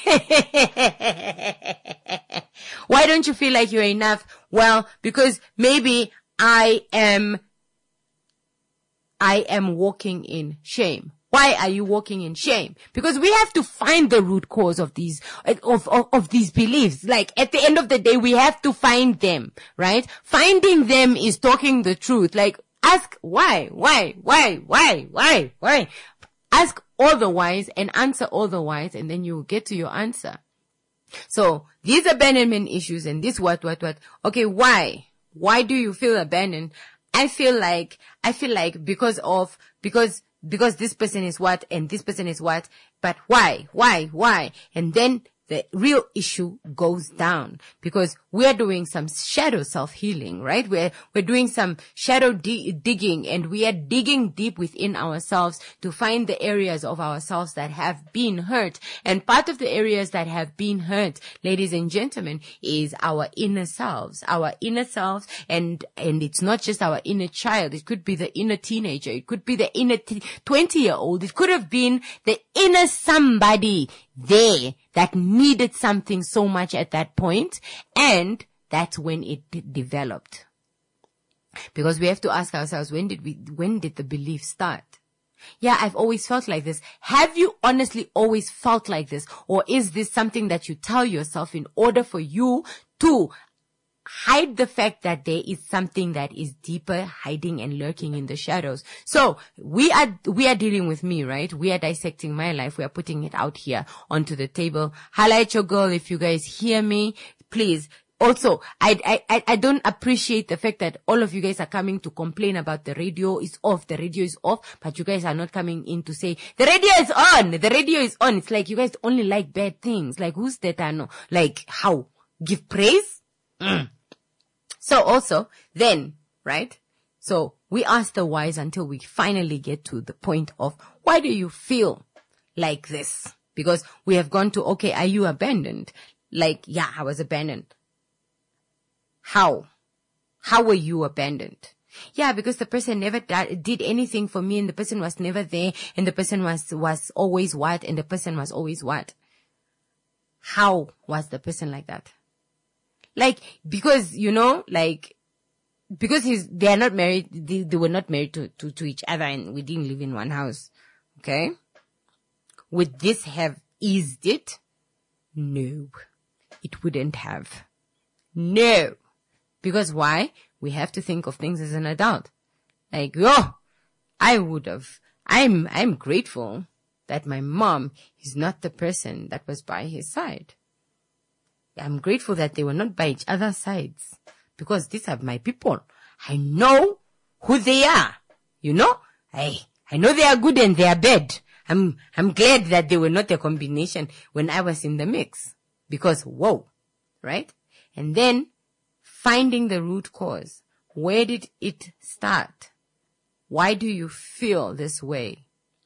Why don't you feel like you're enough? Well, because maybe I am I am walking in shame. Why are you walking in shame? Because we have to find the root cause of these, of, of, of these beliefs. Like at the end of the day, we have to find them, right? Finding them is talking the truth. Like ask why, why, why, why, why, why? Ask all the whys and answer all the whys, and then you will get to your answer. So these abandonment issues and this what, what, what. Okay, why? Why do you feel abandoned? I feel like, I feel like because of, because, because this person is what and this person is what, but why, why, why? And then the real issue goes down because we are doing some shadow self-healing, right? We're, we're doing some shadow di- digging and we are digging deep within ourselves to find the areas of ourselves that have been hurt. And part of the areas that have been hurt, ladies and gentlemen, is our inner selves, our inner selves. And, and it's not just our inner child. It could be the inner teenager. It could be the inner twenty year old. It could have been the inner somebody there that needed something so much at that point, and that's when it d- developed. Because we have to ask ourselves, when did we, when did the belief start? Yeah, I've always felt like this. Have you honestly always felt like this? Or is this something that you tell yourself in order for you to hide the fact that there is something that is deeper, hiding and lurking in the shadows? So we are, we are dealing with me, right? We are dissecting my life. We are putting it out here onto the table. Highlight your girl. If you guys hear me, please. Also, I, I, I don't appreciate the fact that all of you guys are coming to complain about the radio is off, the radio is off, but you guys are not coming in to say, the radio is on, the radio is on. It's like you guys only like bad things. Like who's that? I know. Like how? Give praise? Mm. So also, then, right? So we ask the whys until we finally get to the point of, why do you feel like this? Because we have gone to, okay, are you abandoned? Like, yeah, I was abandoned. How? How were you abandoned? Yeah, because the person never did anything for me and the person was never there and the person was, was always what and the person was always what. How was the person like that? Like, because, you know, like, because he's, they are not married, they, they were not married to, to, to each other and we didn't live in one house. Okay? Would this have eased it? No. It wouldn't have. No. Because why? We have to think of things as an adult. Like, oh, I would have, I'm, I'm grateful that my mom is not the person that was by his side. I'm grateful that they were not by each other's sides because these are my people. I know who they are. You know, I, I know they are good and they are bad. I'm, I'm glad that they were not a combination when I was in the mix because whoa, right? And then finding the root cause. Where did it start? Why do you feel this way?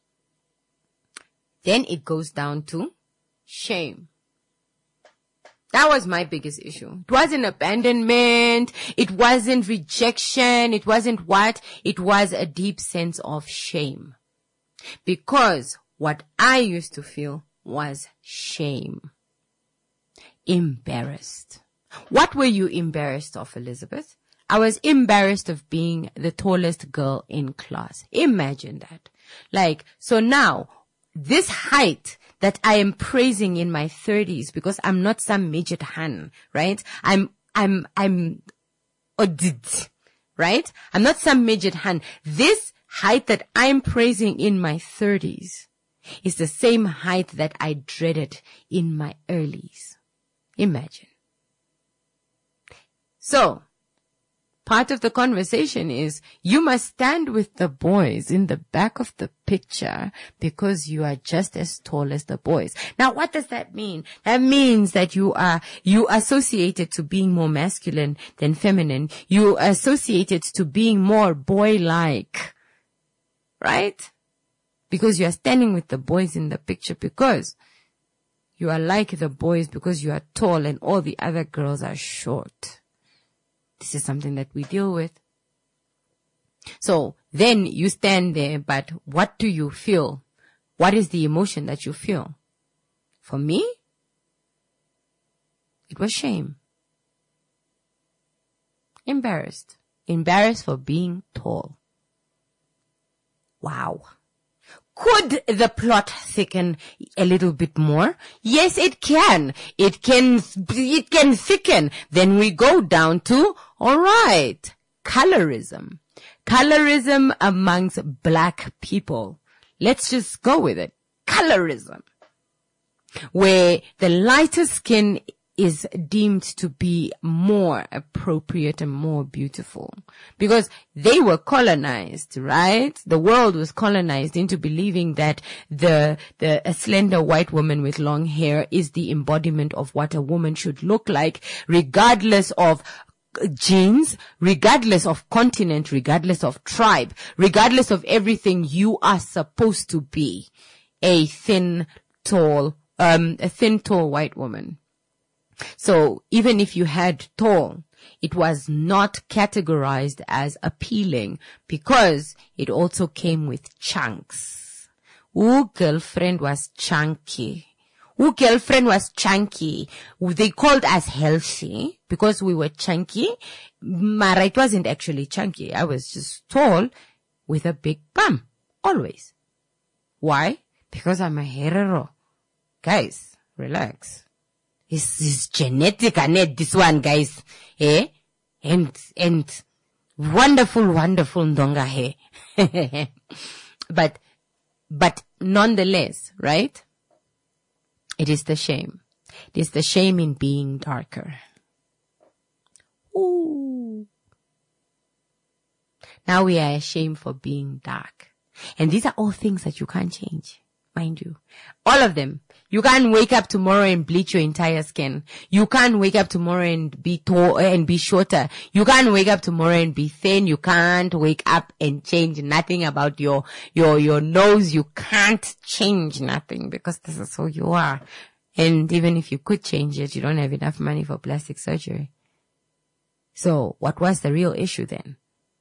Then it goes down to shame. That was my biggest issue. It wasn't abandonment. It wasn't rejection. It wasn't what? It was a deep sense of shame. Because what I used to feel was shame. Embarrassed. What were you embarrassed of, Elizabeth? I was embarrassed of being the tallest girl in class. Imagine that. Like, so now, this height that I am praising in my thirties, because I'm not some midget han, right? I'm, I'm, I'm, odid, right? I'm not some midget han. This height that I'm praising in my thirties is the same height that I dreaded in my earlies. Imagine. So, part of the conversation is you must stand with the boys in the back of the picture because you are just as tall as the boys. Now, what does that mean? That means that you are, you associated to being more masculine than feminine. You associated to being more boy-like, right? Because you are standing with the boys in the picture because you are like the boys because you are tall and all the other girls are short. This is something that we deal with. So then you stand there, but what do you feel? What is the emotion that you feel? For me, it was shame. Embarrassed. Embarrassed for being tall. Wow. Could the plot thicken a little bit more? Yes, it can. It can, it can thicken. Then we go down to, all right, colorism. Colorism amongst black people. Let's just go with it. Colorism. Where the lighter skin is deemed to be more appropriate and more beautiful because they were colonized, right? The world was colonized into believing that the, the, a slender white woman with long hair is the embodiment of what a woman should look like, regardless of genes, regardless of continent, regardless of tribe, regardless of everything. You are supposed to be a thin, tall, um, a thin, tall white woman. So even if you had tall, it was not categorized as appealing because it also came with chunks. Ooh, girlfriend was chunky. Ooh, girlfriend was chunky. They called us healthy because we were chunky. Mara, it wasn't actually chunky. I was just tall with a big bum. Always. Why? Because I'm a hero. Guys, relax. It's, it's genetic, I need this one, guys. Eh? And, and wonderful, wonderful ndonga hair. but, but nonetheless, right? It is the shame. It is the shame in being darker. Ooh. Now we are ashamed for being dark. And these are all things that you can't change. Mind you, all of them. You can't wake up tomorrow and bleach your entire skin. You can't wake up tomorrow and be tall and be shorter. You can't wake up tomorrow and be thin. You can't wake up and change nothing about your, your, your nose. You can't change nothing because this is who you are. And even if you could change it, you don't have enough money for plastic surgery. So what was the real issue then?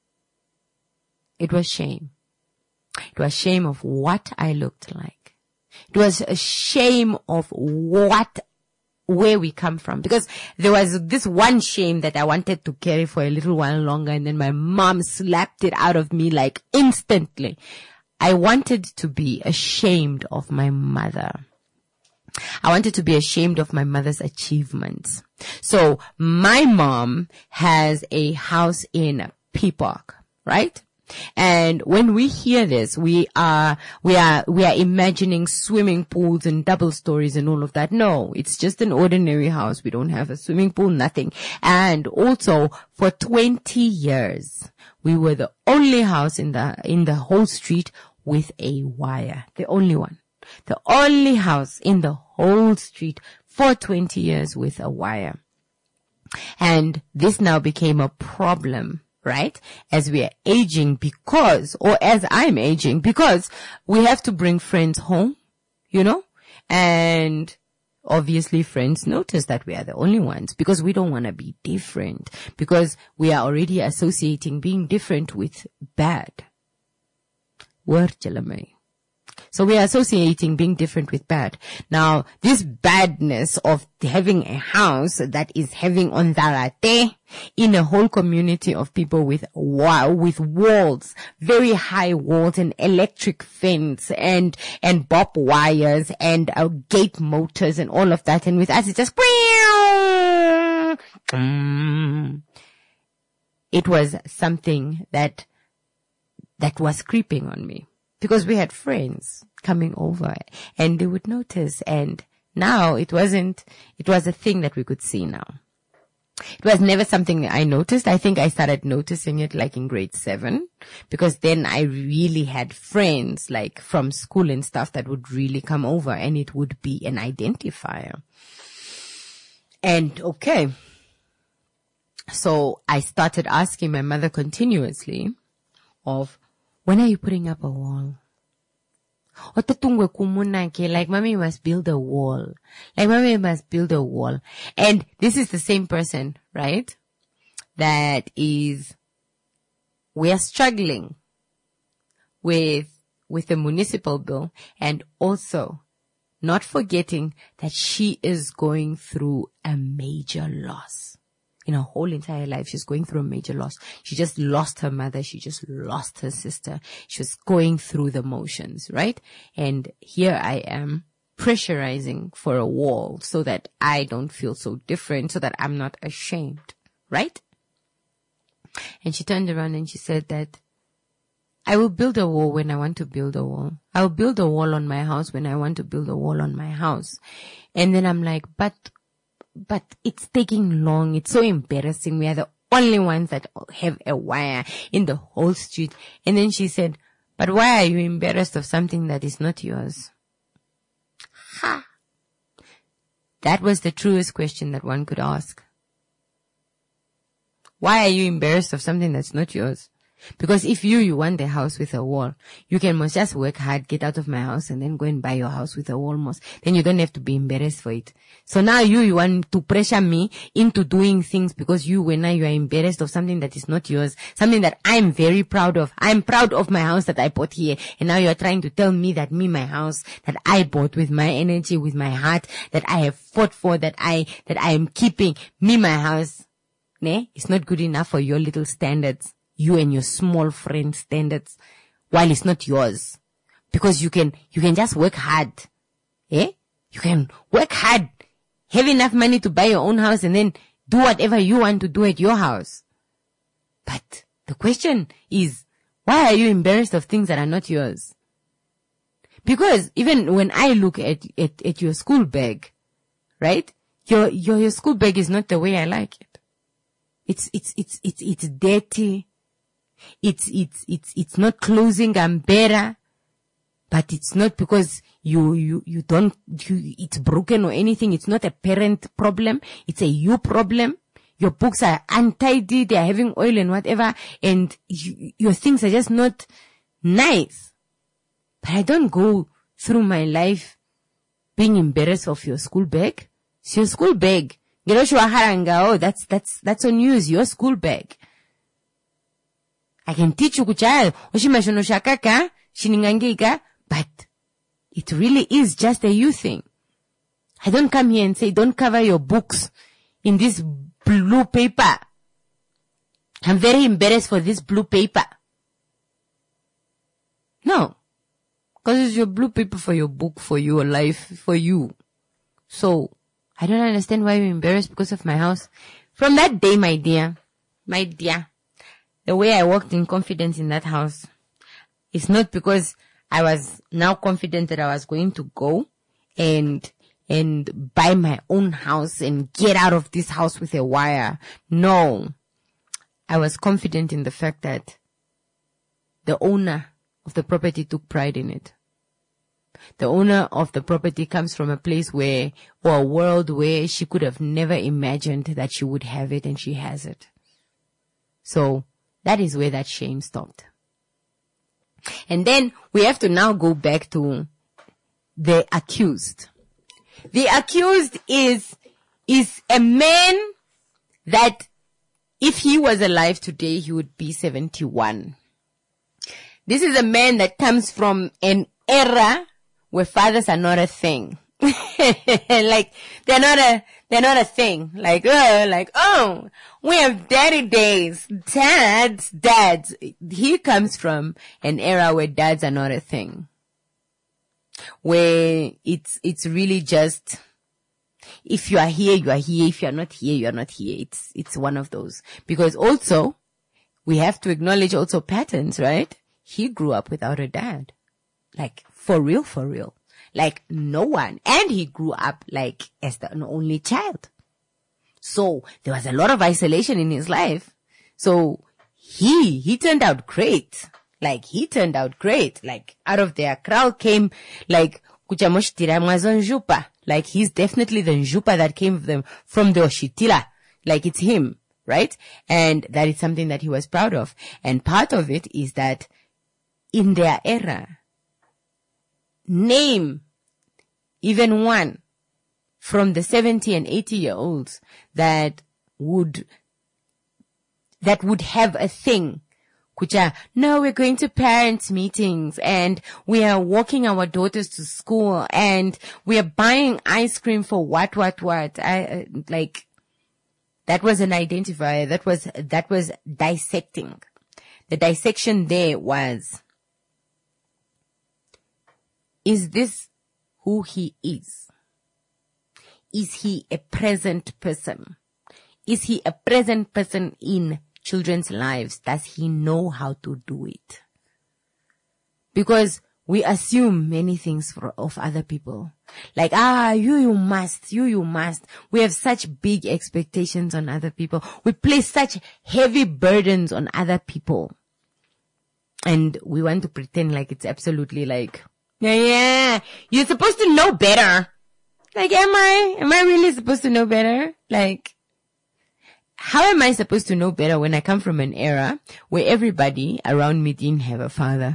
It was shame. It was shame of what I looked like. It was a shame of what, where we come from. Because there was this one shame that I wanted to carry for a little while longer, and then my mom slapped it out of me like instantly. I wanted to be ashamed of my mother. I wanted to be ashamed of my mother's achievements. So my mom has a house in Peacock, right? And when we hear this, we are, we are, we are imagining swimming pools and double stories and all of that. No, it's just an ordinary house. We don't have a swimming pool, nothing. And also for twenty years, we were the only house in the, in the whole street with a wire. The only one. The only house in the whole street for twenty years with a wire. And this now became a problem. Right? As we are aging because, or as I'm aging, because we have to bring friends home, you know, and obviously friends notice that we are the only ones because we don't want to be different, because we are already associating being different with bad. Word Jeremy. So we are associating being different with bad. Now, this badness of having a house that is having on Ondarate in a whole community of people with wow, with walls, very high walls and electric fence and, and bob wires and uh, gate motors and all of that. And with us, it's just, it was something that, that was creeping on me. Because we had friends coming over and they would notice, and now it wasn't, it was a thing that we could see now. It was never something I noticed. I think I started noticing it like in grade seven, because then I really had friends like from school and stuff that would really come over, and it would be an identifier. And okay. So I started asking my mother continuously of, when are you putting up a wall? Like, mommy must build a wall. Like, mommy must build a wall. And this is the same person, right? That is, we are struggling with, with the municipal bill, and also not forgetting that she is going through a major loss. In her whole entire life, she's going through a major loss. She just lost her mother. She just lost her sister. She was going through the motions, right? And here I am pressurizing for a wall so that I don't feel so different, so that I'm not ashamed, right? And she turned around and she said that I will build a wall when I want to build a wall. I will build a wall on my house when I want to build a wall on my house. And then I'm like, but But it's taking long. It's so embarrassing. We are the only ones that have a wire in the whole street. And then she said, but why are you embarrassed of something that is not yours? Ha! That was the truest question that one could ask. Why are you embarrassed of something that's not yours? Because if you, you want a house with a wall, you can most just work hard, get out of my house, and then go and buy your house with a wall most. Then you don't have to be embarrassed for it. So now you, you want to pressure me into doing things because you, when now you are embarrassed of something that is not yours, something that I'm very proud of. I'm proud of my house that I bought here. And now you are trying to tell me that me, my house that I bought with my energy, with my heart, that I have fought for, that I, that I am keeping, me, my house, ne, it's not good enough for your little standards. You and your small friend standards, while it's not yours. Because you can, you can just work hard. Eh? You can work hard, have enough money to buy your own house, and then do whatever you want to do at your house. But the question is, why are you embarrassed of things that are not yours? Because even when I look at, at, at your school bag, right? Your, your, your school bag is not the way I like it. It's, it's, it's, it's, it's dirty. It's, it's, it's, it's not closing Ambera, but it's not because you, you, you don't, you, it's broken or anything. It's not a parent problem. It's a you problem. Your books are untidy. They are having oil and whatever. And you, your things are just not nice. But I don't go through my life being embarrassed of your school bag. It's your school bag. Oh, that's, that's, that's on you. It's your school bag. I can teach you kuchaya, oshimashono shakaka, shiningangika, but it really is just a you thing. I don't come here and say, don't cover your books in this blue paper. I'm very embarrassed for this blue paper. No. Because it's your blue paper for your book, for your life, for you. So, I don't understand why you're embarrassed because of my house. From that day, my dear, my dear, the way I walked in confidence in that house, it's not because I was now confident that I was going to go and, and buy my own house and get out of this house with a wire. No. I was confident in the fact that the owner of the property took pride in it. The owner of the property comes from a place where, or a world where she could have never imagined that she would have it, and she has it. So, that is where that shame stopped. And then we have to now go back to the accused. The accused is, is a man that if he was alive today, he would be seventy-one. This is a man that comes from an era where fathers are not a thing. Like, they're not a, they're not a thing. Like, uh, like, oh, we have daddy days. Dads, dads. He comes from an era where dads are not a thing. Where it's, it's really just, if you are here, you are here. If you are not here, you are not here. It's, it's one of those. Because also, we have to acknowledge also patterns, right? He grew up without a dad. Like, for real, for real. Like, no one. And he grew up, like, as the only child. So, there was a lot of isolation in his life. So, he, he turned out great. Like, he turned out great. Like, out of their crowd came, like, Kuchamoshitira Mwazonjupa. Like, he's definitely the Njupa that came from them, from the Oshitila. Like, it's him, right? And that is something that he was proud of. And part of it is that in their era, name even one from the seventy and eighty year olds that would, that would have a thing. Kucha, no, we're going to parents meetings and we are walking our daughters to school and we are buying ice cream for what, what, what. I, uh, like, that was an identifier. That was, that was dissecting. The dissection there was, is this who he is? Is he a present person? Is he a present person in children's lives? Does he know how to do it? Because we assume many things for, of other people. Like, ah, you, you must, you, you must. We have such big expectations on other people. We place such heavy burdens on other people. And we want to pretend like it's absolutely like, yeah, yeah, you're supposed to know better. Like, am I, am I really supposed to know better? Like, how am I supposed to know better when I come from an era where everybody around me didn't have a father?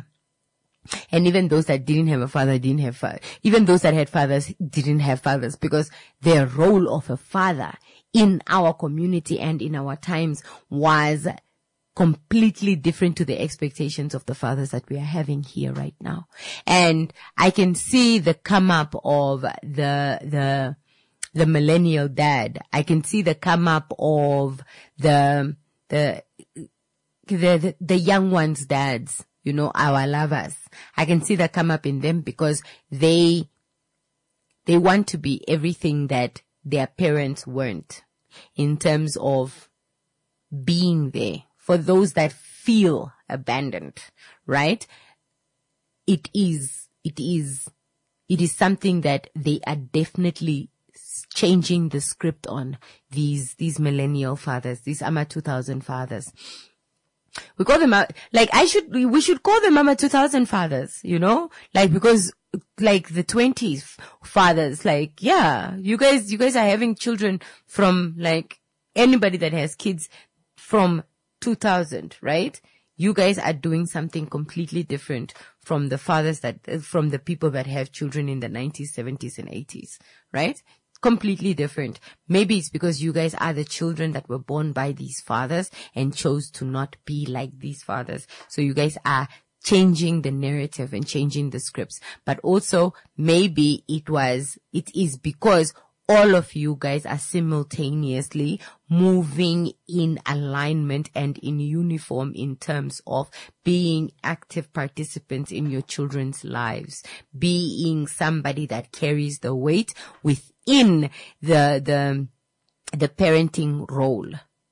And even those that didn't have a father didn't have father. Even those that had fathers didn't have fathers, because the role of a father in our community and in our times was completely different to the expectations of the fathers that we are having here right now. And I can see the come up of the, the, the millennial dad. I can see the come up of the, the, the, the, the young ones' dads, you know, our lovers. I can see that come up in them because they, they want to be everything that their parents weren't in terms of being there. For those that feel abandoned, right? It is, it is, it is something that they are definitely changing the script on, these, these millennial fathers, these A M A two thousand fathers. We call them, like, I should, we should call them A M A two thousand fathers, you know? Like, because, like, the twenties fathers, like, yeah, you guys, you guys are having children from, like, anybody that has kids from two thousand, right? You guys are doing something completely different from the fathers that, from the people that have children in the nineties, seventies, and eighties, right? Completely different. Maybe it's because you guys are the children that were born by these fathers and chose to not be like these fathers. So you guys are changing the narrative and changing the scripts. But also, maybe it was, it is because all of you guys are simultaneously moving in alignment and in uniform in terms of being active participants in your children's lives, being somebody that carries the weight within the, the, the parenting role.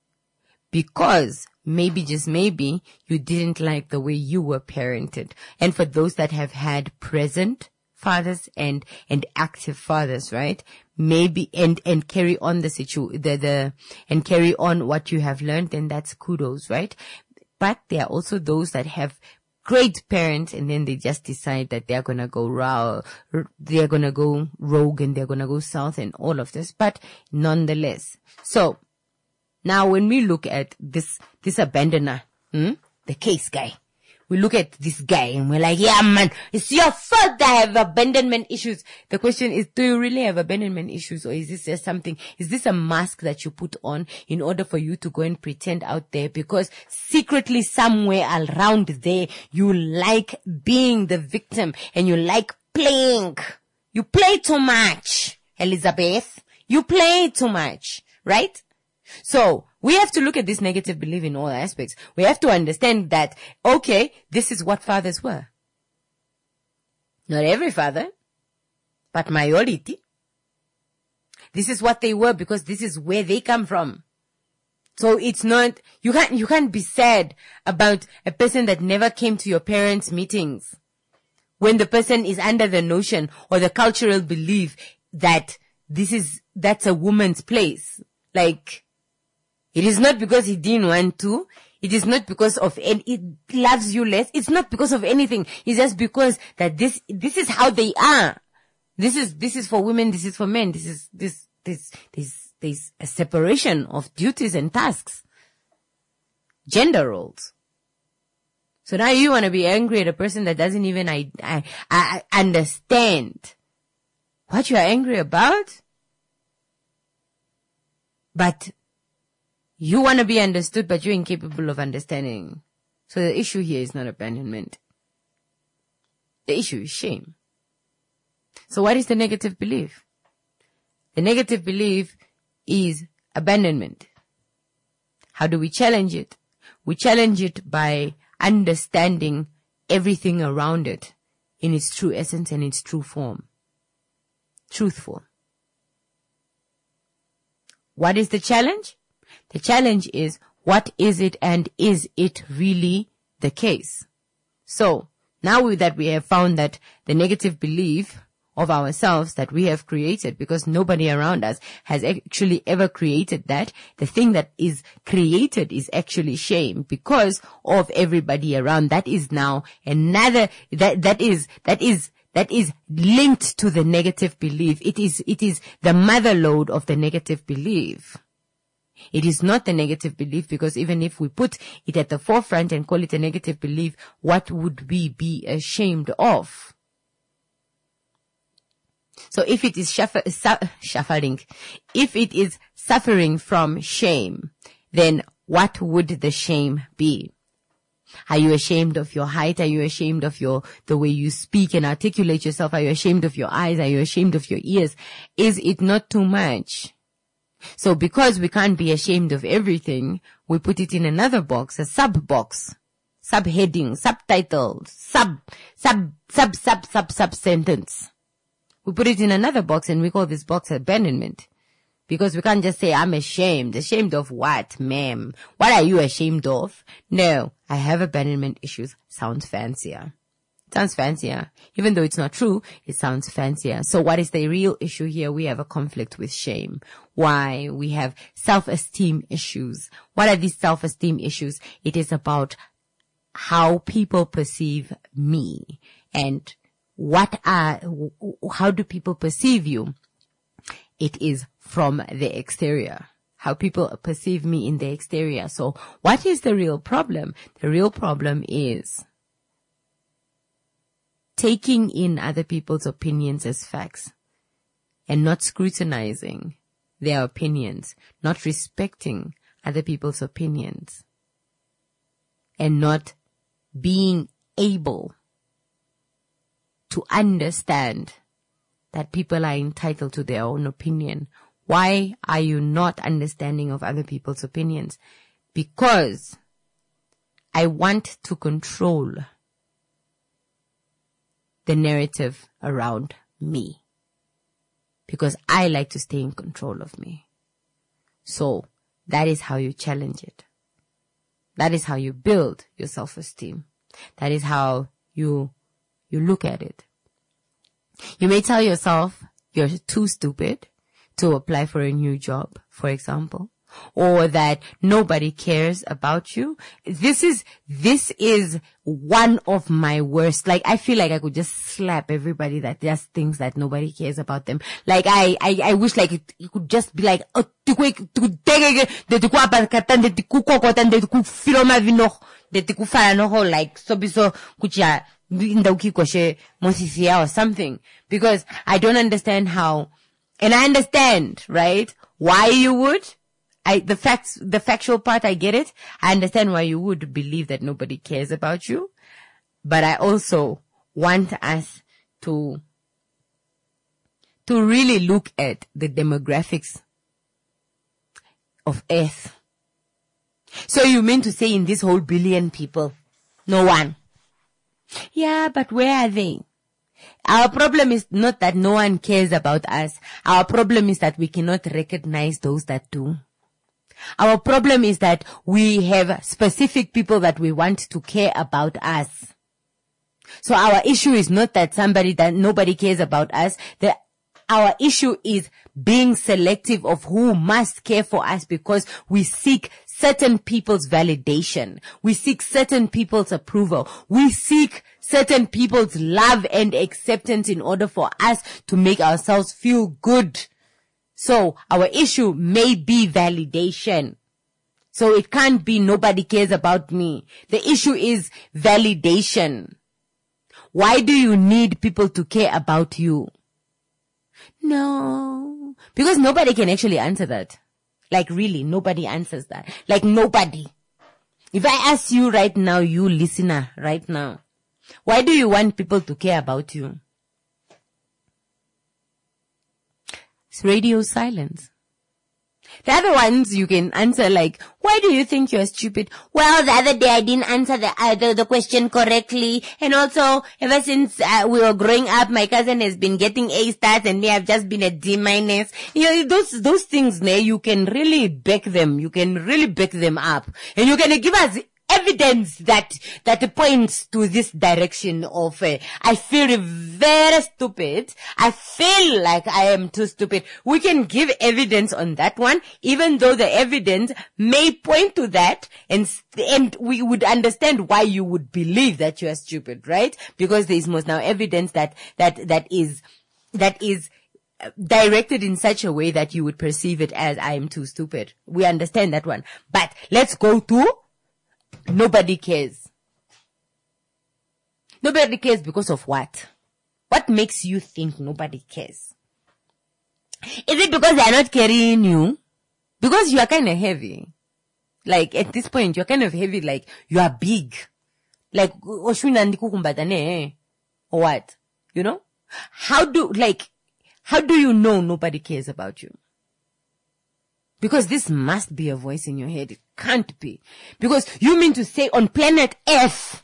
Because maybe, just maybe, you didn't like the way you were parented. And for those that have had present fathers and, and active fathers, right? Maybe, and, and carry on the situ, the, the, and carry on what you have learned, then that's kudos, right? But there are also those that have great parents and then they just decide that they're gonna go raw, they're gonna go rogue and they're gonna go south and all of this, but nonetheless. So, now when we look at this, this abandoner, hmm, the case guy, we look at this guy and we're like, yeah, man, it's your fault I have abandonment issues. The question is, do you really have abandonment issues, or is this just something, is this a mask that you put on in order for you to go and pretend out there? Because secretly somewhere around there, you like being the victim and you like playing. You play too much, Elizabeth. You play too much, right? So we have to look at this negative belief in all aspects. We have to understand that, okay, this is what fathers were. Not every father, but majority. This is what they were because this is where they come from. So it's not, you can't, you can't be sad about a person that never came to your parents' meetings when the person is under the notion or the cultural belief that this is, that's a woman's place. Like, it is not because he didn't want to. It is not because of any, it loves you less. It's not because of anything. It's just because that this, this is how they are. This is, this is for women. This is for men. This is, this, this, this, there's a separation of duties and tasks. Gender roles. So now you want to be angry at a person that doesn't even I, I, I understand what you are angry about. But you want to be understood, but you're incapable of understanding. So the issue here is not abandonment. The issue is shame. So what is the negative belief? The negative belief is abandonment. How do we challenge it? We challenge it by understanding everything around it in its true essence and its true form. Truthful. What is the challenge? The challenge is, what is it and is it really the case? So, now that we have found that the negative belief of ourselves that we have created, because nobody around us has actually ever created that, the thing that is created is actually shame because of everybody around. That is now another, that, that is, that is, that is linked to the negative belief. It is, it is the mother lode of the negative belief. It is not the negative belief, because even if we put it at the forefront and call it a negative belief, what would we be ashamed of? So if it is suffer, su- suffering, if it is suffering from shame, then what would the shame be? Are you ashamed of your height? Are you ashamed of your, the way you speak and articulate yourself? Are you ashamed of your eyes? Are you ashamed of your ears? Is it not too much? So because we can't be ashamed of everything, we put it in another box, a sub box, subheading, subtitle, sub, sub, sub, sub, sub, sub sentence. We put it in another box and we call this box abandonment. Because we can't just say, I'm ashamed. Ashamed of what, ma'am? What are you ashamed of? No, I have abandonment issues. Sounds fancier. Sounds fancier. Even though it's not true, it sounds fancier. So what is the real issue here? We have a conflict with shame. Why? We have self-esteem issues. What are these self-esteem issues? It is about how people perceive me. And what are, how do people perceive you? It is from the exterior. How people perceive me in the exterior. So what is the real problem? The real problem is taking in other people's opinions as facts and not scrutinizing their opinions, not respecting other people's opinions, and not being able to understand that people are entitled to their own opinion. Why are you not understanding of other people's opinions? Because I want to control the narrative around me. Because I like to stay in control of me. So that is how you challenge it. That is how you build your self-esteem. That is how you, you look at it. You may tell yourself you're too stupid to apply for a new job, for example, or that nobody cares about you. This is, this is one of my worst. Like, I feel like I could just slap everybody that just thinks that nobody cares about them. Like, I, I, I wish like it, it could just be like, oh, Detikufara no whole like sobiso kucha ndauki koshe mosisia or something. Because I don't understand how, and I understand, right, why you would. I, the facts, the factual part, I get it. I understand why you would believe that nobody cares about you. But I also want us to, to really look at the demographics of Earth. So you mean to say in this whole billion people, no one? Yeah, but where are they? Our problem is not that no one cares about us. Our problem is that we cannot recognize those that do. Our problem is that we have specific people that we want to care about us. So our issue is not that somebody that nobody cares about us. The, our issue is being selective of who must care for us because we seek certain people's validation. We seek certain people's approval. We seek certain people's love and acceptance in order for us to make ourselves feel good. So our issue may be validation. So it can't be nobody cares about me. The issue is validation. Why do you need people to care about you? No, because nobody can actually answer that. Like really, nobody answers that. Like nobody. If I ask you right now, you listener right now, why do you want people to care about you? It's radio silence. The other ones you can answer like, why do you think you're stupid? Well, the other day I didn't answer the uh, the, the question correctly. And also, ever since uh, we were growing up, my cousin has been getting A stars and me have just been a D minus. You know, those, those things, ne, you can really back them. You can really back them up. And you can give us evidence that, that points to this direction of, uh, I feel very stupid. I feel like I am too stupid. We can give evidence on that one, even though the evidence may point to that, and, and we would understand why you would believe that you are stupid, right? Because there is most now evidence that, that, that is, that is, directed in such a way that you would perceive it as I am too stupid. We understand that one. But let's go to nobody cares. Nobody cares because of what? What makes you think nobody cares? Is it because they are not carrying you? Because you are kind of heavy. Like at this point, you're kind of heavy, like you are big. Like, or what? You know? How do, like, how do you know nobody cares about you? Because this must be a voice in your head. It can't be. Because you mean to say on planet Earth,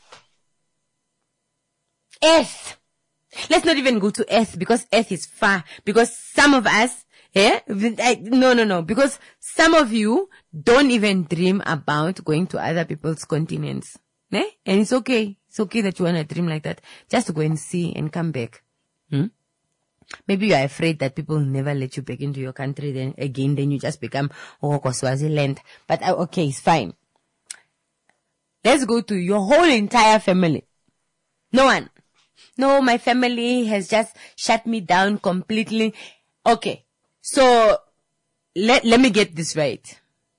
Earth, let's not even go to Earth because Earth is far. Because some of us, yeah, no, no, no. Because some of you don't even dream about going to other people's continents. Eh? And it's okay. It's okay that you want to dream like that. Just go and see and come back. Hmm? Maybe you are afraid that people will never let you back into your country then again, then you just become Oko Swaziland. But uh, okay, it's fine. Let's go to your whole entire family. No one. No, my family has just shut me down completely. Okay. So let, let me get this right.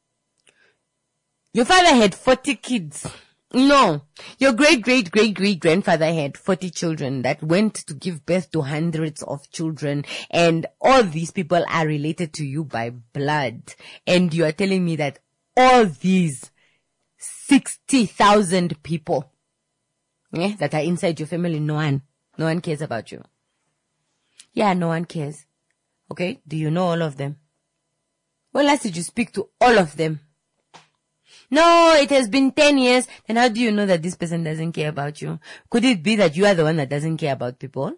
Your father had forty kids. No, your great, great, great, great grandfather had forty children that went to give birth to hundreds of children, and all these people are related to you by blood. And you are telling me that all these sixty thousand people, yeah, that are inside your family, no one, no one cares about you. Yeah, no one cares. Okay, do you know all of them? Well, last did you speak to all of them? No, it has been ten years. Then how do you know that this person doesn't care about you? Could it be that you are the one that doesn't care about people?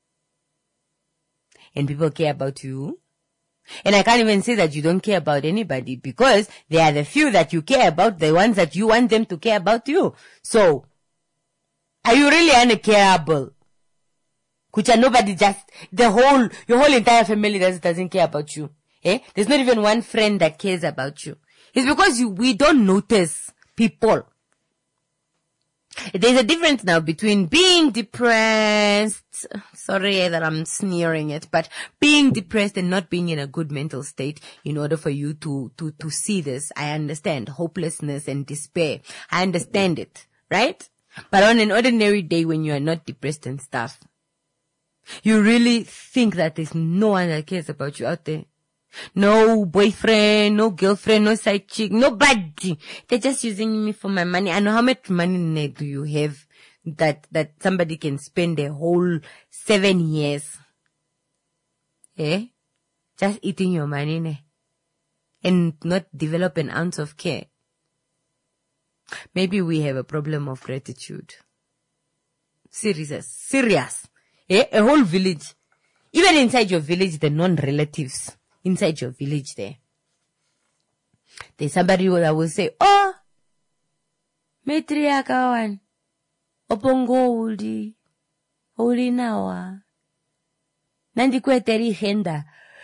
And people care about you? And I can't even say that you don't care about anybody because they are the few that you care about, the ones that you want them to care about you. So, are you really uncareable? Kucha, nobody just, the whole, your whole entire family doesn't, doesn't care about you. Eh? There's not even one friend that cares about you. It's because you, we don't notice people. There's a difference now between being depressed. Sorry that I'm sneering it, but being depressed and not being in a good mental state in order for you to, to, to see this. I understand hopelessness and despair. I understand it, right? But on an ordinary day when you are not depressed and stuff, you really think that there's no one that cares about you out there. No boyfriend, no girlfriend, no side chick, nobody. They're just using me for my money. I know how much money do you have that, that somebody can spend a whole seven years, eh? Just eating your money, ne? And not develop an ounce of care. Maybe we have a problem of gratitude. Serious, serious. Eh? A whole village. Even inside your village, the non-relatives. Inside your village there. There's somebody that will say, oh, metriaka wan. Opongo uli. Uli nawa. Nandi kweteri henda.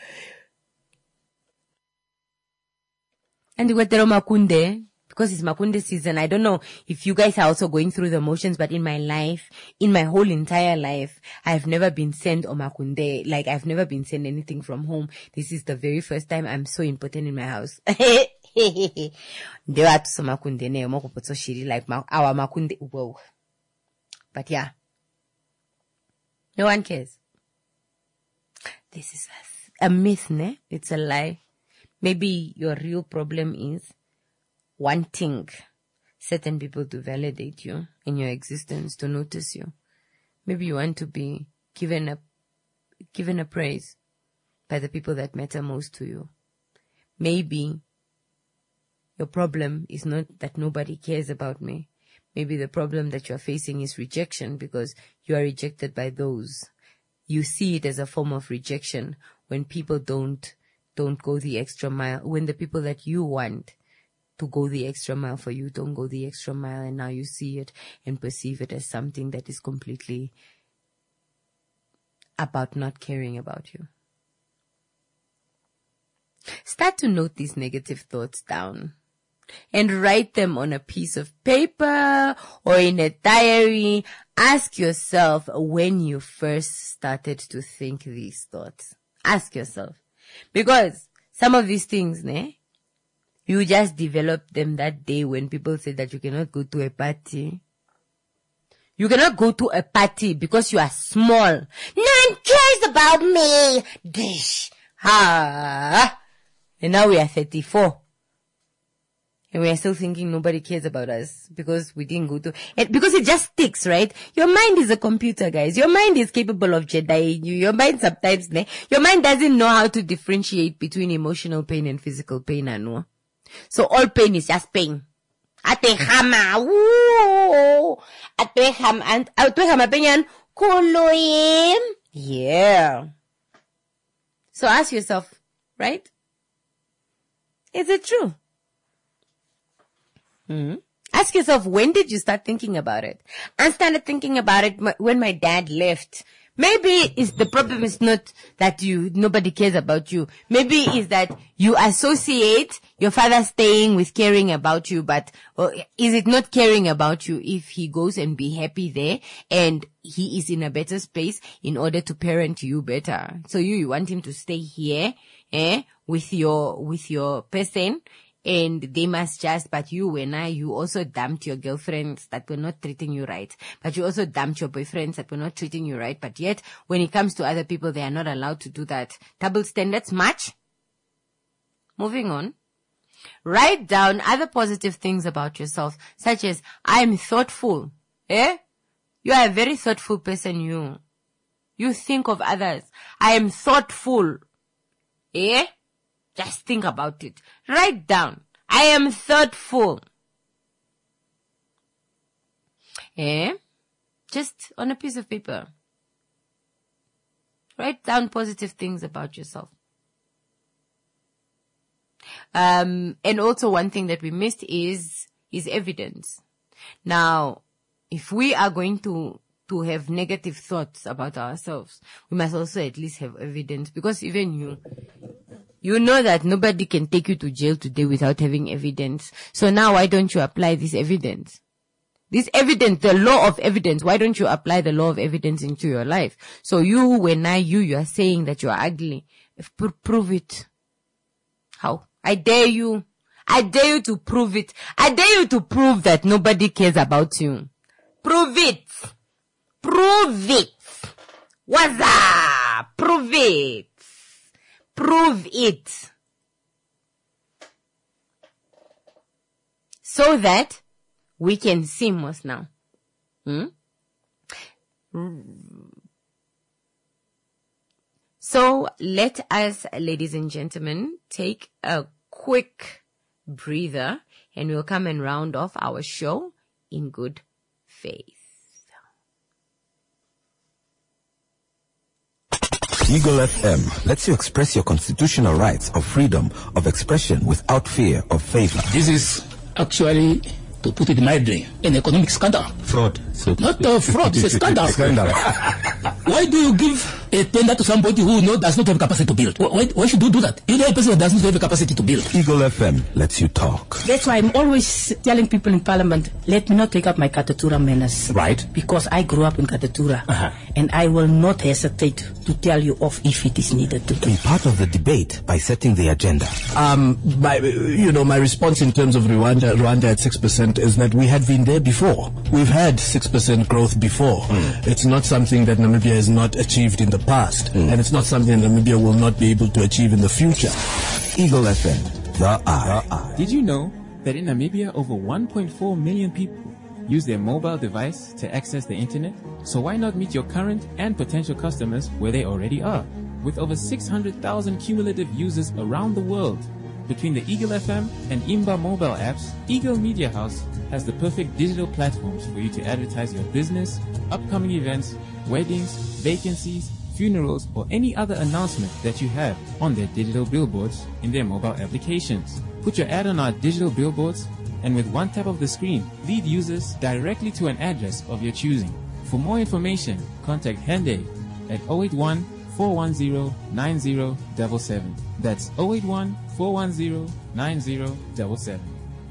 Nandi kwetero makunde. Because it's Makunde season. I don't know if you guys are also going through the motions, but in my life, in my whole entire life, I've never been sent Makunde. Like, I've never been sent anything from home. This is the very first time I'm so important in my house. They are to some Makunde, ne, moko shiri, like our Makunde, whoa. But yeah. No one cares. This is a myth, ne? It's a lie. Maybe your real problem is wanting certain people to validate you in your existence, to notice you. Maybe you want to be given a, given a praise by the people that matter most to you. Maybe your problem is not that nobody cares about me. Maybe the problem that you are facing is rejection because you are rejected by those. You see it as a form of rejection when people don't, don't go the extra mile, when the people that you want to go the extra mile for you don't go the extra mile, and now you see it and perceive it as something that is completely about not caring about you. Start to note these negative thoughts down and write them on a piece of paper or in a diary. Ask yourself when you first started to think these thoughts. Ask yourself. Because some of these things, ne, you just develop them that day when people say that you cannot go to a party. You cannot go to a party because you are small. No one cares about me. Dish. Ha. And now we are thirty-four. And we are still thinking nobody cares about us because we didn't go to it, because it just sticks, right? Your mind is a computer, guys. Your mind is capable of Jedi. Your mind sometimes, ne? Your mind doesn't know how to differentiate between emotional pain and physical pain, I know. So all pain is just pain. Atehama, woo, atehama, and atehama penyan koloim. Yeah. So ask yourself, right? Is it true? Mm-hmm. Ask yourself, when did you start thinking about it? I started thinking about it when my dad left. Maybe is the problem is not that you, nobody cares about you. Maybe is that you associate your father staying with caring about you, but or is it not caring about you if he goes and be happy there and he is in a better space in order to parent you better? So you, you want him to stay here, eh, with your, with your person, and they must just, but you and I, you also dumped your girlfriends that were not treating you right. But you also dumped your boyfriends that were not treating you right. But yet, when it comes to other people, they are not allowed to do that. Double standards match. Moving on. Write down other positive things about yourself, such as, I'm thoughtful. Eh? You are a very thoughtful person, you. You think of others. I am thoughtful. Eh? Just think about it. Write down, I am thoughtful. Eh? Just on a piece of paper. Write down positive things about yourself. Um, and also one thing that we missed is, is evidence. Now, if we are going to, to have negative thoughts about ourselves, we must also at least have evidence, because even you, you know that nobody can take you to jail today without having evidence. So now why don't you apply this evidence? This evidence, the law of evidence, why don't you apply the law of evidence into your life? So you, when I, you, you are saying that you are ugly. If, pr- prove it. How? I dare you. I dare you to prove it. I dare you to prove that nobody cares about you. Prove it. Prove it. What's up? Prove it. Prove it. So that we can see most now. Hmm? So let us, ladies and gentlemen, take a quick breather and we'll come and round off our show in good faith. Eagle F M lets you express your constitutional rights of freedom of expression without fear of favor. This is actually, to put it mildly, an economic scandal. Fraud. So Not a fraud, it's a scandal. Scandal. Why do you give a tender to somebody who knows does not have capacity to build? Why, why should you do that? If a person does not have the capacity to build. Eagle F M lets you talk. That's why I'm always telling people in Parliament, let me not take up my Katatura manners. Right. Because I grew up in Katatura. Uh-huh. And I will not hesitate to tell you off if it is needed to. Be part of the debate by setting the agenda. Um, my, you know, my response in terms of Rwanda, Rwanda at six percent is that we had been there before. We've had six percent growth before. Mm. It's not something that Namibia has not achieved in the past. Mm. And it's not something Namibia will not be able to achieve in the future. Eagle F M, the eye. The eye. Did you know that in Namibia over one point four million people use their mobile device to access the internet? So why not meet your current and potential customers where they already are? With over six hundred thousand cumulative users around the world, between the Eagle F M and Imba mobile apps, Eagle Media House has the perfect digital platforms for you to advertise your business, upcoming events, weddings, vacancies, funerals, or any other announcement that you have on their digital billboards in their mobile applications. Put your ad on our digital billboards, and with one tap of the screen, lead users directly to an address of your choosing. For more information, contact Hende at zero eight one, four one zero, nine zero seven seven. That's zero eight one, four one zero, nine zero seven seven.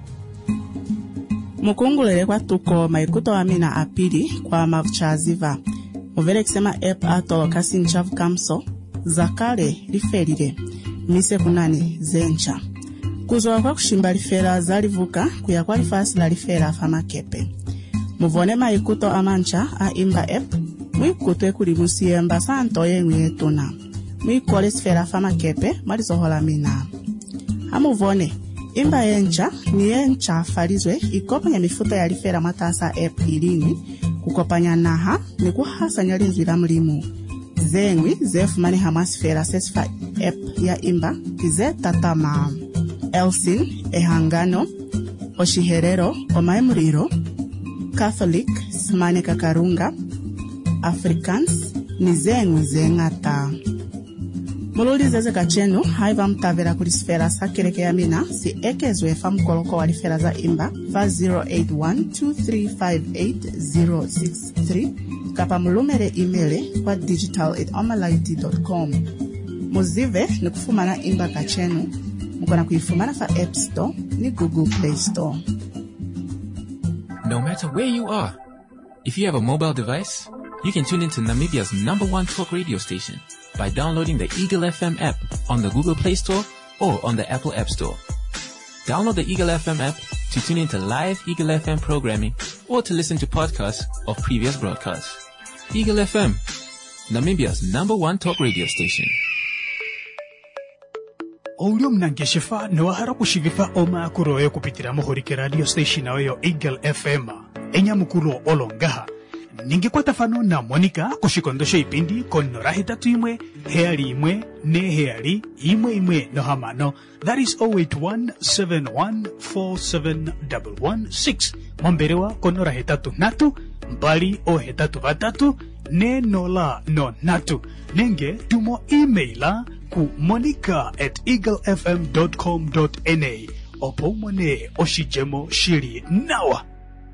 Mukungulele kwa tuko maikuto amina apili kwa mavuchaziva. Muvele kisema app ato kasi nchavu kamso, zakale liferile, mise kunani zencha. Kuzoa kwa kushimba lifera zalivuka, kuya kwa lifasi la lifera fama kepe. Muvone maikuto amancha a imba app, mwikutwe kulibusiye mba santo yengu yetuna. Mwikole sfera fama kepe, malizohola mina. Hamuvone, imba yencha, ni yencha falizwe, ikopanya mifuta ya lifera matasa app ilini, kukopanya naha, ni kuhasa nyalinzu ila mlimu. Zengwi, zefu mani hamasfera sesfa app ya imba, kize tatama. Elsin, Ehangano, Oshiherero, Omaemuriro, Catholic, Smane Kakarunga, Africans, Nizengwi Zengata. Mululi zeze kachenu, haiva mtavera kulisfera sakereke ya mina, si ekezwe famkoloko walifera za imba, fa zero eight one, two three five eight, zero six three, kapa mulumere emaile kwa digital at omalaiti dot com. Muzive ni kufumana imba kachenu, mukona kuifumana fa App Store ni Google Play Store. No matter where you are, if you have a mobile device, you can tune into Namibia's number one talk radio station by downloading the Eagle F M app on the Google Play Store or on the Apple App Store. Download the Eagle F M app to tune into live Eagle F M programming or to listen to podcasts of previous broadcasts. Eagle F M, Namibia's number one talk radio station. Oulio mnangeshifa niwahara kushivifa oma kuroe kupitira muhorike radio station ayo Eagle F M enya mukulu olongaha ninge tafano na Monica kushikondosha ipindi konora hitatu imwe heali imwe ne heali imwe imwe no hamano. That is zero eight one, seven one four seven one one six. Momberewa konora hitatu natu mbali o hitatu vatatu ne nola no natu. Ninge tumo emaila ku monica at eaglefm dot com dot n a. Opo mone oshijemo shiri nawa.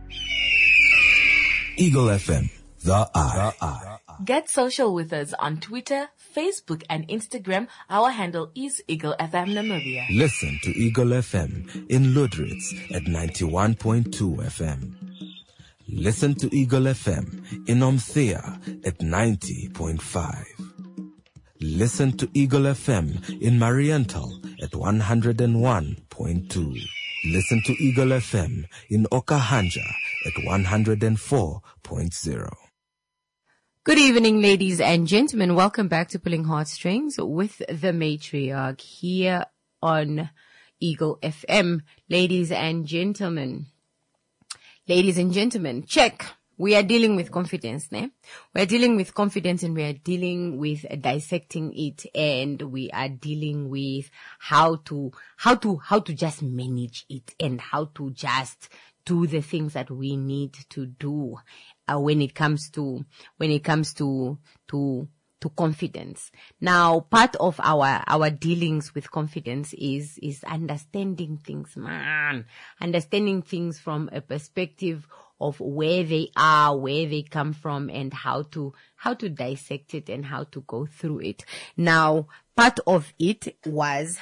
Eagle F M, the eye. The eye. Get social with us on Twitter, Facebook, and Instagram. Our handle is Eagle F M Namibia. Listen to Eagle F M in Ludritz at ninety-one point two F M. Listen to Eagle F M in Omthea at ninety point five. Listen to Eagle F M in Mariental at one hundred one point two. Listen to Eagle F M in Okahanja at one hundred four point zero. Good evening, ladies and gentlemen. Welcome back to Pulling Heartstrings with the Matriarch here on Eagle F M. Ladies and gentlemen, ladies and gentlemen, check. We are dealing with confidence, ne? We are dealing with confidence and we are dealing with dissecting it, and we are dealing with how to, how to, how to just manage it and how to just do the things that we need to do, uh, when it comes to, when it comes to, to, to confidence. Now, part of our, our dealings with confidence is, is understanding things, man. Understanding things from a perspective of where they are, where they come from, and how to, how to dissect it and how to go through it. Now, part of it was,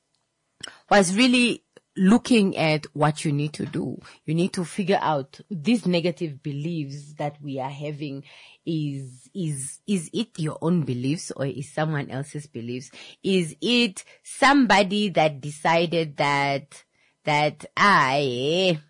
was really looking at what you need to do. You need to figure out these negative beliefs that we are having. Is, is, is it your own beliefs or is someone else's beliefs? Is it somebody that decided that, that I,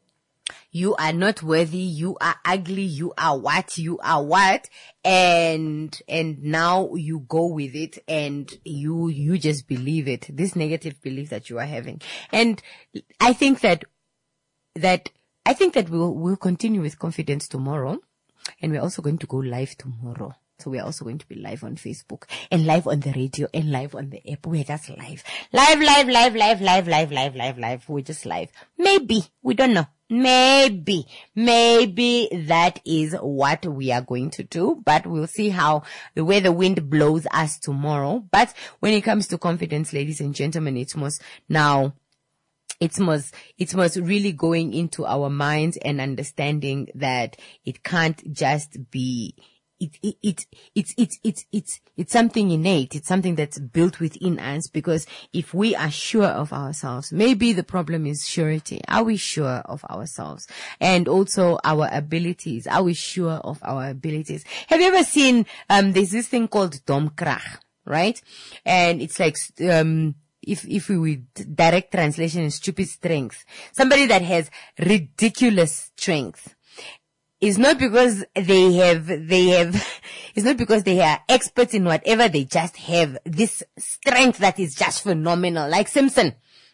you are not worthy, you are ugly, you are what, you are what, and, and now you go with it and you, you just believe it, this negative belief that you are having. And I think that, that, I think that we'll, we'll continue with confidence tomorrow, and we're also going to go live tomorrow. So we're also going to be live on Facebook and live on the radio and live on the app. We're just live. Live, live, live, live, live, live, live, live, live. We're just live. Maybe. We don't know. Maybe. Maybe that is what we are going to do, but we'll see how the way the wind blows us tomorrow. But when it comes to confidence, ladies and gentlemen, it's most now, it's most, it's most really going into our minds and understanding that it can't just be It, it, it, it's, it's, it's, it's, it's something innate. It's something that's built within us, because if we are sure of ourselves, maybe the problem is surety. Are we sure of ourselves? And also our abilities. Are we sure of our abilities? Have you ever seen, um, there's this thing called Domkrach, right? And it's like, um, if, if we would direct translation is stupid strength. Somebody that has ridiculous strength. It's not because they have, they have, it's not because they are experts in whatever, they just have this strength that is just phenomenal, like Simpson.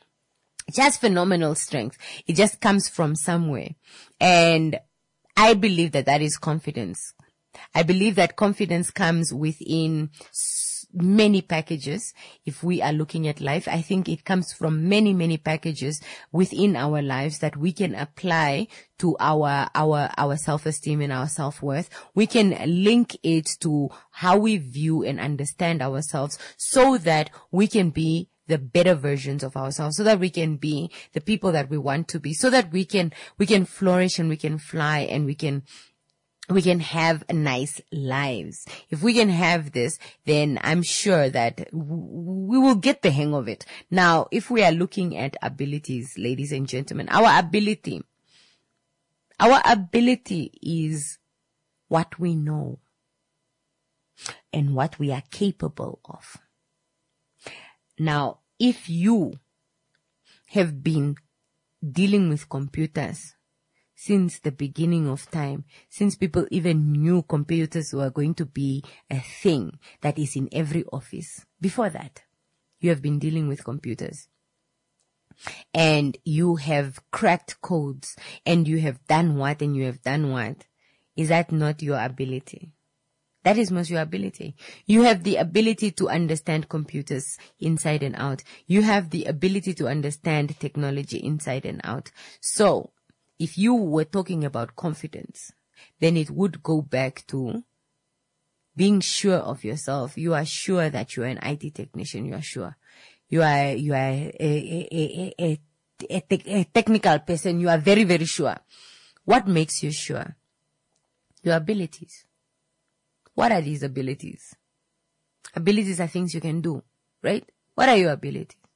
Just phenomenal strength. It just comes from somewhere. And I believe that that is confidence. I believe that confidence comes within many packages. If we are looking at life, I think it comes from many, many packages within our lives that we can apply to our, our, our self-esteem and our self-worth. We can link it to how we view and understand ourselves so that we can be the better versions of ourselves, so that we can be the people that we want to be, so that we can, we can flourish and we can fly and we can we can have nice lives. If we can have this, then I'm sure that we will get the hang of it. Now, if we are looking at abilities, ladies and gentlemen, our ability, our ability is what we know and what we are capable of. Now, if you have been dealing with computers since the beginning of time, since people even knew computers were going to be a thing that is in every office. Before that, you have been dealing with computers. And you have cracked codes, and you have done what, and you have done what. Is that not your ability? That is most your ability. You have the ability to understand computers inside and out. You have the ability to understand technology inside and out. So, if you were talking about confidence, then it would go back to being sure of yourself. You are sure that you are an I T technician. You are sure. You are, you are a, a, a, a, a, te- a technical person. You are very, very sure. What makes you sure? Your abilities. What are these abilities? Abilities are things you can do, right? What are your abilities?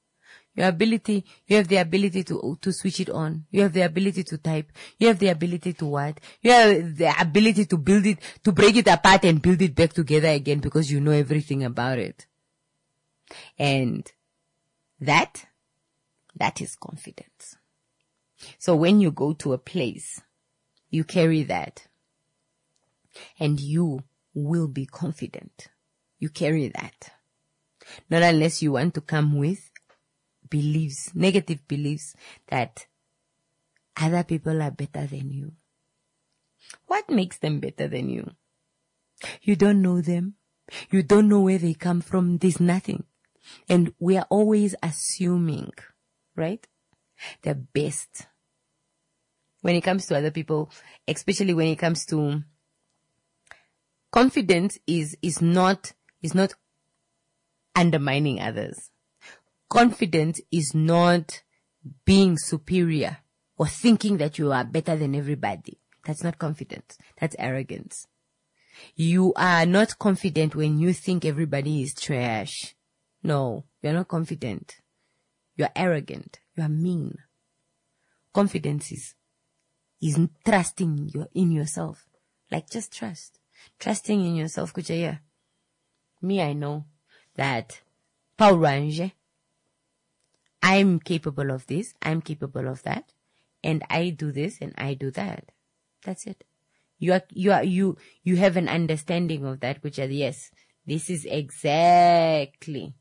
Your ability, you have the ability to, to switch it on. You have the ability to type. You have the ability to what? You have the ability to build it, to break it apart and build it back together again because you know everything about it. And that, that is confidence. So when you go to a place, you carry that and you will be confident. You carry that. Not unless you want to come with beliefs, negative beliefs that other people are better than you. What makes them better than you? You don't know them. You don't know where they come from. There's nothing. And we are always assuming, right? The best. When it comes to other people, especially when it comes to confidence is, is not, is not undermining others. Confidence is not being superior or thinking that you are better than everybody. That's not confidence. That's arrogance. You are not confident when you think everybody is trash. No, you're not confident. You're arrogant. You are mean. Confidence is, is trusting your, in yourself. Like just trust. Trusting in yourself. Kuchaya. Me, I know that Paul Ranje, I'm capable of this, I'm capable of that, and I do this and I do that. That's it. You are, you are, you, you have an understanding of that, which is, yes, this is exactly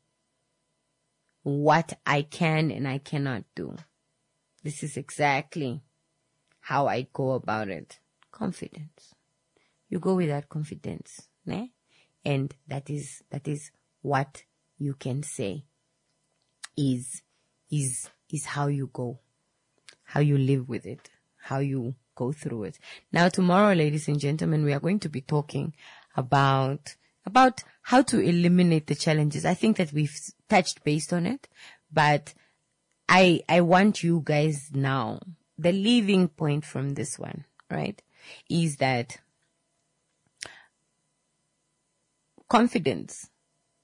what I can and I cannot do. This is exactly how I go about it. Confidence. You go with that confidence, né? And that is, that is what you can say is, is, is how you go, how you live with it, how you go through it. Now, tomorrow, ladies and gentlemen, we are going to be talking about, about how to eliminate the challenges. I think that we've touched based on it, but I, I want you guys now, the leaving point from this one, right, is that confidence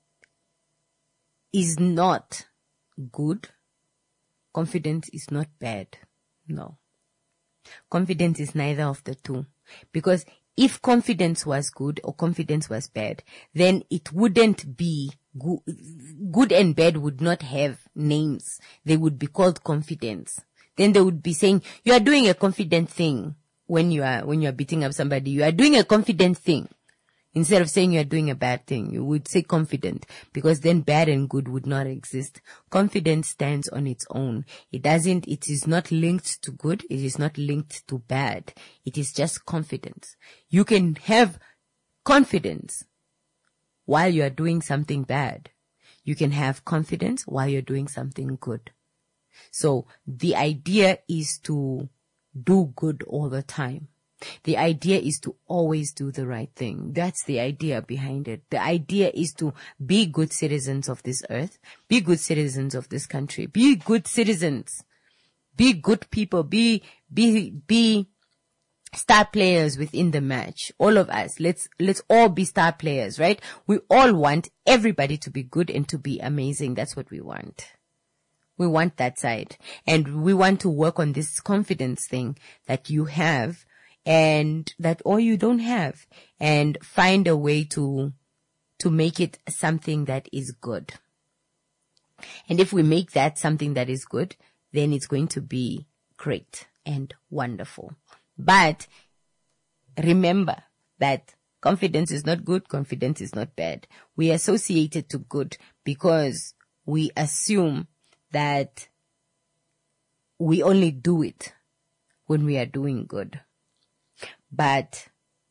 is not good. Confidence is not bad. No. Confidence is neither of the two. Because if confidence was good or confidence was bad, then it wouldn't be good. Good and bad would not have names. They would be called confidence. Then they would be saying, you are doing a confident thing when you are, when you are beating up somebody. You are doing a confident thing. Instead of saying you are doing a bad thing, you would say confident, because then bad and good would not exist. Confidence stands on its own. It doesn't, it is not linked to good. It is not linked to bad. It is just confidence. You can have confidence while you are doing something bad. You can have confidence while you're doing something good. So the idea is to do good all the time. The idea is to always do the right thing. That's the idea behind it. The idea is to be good citizens of this earth, be good citizens of this country, be good citizens, be good people, be, be, be star players within the match. All of us, let's, let's all be star players, right? We all want everybody to be good and to be amazing. That's what we want. We want that side. And we want to work on this confidence thing that you have, and that or you don't have, and find a way to, to make it something that is good. And if we make that something that is good, then it's going to be great and wonderful. But remember that confidence is not good, confidence is not bad. We associate it to good because we assume that we only do it when we are doing good. But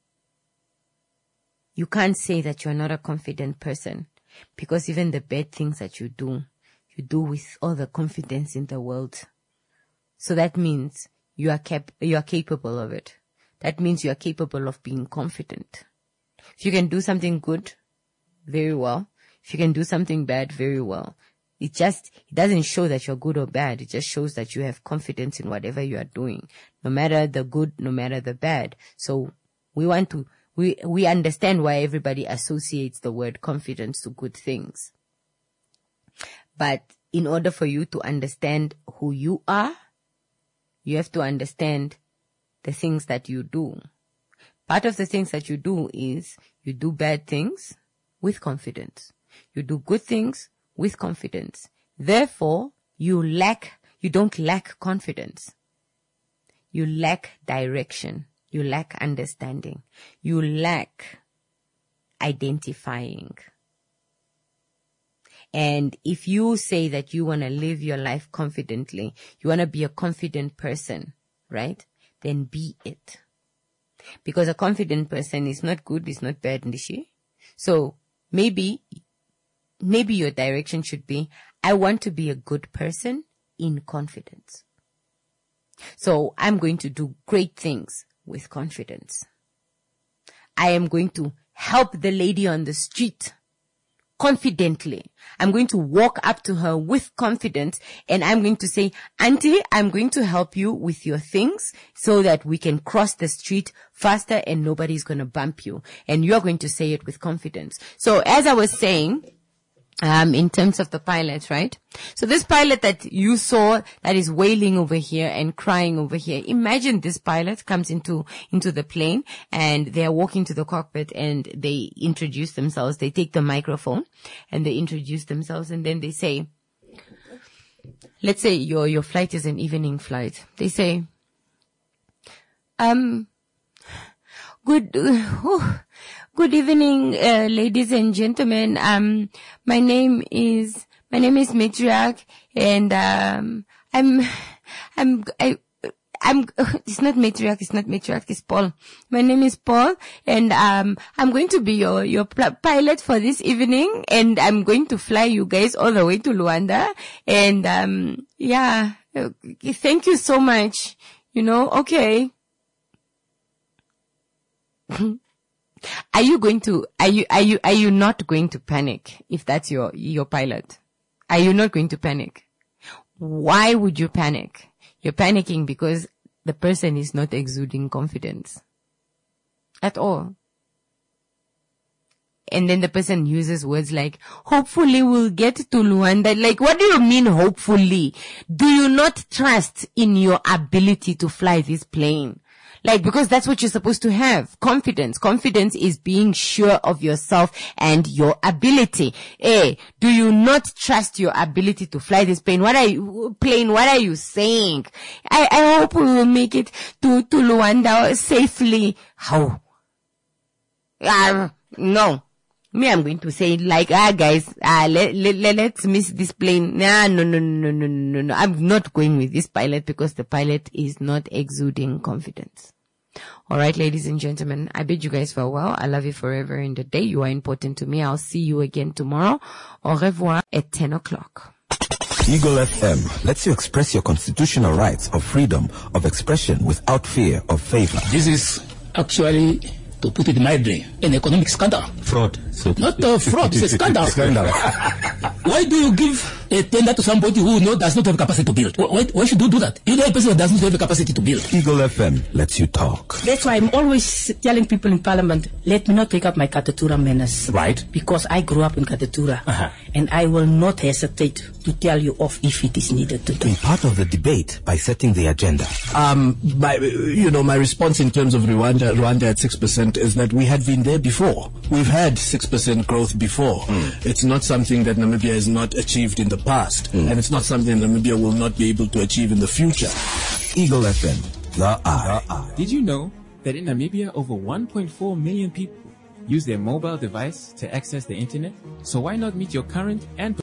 you can't say that you're not a confident person, because even the bad things that you do, you do with all the confidence in the world. So that means you are cap- you are capable of it. That means you are capable of being confident. If you can do something good, very well. If you can do something bad, very well. It just, it doesn't show that you're good or bad. It just shows that you have confidence in whatever you are doing, no matter the good, no matter the bad. So we want to, we, we understand why everybody associates the word confidence to good things. But in order for you to understand who you are, you have to understand the things that you do. Part of the things that you do is you do bad things with confidence. You do good things with confidence. Therefore, you lack, you don't lack confidence. You lack direction. You lack understanding. You lack identifying. And if you say that you want to live your life confidently, you want to be a confident person, right? Then be it. Because a confident person is not good, is not bad, Nishi. So maybe, maybe your direction should be, I want to be a good person in confidence. So I'm going to do great things with confidence. I am going to help the lady on the street confidently. I'm going to walk up to her with confidence and I'm going to say, Auntie, I'm going to help you with your things so that we can cross the street faster and nobody's going to bump you. And you're going to say it with confidence. So as I was saying, Um, in terms of the pilot, right? So this pilot that you saw that is wailing over here and crying over here, imagine this pilot comes into, into the plane and they are walking to the cockpit and they introduce themselves. They take the microphone and they introduce themselves and then they say, let's say your, your flight is an evening flight. They say, um, good, uh, Good evening, uh, ladies and gentlemen. Um, my name is, my name is Matriarch and, um, I'm, I'm, I, I'm, it's not Matriarch, it's not Matriarch, it's Paul. My name is Paul and, um, I'm going to be your, your pilot for this evening and I'm going to fly you guys all the way to Luanda. And, um, yeah, thank you so much. You know, okay. Are you going to, are you, are you, are you not going to panic if that's your, your pilot? Are you not going to panic? Why would you panic? You're panicking because the person is not exuding confidence at all. And then the person uses words like, hopefully we'll get to Luanda. Like, what do you mean, hopefully? Do you not trust in your ability to fly this plane? Like, because that's what you're supposed to have. Confidence. Confidence is being sure of yourself and your ability. Hey, do you not trust your ability to fly this plane? What are you, plane, what are you saying? I, I hope we will make it to, to Luanda safely. How? Uh, no. Me, I'm going to say like, ah, guys, ah, let, let, let, let's miss this plane. Nah, no, no, no, no, no, no, no. I'm not going with this pilot because the pilot is not exuding confidence. All right, ladies and gentlemen, I bid you guys farewell. I love you forever in the day. You are important to me. I'll see you again tomorrow. Au revoir at ten o'clock. Eagle F M lets you express your constitutional rights of freedom of expression without fear of favor. This is actually, to put it mildly, an economic scandal. Fraud. So Not a fraud, it's a scandal. Scandal. Why do you give a tender to somebody who know, does not have capacity to build? Why, why should you do that? You know a person that doesn't have the capacity to build. Eagle F M lets you talk. That's why I'm always telling people in Parliament, let me not take up my Katatura manners. Right. Because I grew up in Katatura. Uh-huh. And I will not hesitate to tell you off if it is needed to do. Be part of the debate by setting the agenda. Um, my, you know, my response in terms of Rwanda, Rwanda at six percent is that we had been there before. We've had six percent growth before. Mm. It's not something that Namibia has not achieved in the past. Mm. And it's not something Namibia will not be able to achieve in the future. Eagle F M, the eye. Did you know that in Namibia over one point four million people use their mobile device to access the internet? So why not meet your current and